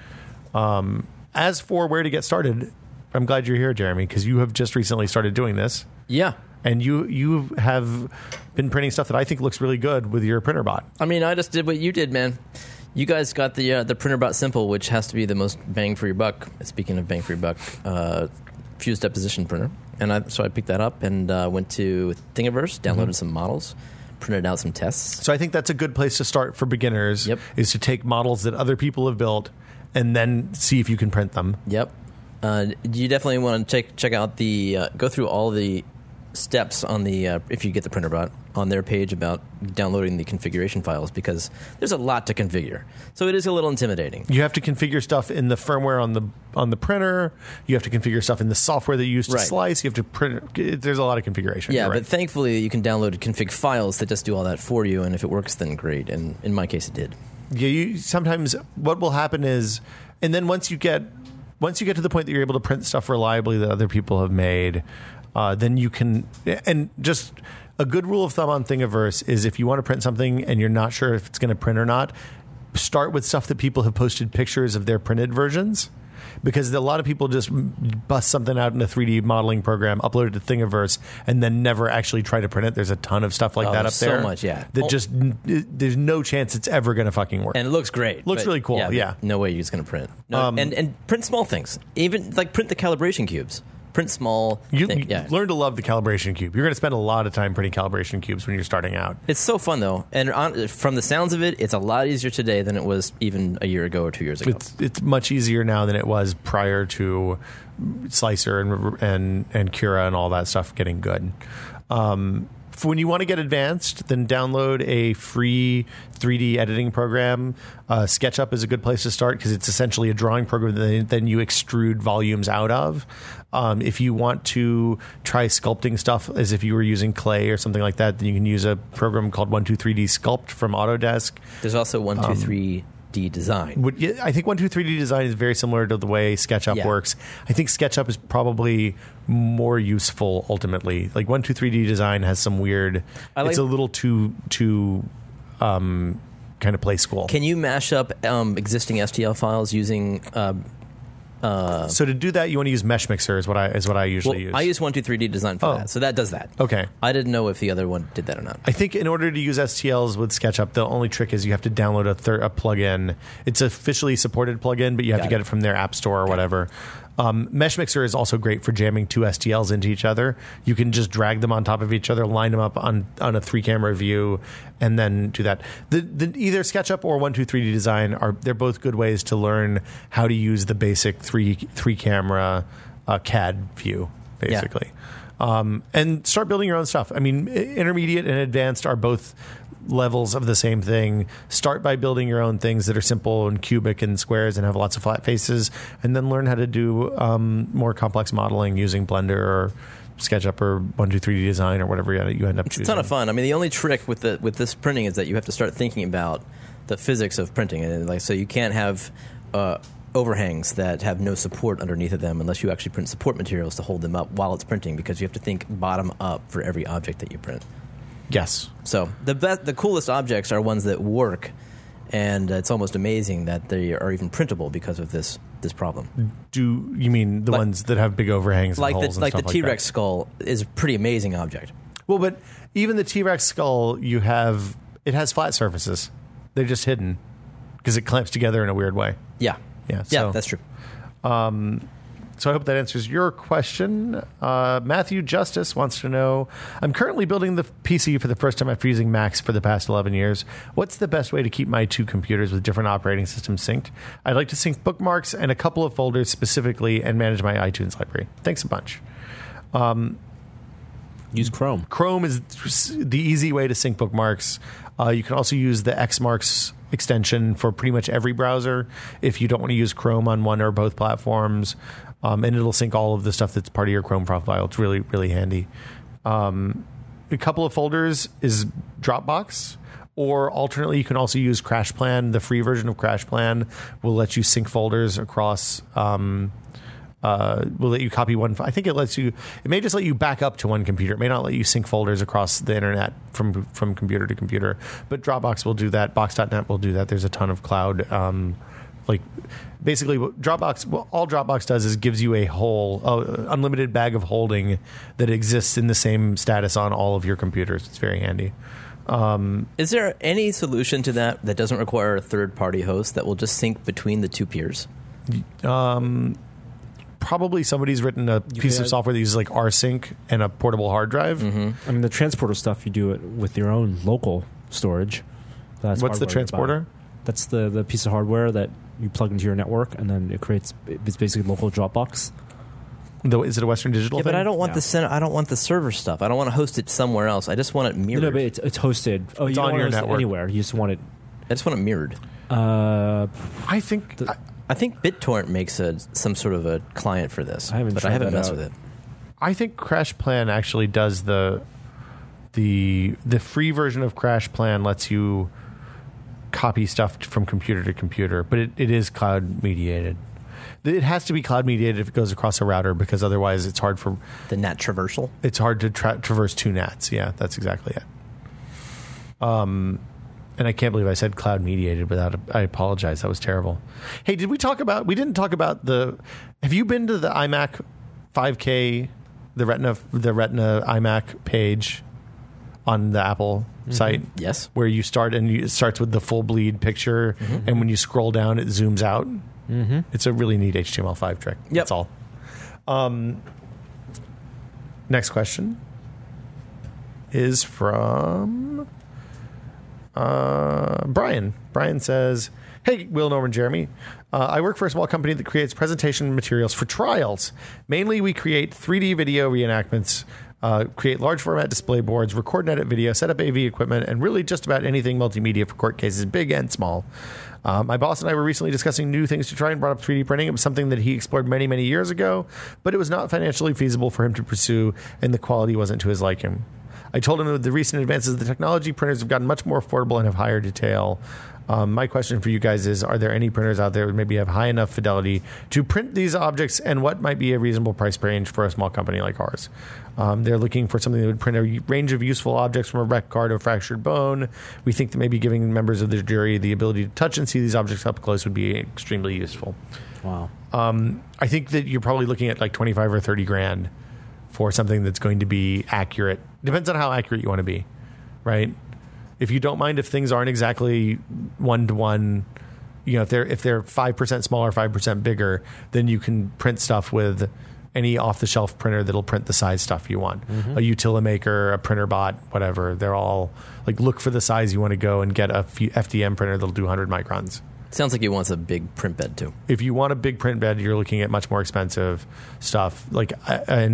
Speaker 1: As for where to get started, I'm glad you're here, Jeremy, because you have just recently started doing this.
Speaker 3: Yeah.
Speaker 1: And you have been printing stuff that I think looks really good with your PrinterBot.
Speaker 3: I mean, I just did what you did, man. You guys got the PrinterBot Simple, which has to be the most bang for your buck. Speaking of bang for your buck, fused deposition printer. And so I picked that up and went to Thingiverse, downloaded some models, printed out some tests.
Speaker 1: So I think that's a good place to start for beginners.
Speaker 3: Yep.
Speaker 1: Is to take models that other people have built and then see if you can print them.
Speaker 3: Yep. You definitely want to check out go through all the steps on the if you get the PrinterBot on their page about downloading the configuration files, because there's a lot to configure. So it is a little intimidating.
Speaker 1: You have to configure stuff in the firmware on the printer. You have to configure stuff in the software that you use to slice. You have to print. There's a lot of configuration.
Speaker 3: Yeah, but thankfully you can download config files that just do all that for you, and if it works, then great. And in my case, it did.
Speaker 1: Yeah, sometimes what will happen is, and then once you get to the point that you're able to print stuff reliably that other people have made, then you can. And just a good rule of thumb on Thingiverse is if you want to print something and you're not sure if it's going to print or not, start with stuff that people have posted pictures of their printed versions. Because a lot of people just bust something out in a 3D modeling program, upload it to Thingiverse, and then never actually try to print it. There's a ton of stuff like that up there.
Speaker 3: So much, yeah.
Speaker 1: That there's no chance it's ever going to fucking work.
Speaker 3: And it looks great.
Speaker 1: Looks really cool, yeah.
Speaker 3: No way it's going to print. No, and print small things. Even like print the calibration cubes. Print small.
Speaker 1: You learn to love the calibration cube. You're going to spend a lot of time printing calibration cubes when you're starting out.
Speaker 3: It's so fun, though. And from the sounds of it, it's a lot easier today than it was even a year ago or 2 years ago.
Speaker 1: It's much easier now than it was prior to Slicer and Cura and all that stuff getting good. When you want to get advanced, then download a free 3D editing program. SketchUp is a good place to start because it's essentially a drawing program that then you extrude volumes out of. If you want to try sculpting stuff as if you were using clay or something like that, then you can use a program called 123D Sculpt from Autodesk.
Speaker 3: There's also 123D Design.
Speaker 1: I think 123D Design is very similar to the way SketchUp works. I think SketchUp is probably more useful ultimately. Like 123D Design has some weird. It's a little too kind of play school.
Speaker 3: Can you mash up existing STL files using?
Speaker 1: So to do that, you want to use Mesh Mixer is what I usually use.
Speaker 3: I use 123D Design for that, so that does that.
Speaker 1: Okay.
Speaker 3: I didn't know if the other one did that or not.
Speaker 1: I think in order to use STLs with SketchUp, the only trick is you have to download a plugin. It's an officially supported plugin, but you have to get it from their app store or whatever. Mesh Mixer is also great for jamming two STLs into each other. You can just drag them on top of each other, line them up on a 3-camera view, and then do that. Either SketchUp or 123D Design they're both good ways to learn how to use the basic 3-camera CAD view, basically. And start building your own stuff. I mean, intermediate and advanced are both levels of the same thing. Start by building your own things that are simple and cubic and squares and have lots of flat faces, and then learn how to do more complex modeling using Blender or SketchUp or 123D Design or whatever you end up choosing.
Speaker 3: It's a ton of fun. I mean, the only trick with this printing is that you have to start thinking about the physics of printing, and like so you can't have overhangs that have no support underneath of them unless you actually print support materials to hold them up while it's printing, because you have to think bottom up for every object that you print.
Speaker 1: Yes.
Speaker 3: So the coolest objects are ones that work, and it's almost amazing that they are even printable because of this problem.
Speaker 1: Do you mean the ones that have big overhangs,
Speaker 3: like
Speaker 1: and holes,
Speaker 3: the
Speaker 1: and stuff
Speaker 3: T-Rex
Speaker 1: like that?
Speaker 3: skull is a pretty amazing object.
Speaker 1: Well, but even the T-Rex skull, it has flat surfaces. They're just hidden because it clamps together in a weird way.
Speaker 3: Yeah.
Speaker 1: Yeah,
Speaker 3: Yeah, that's true.
Speaker 1: So I hope that answers your question. Matthew Justice wants to know, I'm currently building the PC for the first time after using Macs for the past 11 years. What's the best way to keep my two computers with different operating systems synced? I'd like to sync bookmarks and a couple of folders specifically and manage my iTunes library. Thanks a bunch.
Speaker 2: Use Chrome.
Speaker 1: Chrome is the easy way to sync bookmarks. You can also use the Xmarks extension for pretty much every browser if you don't want to use Chrome on one or both platforms. And it'll sync all of the stuff that's part of your Chrome profile. It's really, really handy. A couple of folders is Dropbox. Or alternately, you can also use CrashPlan. The free version of CrashPlan will let you sync folders across... will let you copy one. I think it may just let you back up to one computer. It may not let you sync folders across the internet from computer to computer. But Dropbox will do that. Box.net will do that. There's a ton of cloud. Basically, all Dropbox does is gives you a whole unlimited bag of holding that exists in the same status on all of your computers. It's very handy.
Speaker 3: Is there any solution to that doesn't require a third-party host that will just sync between the two peers?
Speaker 1: Probably somebody's written a piece of software that uses like rsync and a portable hard drive.
Speaker 2: Mm-hmm. I mean, the transporter stuff, you do it with your own local storage. What's
Speaker 1: the transporter?
Speaker 2: That's the piece of hardware that you plug into your network, and then it's basically local Dropbox.
Speaker 1: Is it a Western Digital thing?
Speaker 3: But I don't want the center. I don't want the server stuff. I don't want to host it somewhere else. I just want it mirrored.
Speaker 2: No, but it's hosted. Oh,
Speaker 1: it's
Speaker 2: you
Speaker 1: on
Speaker 2: don't
Speaker 1: your
Speaker 2: want to host it
Speaker 1: network
Speaker 2: anywhere. You just want it.
Speaker 3: I just want it mirrored.
Speaker 1: I think
Speaker 3: BitTorrent makes some sort of a client for this,
Speaker 2: I haven't
Speaker 3: messed with it.
Speaker 1: I think CrashPlan actually does the free version of CrashPlan lets you copy stuff from computer to computer, but it is cloud mediated. It has to be cloud mediated if it goes across a router, because otherwise it's hard for
Speaker 3: the NAT traversal.
Speaker 1: It's hard to traverse two NATs. Yeah, that's exactly it. And I can't believe I said cloud mediated without I apologize. That was terrible. Hey, we didn't talk about have you been to the iMac 5K, the Retina iMac page on the Apple site?
Speaker 3: Yes.
Speaker 1: Where you start and it starts with the full bleed picture, and when you scroll down, it zooms out. Mm-hmm. It's a really neat HTML5 trick.
Speaker 3: Yep.
Speaker 1: That's all. Next question is from Brian. Brian says, hey, Will, Norman, Jeremy. I work for a small company that creates presentation materials for trials. Mainly, we create 3D video reenactments, create large format display boards, record and edit video, set up AV equipment, and really just about anything multimedia for court cases, big and small. My boss and I were recently discussing new things to try and brought up 3D printing. It was something that he explored many, many years ago, but it was not financially feasible for him to pursue, and the quality wasn't to his liking. I told him that with the recent advances of the technology, printers have gotten much more affordable and have higher detail. My question for you guys is, are there any printers out there that maybe have high enough fidelity to print these objects, and what might be a reasonable price range for a small company like ours? They're looking for something that would print a range of useful objects from a wrecked car to a fractured bone. We think that maybe giving members of the jury the ability to touch and see these objects up close would be extremely useful.
Speaker 2: Wow.
Speaker 1: I think that you're probably looking at like 25 or 30 grand for something that's going to be accurate. Depends on how accurate you want to be, right? If you don't mind if things aren't exactly one-to-one, if they're 5% smaller, 5% bigger, then you can print stuff with any off-the-shelf printer that'll print the size stuff you want. Mm-hmm. A Utilimaker, a printer bot, whatever. They're all like, look for the size you want to go and get a FDM printer that'll do 100 microns.
Speaker 3: Sounds like he wants a big print bed too.
Speaker 1: If you want a big print bed, you're looking at much more expensive stuff. And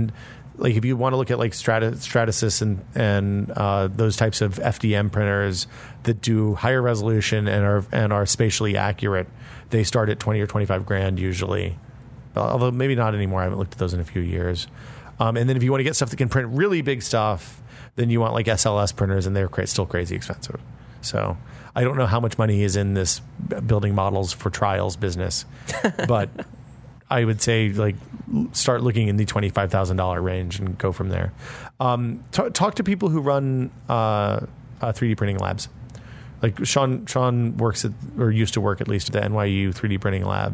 Speaker 1: like if you want to look at like Stratasys and those types of FDM printers that do higher resolution and are spatially accurate, they start at 20 or 25 grand usually. Although maybe not anymore. I haven't looked at those in a few years. And then if you want to get stuff that can print really big stuff, then you want like SLS printers, and they're still crazy expensive. So I don't know how much money is in this building models for trials business, but I would say like start looking in the $25,000 range and go from there. Talk to people who run 3D printing labs. Like Sean works at, or used to work at least at the NYU 3D printing lab.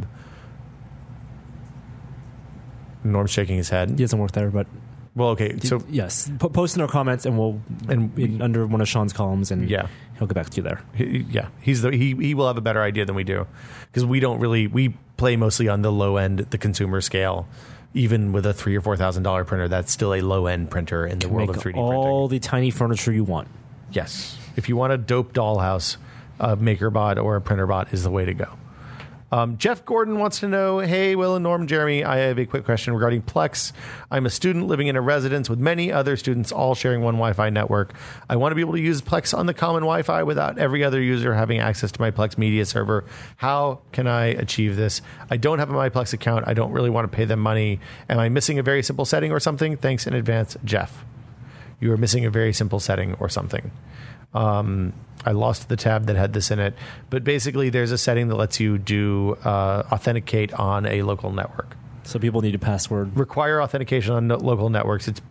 Speaker 1: Norm's shaking his head.
Speaker 2: He doesn't work there, but
Speaker 1: well, okay. So
Speaker 2: yes, post in our comments, and we'll under one of Sean's columns, and he'll get back to you there.
Speaker 1: He will have a better idea than we do, because we play mostly on the low end, the consumer scale. Even with a $3,000 or $4,000 printer, that's still a low end printer in the world of 3D printing.
Speaker 2: All the tiny furniture you want.
Speaker 1: Yes, if you want a dope dollhouse, a MakerBot or a PrinterBot is the way to go. Jeff Gordon wants to know, hey, Will and Norm, Jeremy, I have a quick question regarding Plex. I'm a student living in a residence with many other students all sharing one Wi-Fi network. I want to be able to use Plex on the common Wi-Fi without every other user having access to my Plex media server. How can I achieve this? I don't have a MyPlex account. I don't really want to pay them money. Am I missing a very simple setting or something? Thanks in advance, Jeff. You are missing a very simple setting or something. I lost the tab that had this in it, but basically there's a setting that lets you do authenticate on a local network.
Speaker 2: So people need a password.
Speaker 1: Require authentication on local networks. It's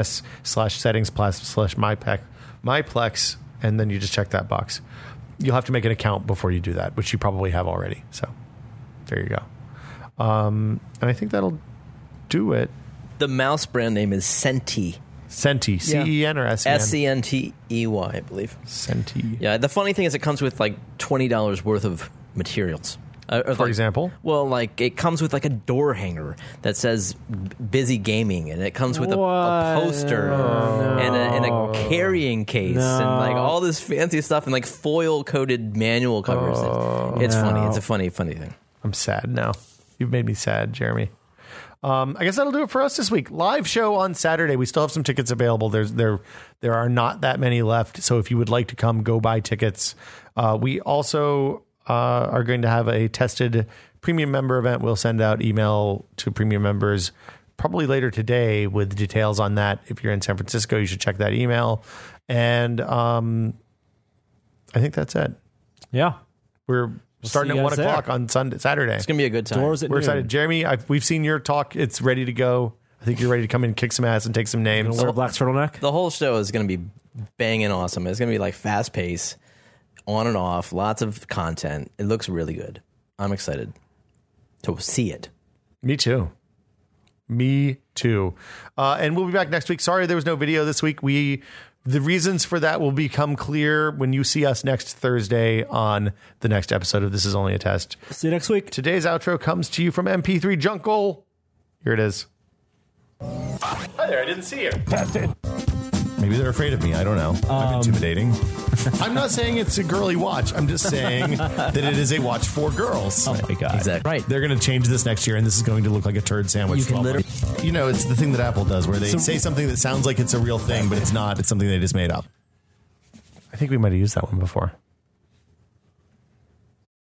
Speaker 1: PMS/settings/myplex, and then you just check that box. You'll have to make an account before you do that, which you probably have already. So there you go. And I think that'll do it.
Speaker 3: The mouse brand name is Sentey.
Speaker 1: Sentey, C-E-N or S-E-N?
Speaker 3: S-E-N-T-E-Y, I believe.
Speaker 1: Sentey.
Speaker 3: Yeah, the funny thing is it comes with like $20 worth of materials.
Speaker 1: For example?
Speaker 3: Well, like it comes with like a door hanger that says busy gaming, and it comes with a poster and a carrying case and like all this fancy stuff and like foil coated manual covers. It's funny. It's a funny thing.
Speaker 1: I'm sad now. You've made me sad, Jeremy. I guess that'll do it for us this week. Live show on Saturday. We still have some tickets available. There are not that many left. So if you would like to come, go buy tickets. We also are going to have a tested premium member event. We'll send out email to premium members probably later today with details on that. If you're in San Francisco, you should check that email. And I think that's it.
Speaker 2: Yeah.
Speaker 1: We're starting at 1 o'clock on Saturday.
Speaker 3: It's going to be a good time.
Speaker 1: We're excited. Jeremy, we've seen your talk. It's ready to go. I think you're ready to come in, kick some ass, and take some names.
Speaker 2: Wear a black turtleneck?
Speaker 3: The whole show is going to be banging awesome. It's going to be like fast pace, on and off, lots of content. It looks really good. I'm excited to see it.
Speaker 1: Me too. And we'll be back next week. Sorry there was no video this week. The reasons for that will become clear when you see us next Thursday on the next episode of This Is Only a Test.
Speaker 2: See you next week.
Speaker 1: Today's outro comes to you from MP3 Jungle. Here it is. Hi there, I didn't see you.
Speaker 4: Test it.
Speaker 5: Maybe they're afraid of me. I don't know. I'm intimidating.
Speaker 1: I'm not saying it's a girly watch. I'm just saying that it is a watch for girls.
Speaker 5: Oh my God.
Speaker 3: Exactly. Right.
Speaker 1: They're going to change this next year, and this is going to look like a turd sandwich.
Speaker 3: You can literally...
Speaker 5: You know, it's the thing that Apple does where they say something that sounds like it's a real thing, but it's not. It's something they just made up.
Speaker 1: I think we might have used that one before.